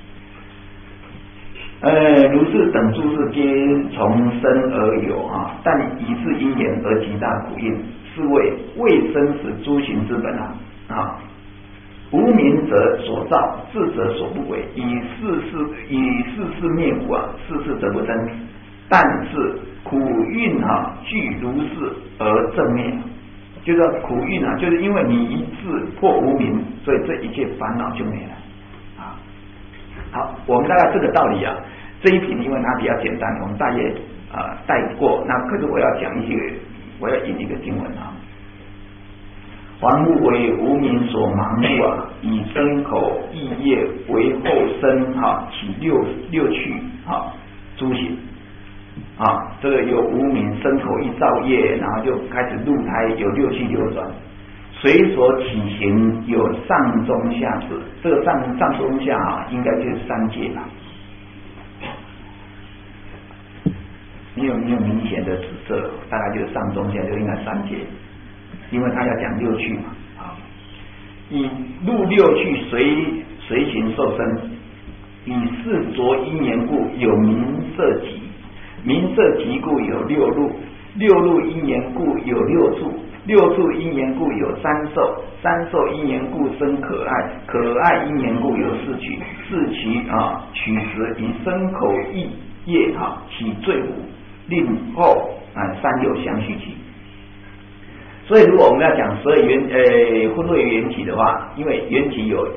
如是等诸事皆从生而有啊，但以是因缘而极大苦因，是为生死诸行之本啊。无明者所造，智者所不为。以世事灭苦啊，世事则不生。但是苦运具如是而正灭，就是说苦运就是因为你一智破无明，所以这一切烦恼就没了啊。好，我们大概这个道理啊，这一品因为它比较简单，我们大约带过。那可是我要讲一些，我要引一个经文啊。凡夫为无明所盲目啊，以身口意业为后生起六趣诸行啊，这个有无明身口意造业，然后就开始入胎，有六趣流转，随所起行有上中下次，这个上中下应该就是三界吧？你有明显的紫色，大概就是上中下就应该三界。因为他要讲六趣嘛，以入六趣随行受生，以是着因缘故有名色集，名色集故有六路，六路因缘故有六处，六处因缘故有三受，三受因缘故生可爱，可爱因缘故有四取，四取取时以身口意业起罪苦，令后三有相续起。所以如果我们要讲12分位缘起的话，因为缘起有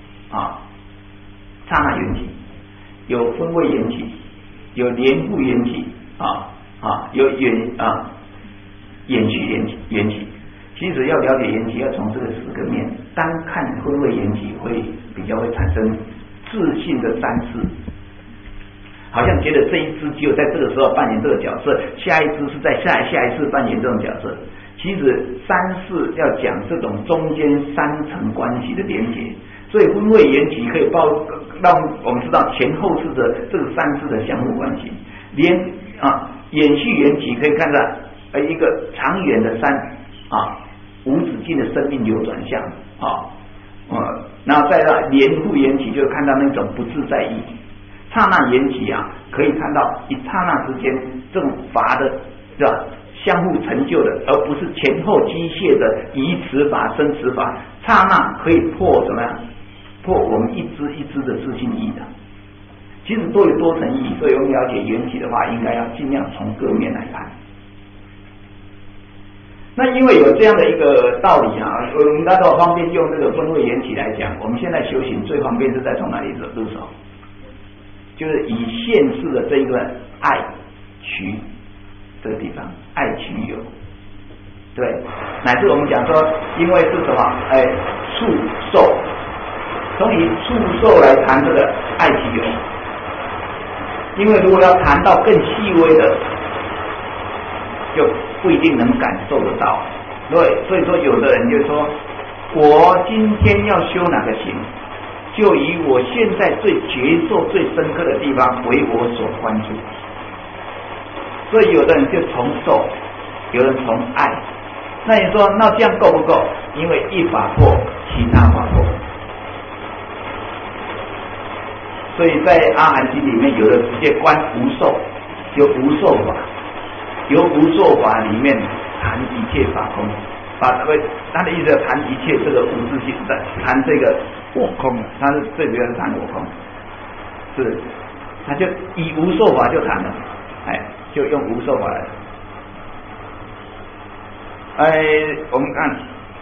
刹那缘起，有分位缘起，有连复缘起有远续缘起。 其实要了解缘起，要从这个4个面，单看分位缘起会比较会产生自信的3世，好像觉得这一支只有在这个时候扮演这个角色，下一支是在下一次扮演这种角色。其实3世要讲这种中间3层关系的连结，所以分位缘起可以让我们知道前后世的这个3世的相互关系。延续缘起可以看到一个长远的无止境的生命流转向然后再到连复缘起，就看到那种不自在意。刹那缘起可以看到一刹那之间这种法的是吧，相互成就的，而不是前后机械的移持法、生持法。刹那可以破什么呀？破我们一支一支的自性意的。其实都有多层意义，所以我们了解缘起的话，应该要尽量从各面来看。那因为有这样的一个道理我们大家方便用这个分位缘起来讲，我们现在修行最方便是在从哪里入手？就是以现世的这一个爱取这个地方，爱取有，对，乃至我们讲说，因为是什么？触受，从以触受来谈这个爱取有。因为如果要谈到更细微的，就不一定能感受得到。对，所以说有的人就说，我今天要修哪个行，就以我现在最觉受最深刻的地方为我所关注。所以有的人就从受，有人从爱。那你说那这样够不够？因为一法破，其他法破。所以在阿含经里面，有的直接观无受，有无受法，由无受法里面谈一切法空，他的意思谈一切这个无自性的，谈这个我空，他是最主要是谈我空，是，他就以无受法就谈了，就用无受法来，我们看，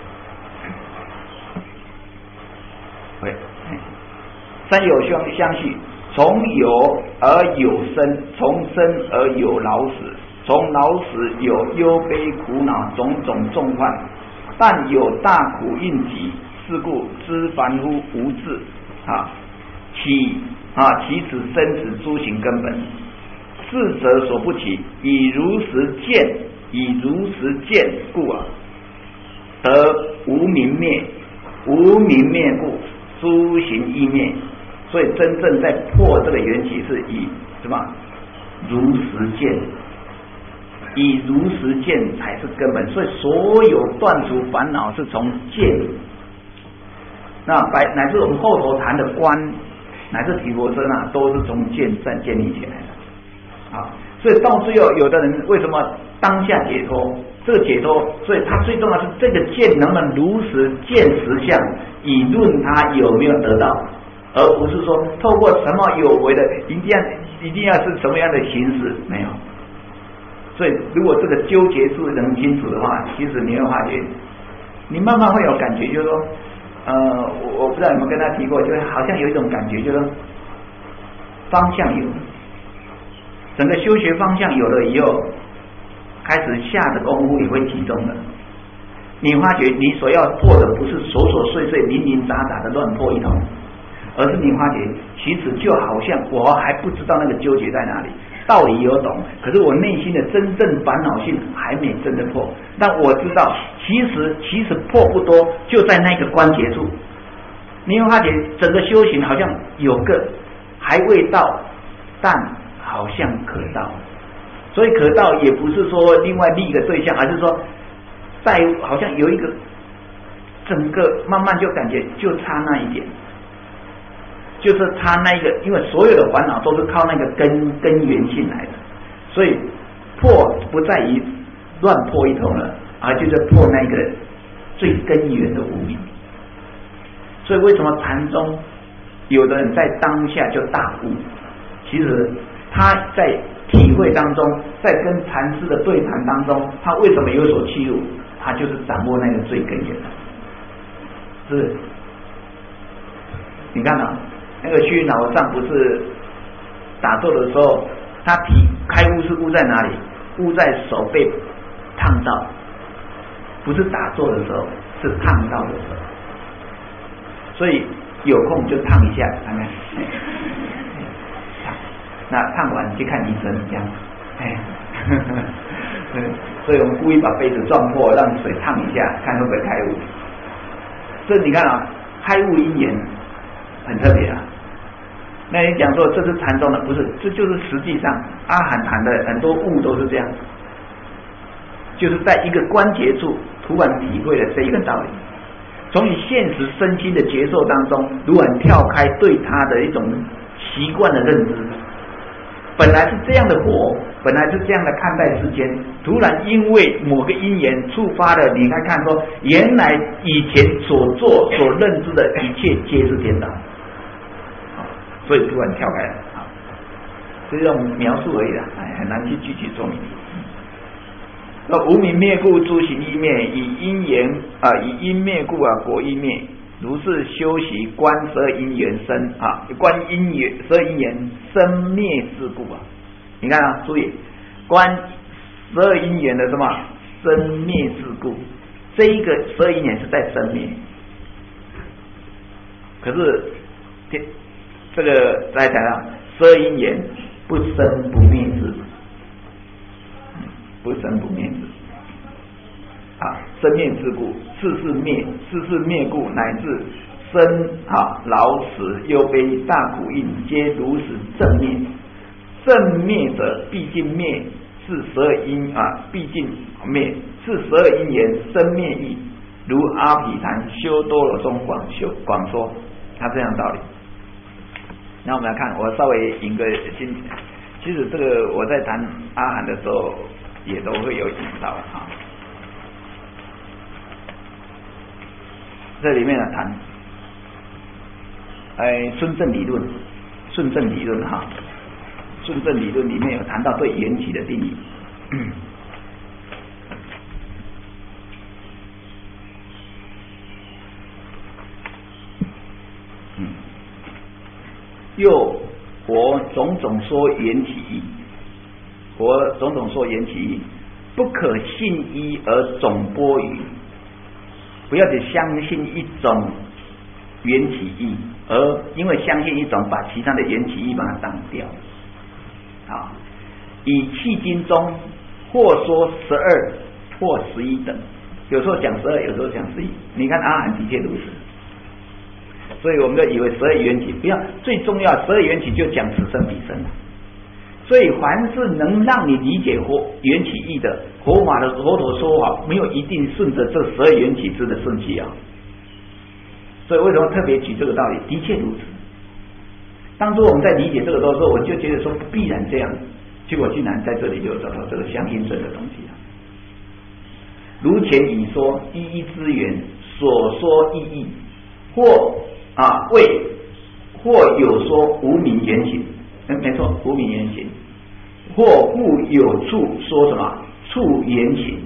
三有相续，从有而有生，从生而有老死，从老死有忧悲苦恼种种重患，但有大苦应集，是故知凡夫无智起此生死诸行根本，智者所不起，以如实见故得无明灭，无明灭故诸行亦灭。所以真正在破这个缘起是以什么？如实见，以如实见才是根本。所以所有断除烦恼是从见，那乃至我们后头谈的观，乃至毗婆舍那都是从见站建立起来的。所以到最后，有的人为什么当下解脱？这个解脱，所以他最重要是这个见能不能如实见实相，以论他有没有得到。而不是说透过什么有为的一定要是什么样的形式，没有。所以如果这个纠结是能清楚的话，其实你会发觉，你慢慢会有感觉，就是说，我不知道有没有跟他提过，就是好像有一种感觉，就是说方向有，整个修学方向有了以后，开始下的功夫也会集中的。你发觉你所要破的不是琐琐碎碎、零零杂杂的乱破一通。而是你发觉，其实就好像我还不知道那个纠结在哪里，道理有懂，可是我内心的真正烦恼性还没真的破。但我知道，其实破不多，就在那个关节处。你会发觉，整个修行好像有个还未到，但好像可到。所以可到也不是说另外立一个对象，而是说，在好像有一个整个慢慢就感觉就差那一点。就是他那个，因为所有的烦恼都是靠那个根源性来的，所以破不在于乱破一通了，而就是破那个最根源的无明。所以为什么禅宗有的人在当下就大悟？其实他在体会当中，在跟禅师的对谈当中，他为什么有所契入？他就是掌握那个最根源的，是不是？你看那个虚云老和尚不是打坐的时候，他开悟是悟在哪里？悟在手被烫到， 不是打坐的时候，是烫到的时候。所以有空就烫一下，看看。那烫完去看医生，这样。所以我们故意把杯子撞破，让水烫一下，看会不会开悟。这你看啊，开悟因缘很特别啊。那你讲说这是禅宗的，不是，这就是实际上阿含谈的很多悟都是这样，就是在一个关节处突然体会了这一个道理，从你现实身心的接受当中，如然跳开对他的一种习惯的认知。本来是这样的活，本来是这样的看待世间，突然因为某个因缘触发了，你看说，原来以前所做所认知的一切皆是颠倒，所以突然跳开了，这是用描述而已啦，很难去具体说明。无明灭故，诸行亦灭，以因灭故果亦灭。如是修习观12因缘生观12因缘生灭之故啊！你看啊，注意观12因缘的什么生灭之故，这一个12因缘是在生灭，可是这个再讲到12因缘不生不灭之，不生不灭之。生灭之故，世事灭故，乃至生老死忧悲大苦印，皆如此正灭。正灭者，毕竟灭是12因毕竟灭是12因缘生灭义，如阿毗昙修多罗中广说，它这样的道理。那我们来看，我稍微引个经，其实这个我在谈阿含的时候也都会有引到这里面谈，顺正理论顺正理论里面有谈到对缘起的定义。又我种种说缘起义，不可信一而总播于。不要只相信一种缘起义，而因为相信一种，把其他的缘起义把它挡掉。以迄今中或说12或11等，有时候讲12，有时候讲11。你看阿含的确如此，所以我们就以为12缘起，不要最重要，12缘起就讲此生彼生。所以凡是能让你理解缘起义的佛法的佛陀说法，没有一定顺着这12缘起之的顺序啊。所以为什么特别举这个道理？的确如此。当初我们在理解这个的时候，我就觉得说不必然这样，结果竟然在这里就找到这个相应顺的东西了。如前已说一一之缘所说意义，或有说无明缘起。没错，无明缘行，或复有处说什么处缘行？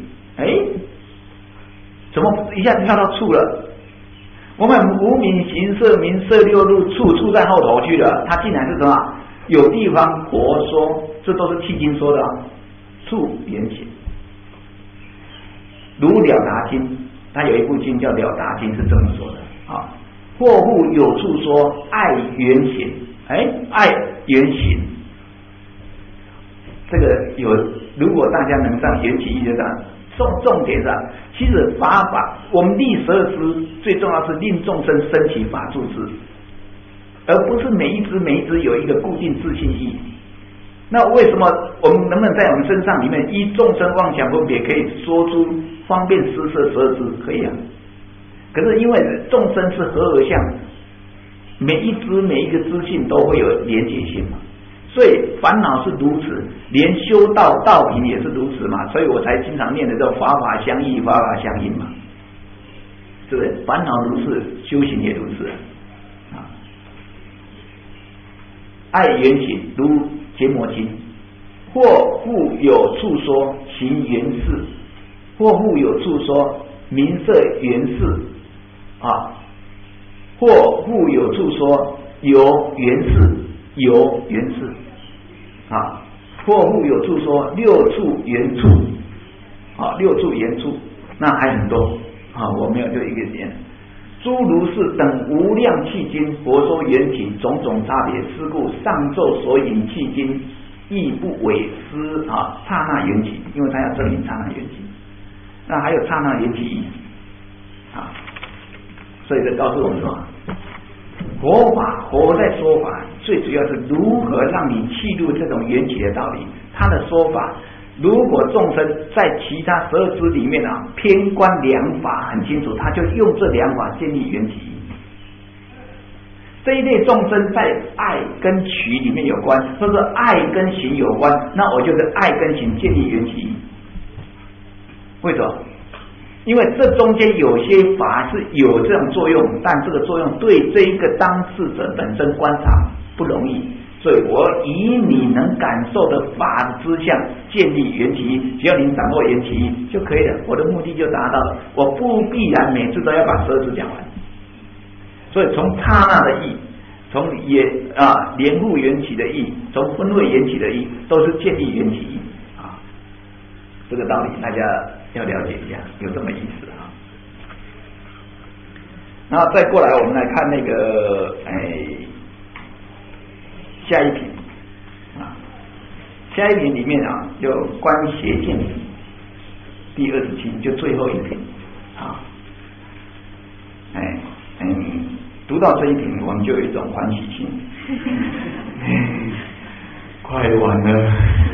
怎么一下子跳到处了？我们无明行色名色六路处在后头去了，它竟然是什么？有地方佛说，这都是契经说的处缘行。如了达经，它有一部经叫了达经，是这么说的或复有处说爱缘行。爱缘行，这个有，如果大家能上缘起义就上，重点上，其实法我们立12支，最重要是令众生升起法住之，而不是每一支有一个固定自性义。那为什么我们能不能在我们身上里面依众生妄想分别可以说出方便施设12支？可以啊，可是因为众生是合而相，每一个知性都会有连结性嘛，所以烦恼是如此，连修道品也是如此嘛，所以我才经常念的叫法法相依，法法相应嘛，对不对？烦恼如此，修行也如此爱缘行如结魔经，或复有处说行缘事，或复有处说名色缘事或复有处说有缘事或复有处说六处缘处那还很多啊，我没有就一个点。诸如是等无量迄今，佛说缘起种种差别，是故上咒所引迄今亦不违失啊刹那缘起，因为他要证明刹那缘起。那还有刹那缘起义啊，所以这告诉我们说，佛法佛在说法，最主要是如何让你契入这种缘起的道理。他的说法，如果众生在其他12支里面啊，偏观良法很清楚，他就用这良法建立缘起义。这一类众生在爱跟取里面有关，或者爱跟行有关，那我就是爱跟行建立缘起义。为什么？因为这中间有些法是有这种作用，但这个作用对这一个当事者本身观察不容易，所以我以你能感受的法之相建立缘起义，只要你掌握缘起义就可以了，我的目的就达到了。我不必然每次都要把12支讲完，所以从刹那的义，从连护缘起的义，从分位缘起的义，都是建立缘起义啊。这个道理大家要了解一下，有这么意思啊。然后再过来，我们来看那个下一品啊，下一品里面啊，就观邪见第27，就最后一品啊。读到这一品，我们就有一种欢喜心，快完了。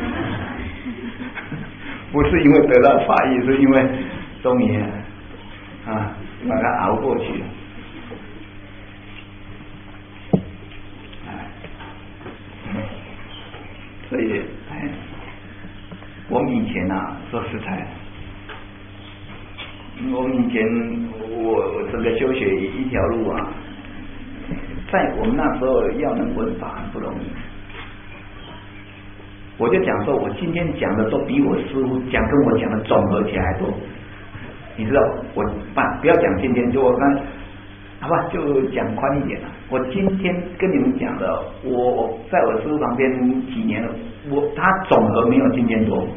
不是因为得到法益，是因为终于把它熬过去了。所以，我们以前说实在，我们以前我整个修学一条路啊，在我们那时候要能闻法很不容易。我就讲说，我今天讲的都比我师父跟我讲的总合起来还多。你知道，我不要讲今天，就我刚，好吧，就讲宽一点了。我今天跟你们讲的，我在我师父旁边几年了，他总和没有今天多，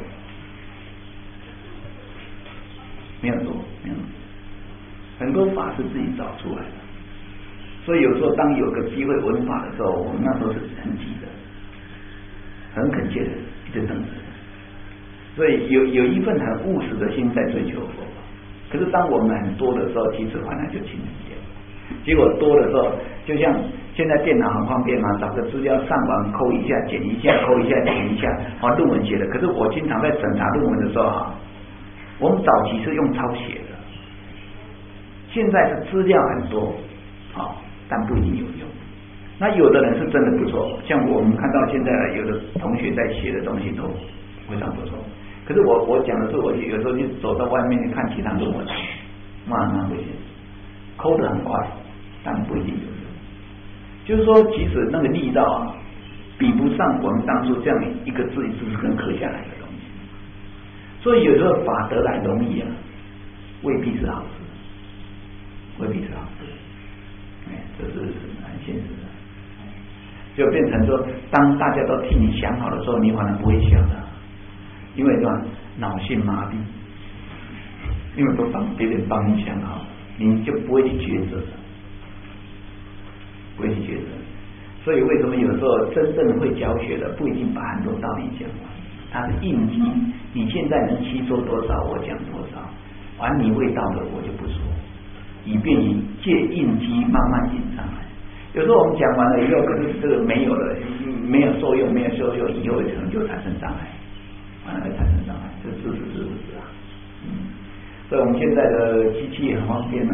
没有多，没有。很多法是自己找出来的，所以有时候当有个机会闻法的时候，我们那时候是很急的。很恳切的一直等着，所以有一份很务实的心在追求佛法。可是当我们很多的时候，其实反而就轻一点。结果多的时候，就像现在电脑很方便嘛，找个资料上网抠一下、剪一下、抠一下、剪一下，论文写的。可是我经常在审查论文的时候我们早期是用抄写的，现在是资料很多但不一定有用。那有的人是真的不错，像我们看到现在有的同学在写的东西都非常不错。可是我讲的是，我有时候就走到外面看其他论文，那不行，抠得很快，但不一定有用。就是说，其实那个力道比不上我们当初这样一个字一字跟刻下来的东西。所以有时候法得来容易未必是好事，未必是好事。这是很现实的。就变成说，当大家都替你想好的时候，你反而不会想的，因为脑性麻痹，因为都别人帮你想好，你就不会去抉择，不会去抉择。所以为什么有时候真正会教学的不一定把很多道理讲完，它是应机，你现在能吸收多少，我讲多少，完你味道的我就不说，以便于借应机慢慢引上来。有时候我们讲完了以后，可是这个没有了，没有受用，没有受用，以后可能就产生障碍，会产生障碍，这是所以我们现在的机器很方便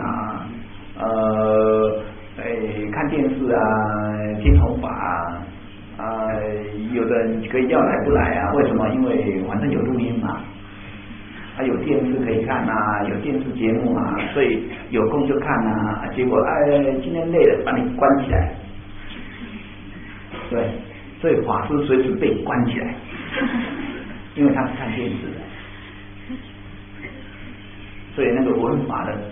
看电视听弘法有的人可以要来不来为什么？因为反正有录音嘛。有电视可以看有电视节目所以有空就看结果今天累了，把你关起来。对，所以法师随时被关起来，因为他是看电视的，所以那个闻法的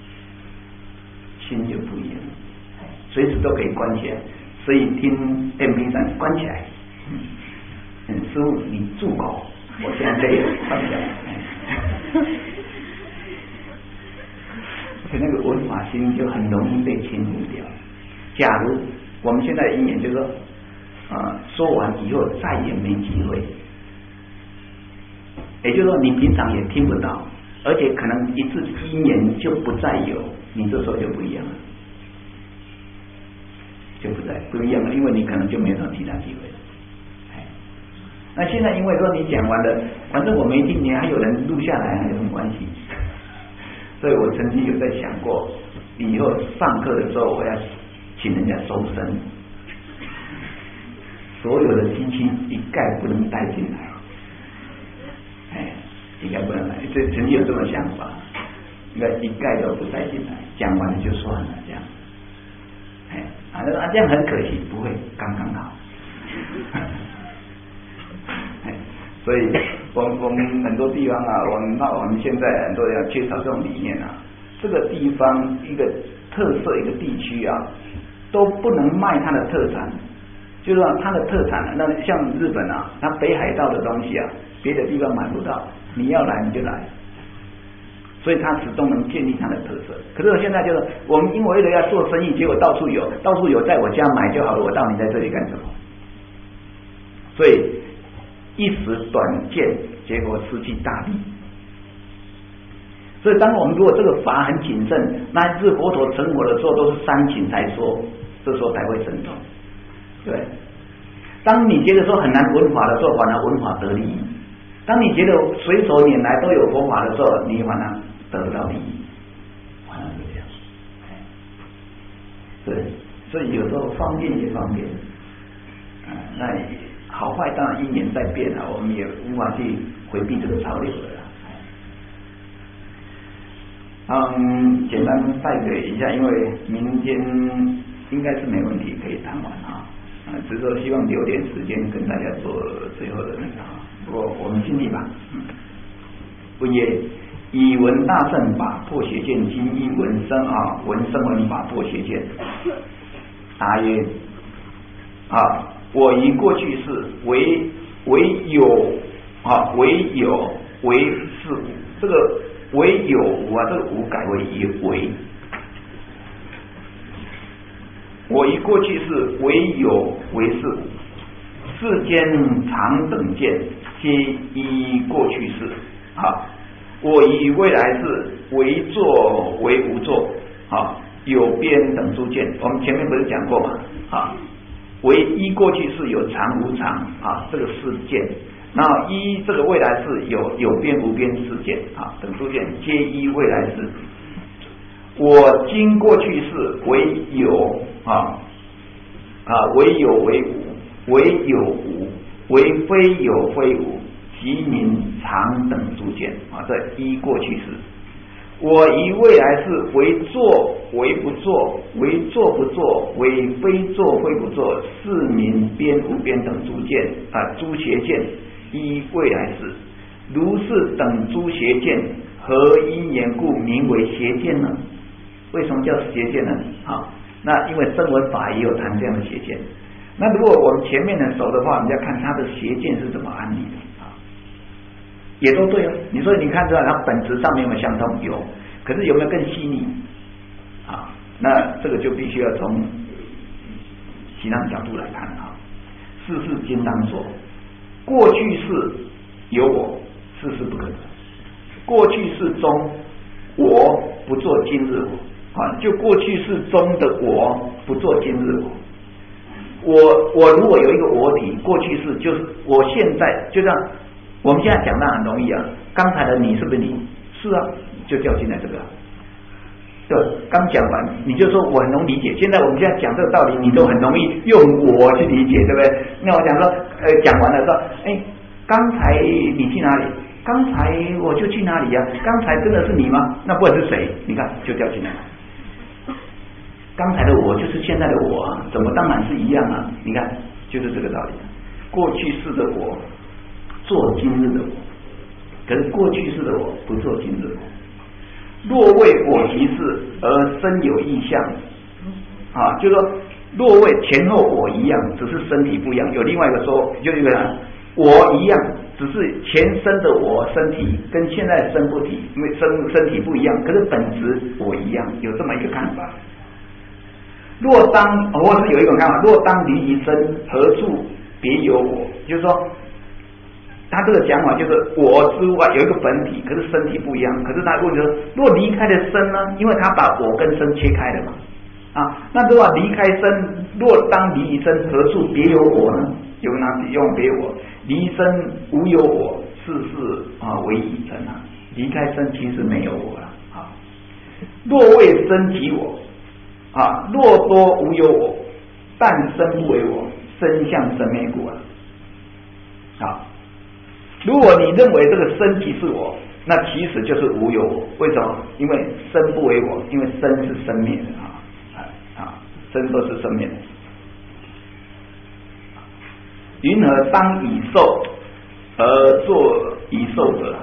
心就不一样，随时都可以关起来。所以听 MP3 关起来，师父你住口，我现在累了，关起来。 所以那个闻法心就很容易被侵入掉。假如我们现在的因缘就是说，说完以后再也没机会，也就是说你平常也听不到，而且可能一次因缘就不再有，你这时候就不一样了，就不一样了，因为你可能就没有什么其他机会了。那现在因为说你讲完了，反正我没听，你还有人录下来，还有什么关系？所以我曾经有在想过，以后上课的时候我要请人家收声，所有的机器一概不能带进来，一概不能来。这曾经有这么想法，应该一概都不带进来，讲完了就算了，这样。这样很可惜，不会刚刚好。所以我们很多地方啊，我们现在很多人要介绍这种理念啊，这个地方一个特色一个地区啊，都不能卖它的特产，就是说它的特产，那像日本啊，它北海道的东西啊，别的地方买不到，你要来你就来，所以它始终能建立它的特色。可是我现在就是我们因为了要做生意，结果到处有，在我家买就好了，我到你在这里干什么？所以一时短见，结果失去大利。所以当我们如果这个法很谨慎，那一次佛陀成佛的时候都是三请才说，这时候才会生动。对，当你觉得说很难闻法的时候，反而闻法得利益；当你觉得随手拈来都有佛法的时候，你反而得不到利益，反而是这样。对，所以有时候方便也方便，那好坏当然因缘在变啊，我们也无法去回避这个潮流的啦。简单带给一下，因为明天应该是没问题可以谈完啊，只是说希望留点时间跟大家做最后的那个啊。不过我们尽力吧。问曰：以闻大乘法破邪见，今依闻声闻法破邪见。答曰：我以过去世为有为是无，这个为有无啊，这个无改为为。我以过去世为有为是无，世间常等见，皆依过去世。我以未来世为作为无作，有边等诸见。我们前面不是讲过吗？为依过去世有常无常这个世见，然后依这个未来世有边无边世见等诸见，皆依未来世。我今过去世为有为有为无，为有无，为非有非无，即名常等诸见这依过去世。我以未来世为作为不作，为作不作，为非作非不作，是名边无边等诸见诸邪见，依未来世。如是等诸邪见，何因缘故名为邪见呢？为什么叫邪见呢？那因为声闻法也有谈这样的邪见。那如果我们前面的熟的话，我们要看他的邪见是怎么安立的也都对哦。你说你看出来它本质上面有没有相同？有，可是有没有更细腻那这个就必须要从其他角度来看世事经当说，过去世有我，世事不可得。过去世中我不做今日我就过去世中的我不做今日我如果有一个我体，过去世就是我现在，就像我们现在讲的很容易刚才的你是不是你？是就掉进来这个对，刚讲完你就说我很容易理解，现在我们现在讲这个道理你都很容易用我去理解，对不对？那我讲说讲完了说刚才你去哪里？刚才我就去哪里刚才真的是你吗？那不管是谁，你看就掉进来了。刚才的我就是现在的我怎么当然是一样你看就是这个道理。过去式的我做今日的我，可是过去式的我不做今日的我。若为我提示而身有异象就是说若为前后我一样，只是身体不一样。有另外一个说，就一个我一样，只是前身的我身体跟现在的身体不一样，可是本质我一样，有这么一个看法。若当，或是有一种看法，若当离于身，何处别有我？就是说，他这个讲法就是我之外有一个本体，可是身体不一样。可是他问说，若离开了身呢？因为他把我跟身切开了嘛。那如果离开身，若当离于身，何处别有我呢？有哪里用别我？离身无有我，世事为已成啊。离开身其实没有我了啊。若为身即我若多无有我，但身不为我，身相生灭故如果你认为这个身即是我，那其实就是无有我。为什么？因为身不为我，因为身是生灭的身都是生灭的。云何当以受而作以受者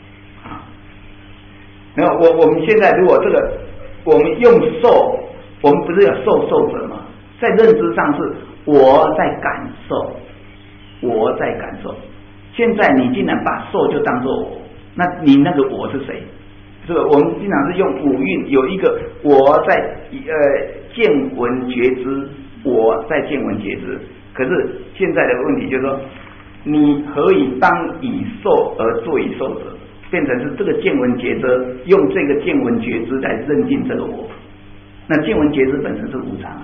没有，我们现在如果这个我们用受，我们不是有受者吗？在认知上是我在感受，我在感受。现在你竟然把受就当作我，那你那个我是谁？这个我们经常是用五蕴，有一个我在见闻觉知，我在见闻觉知。可是现在的问题就是说，你何以当以受而作以受者？变成是这个见闻觉知，用这个见闻觉知来认定这个我。那见闻觉知本身是无常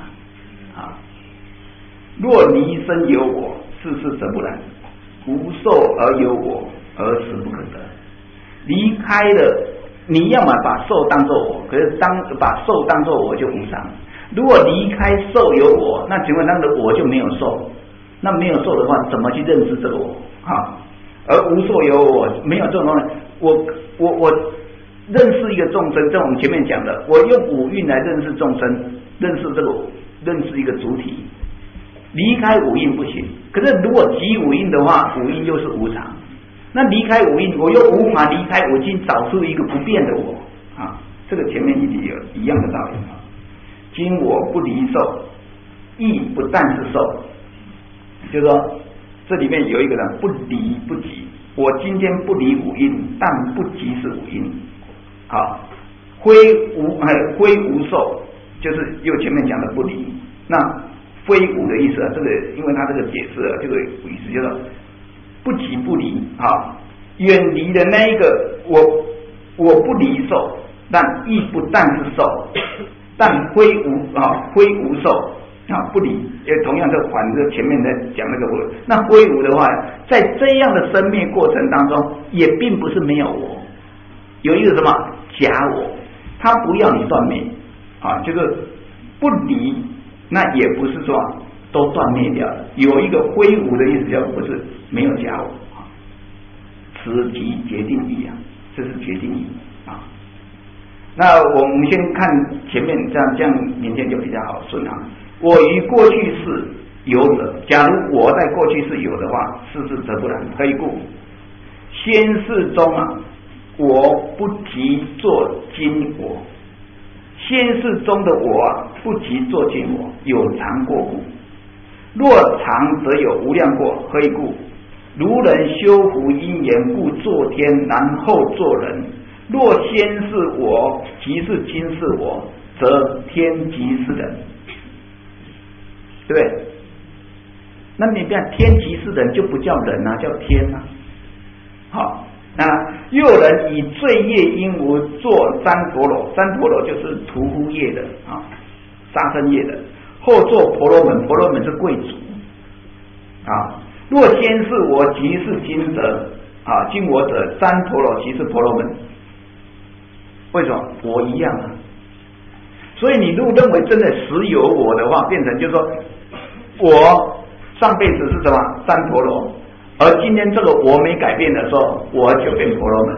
若离身有我，世事则不然。无受而有我，而实不可得。离开了，你要么把受当作我，可是把受当作我就无常。如果离开受有我，那请问那个我就没有受，那没有受的话，怎么去认识这个我而无受有我，没有这种东西。我认识一个众生，在我们前面讲的，我用五蕴来认识众生，认识这个我，认识一个主体。离开五蕴不行，可是如果即五蕴的话，五蕴又是无常。那离开五蕴，我又无法离开我已经找出一个不变的我这个前面已经有一样的道理今我不离受，亦不但是受，就是说这里面有一个人不离不即，我今天不离五蕴，但不即是五蕴非无受，就是又前面讲的不离。那非无的意思这个因为他这个解释这个意思就是不即不离远离的那一个我不离受，但亦不但是受，但非无受不离，也同样的反着前面在讲那个那非无的话，在这样的生灭过程当中，也并不是没有我，有一个什么假我，他不要你断灭就是不离。那也不是说都断灭掉了，有一个非无的意思，不是没有假我此即决定义这是决定义那我们先看前面，这样明天就比较好顺我于过去世有者，假如我在过去世有的话，世事则不然。何以故？先世中我不即作今我。先世中的我不即作今我，有常过故。若常则有无量过。何以故？如人修福因缘故作天，然后作人。若先是我即是今是我，则天即是人，对不对？那你看天即是人就不叫人叫天好。那又人以罪业因无作三陀罗，三陀罗就是屠夫业的杀生业的，后做婆罗门，婆罗门是贵族若先是我即是今者今我者，三陀罗即是婆罗门。为什么？我一样所以你如果认为真的实有我的话，变成就是说我上辈子是什么三陀罗，而今天这个我没改变的时候，我就变婆罗门。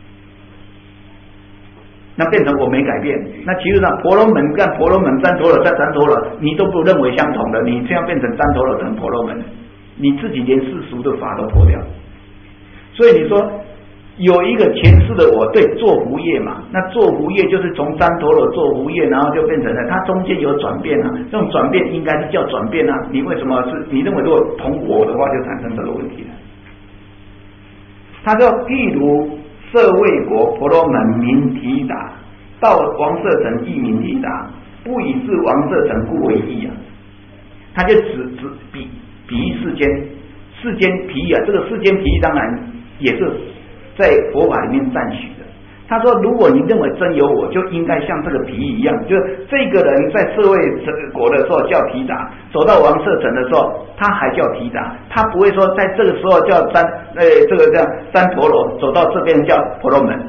那变成我没改变，那其实上婆罗门跟婆罗门、三陀罗跟三陀罗，你都不认为相同的，你这样变成三陀罗等婆罗门，你自己连世俗的法都破掉。所以你说有一个前世的我，对，做福业嘛，那做福业就是从三陀罗做福业，然后就变成了，它中间有转变这种转变应该是叫转变你为什么是你认为如果同我的话，就产生这个问题了他说譬如舍卫国婆罗门名提达，到王舍城亦名提达，不以是王舍城故为义啊。他就指比喻世间比喻啊，这个世间比喻当然也是在佛法里面赞许的。他说，如果你认为真有我，就应该像这个比喻一样，就是这个人在舍卫国的时候叫提达，走到王舍城的时候，他还叫提达，他不会说在这个时候叫这个叫三陀罗，走到这边叫婆罗门。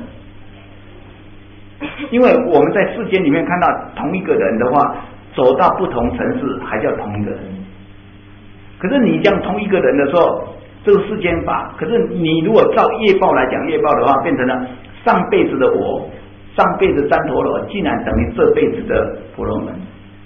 因为我们在世间里面看到同一个人的话，走到不同城市还叫同一个人。可是你讲同一个人的时候，这个世间法，可是你如果照业报来讲，业报的话，变成了上辈子的我，上辈子三陀罗，竟然等于这辈子的婆罗门，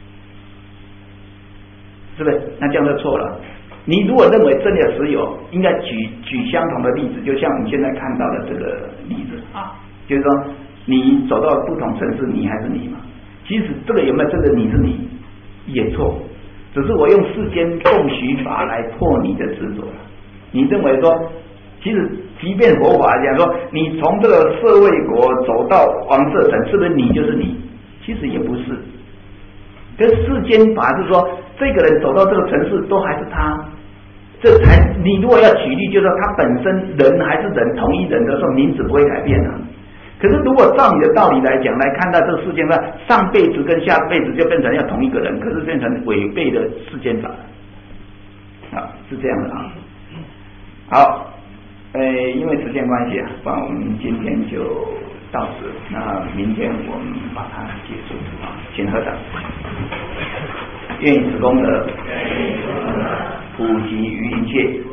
是不是？那这样就错了。你如果认为真的实有，应该举相同的例子，就像我们现在看到的这个例子啊，就是说你走到不同城市，你还是你嘛？其实这个有没有真的你是你，也错，只是我用世间共许法来破你的执着了。你认为说，其实即便佛法讲说，你从这个舍卫国走到王舍城，是不是你就是你？其实也不是。跟世间法是说，这个人走到这个城市都还是他，这才你如果要举例，就是说他本身人还是人，同一人的时候，名字不会改变啊。可是如果照你的道理来讲，来看到这个世间法，上辈子跟下辈子就变成要同一个人，可是变成违背的世间法啊，是这样的啊。好，因为时间关系啊，不然我们今天就到此，那明天我们把它结束啊，请合掌。愿以此功德，普及于一切，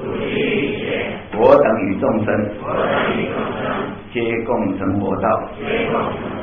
我等与众生，皆共成佛道。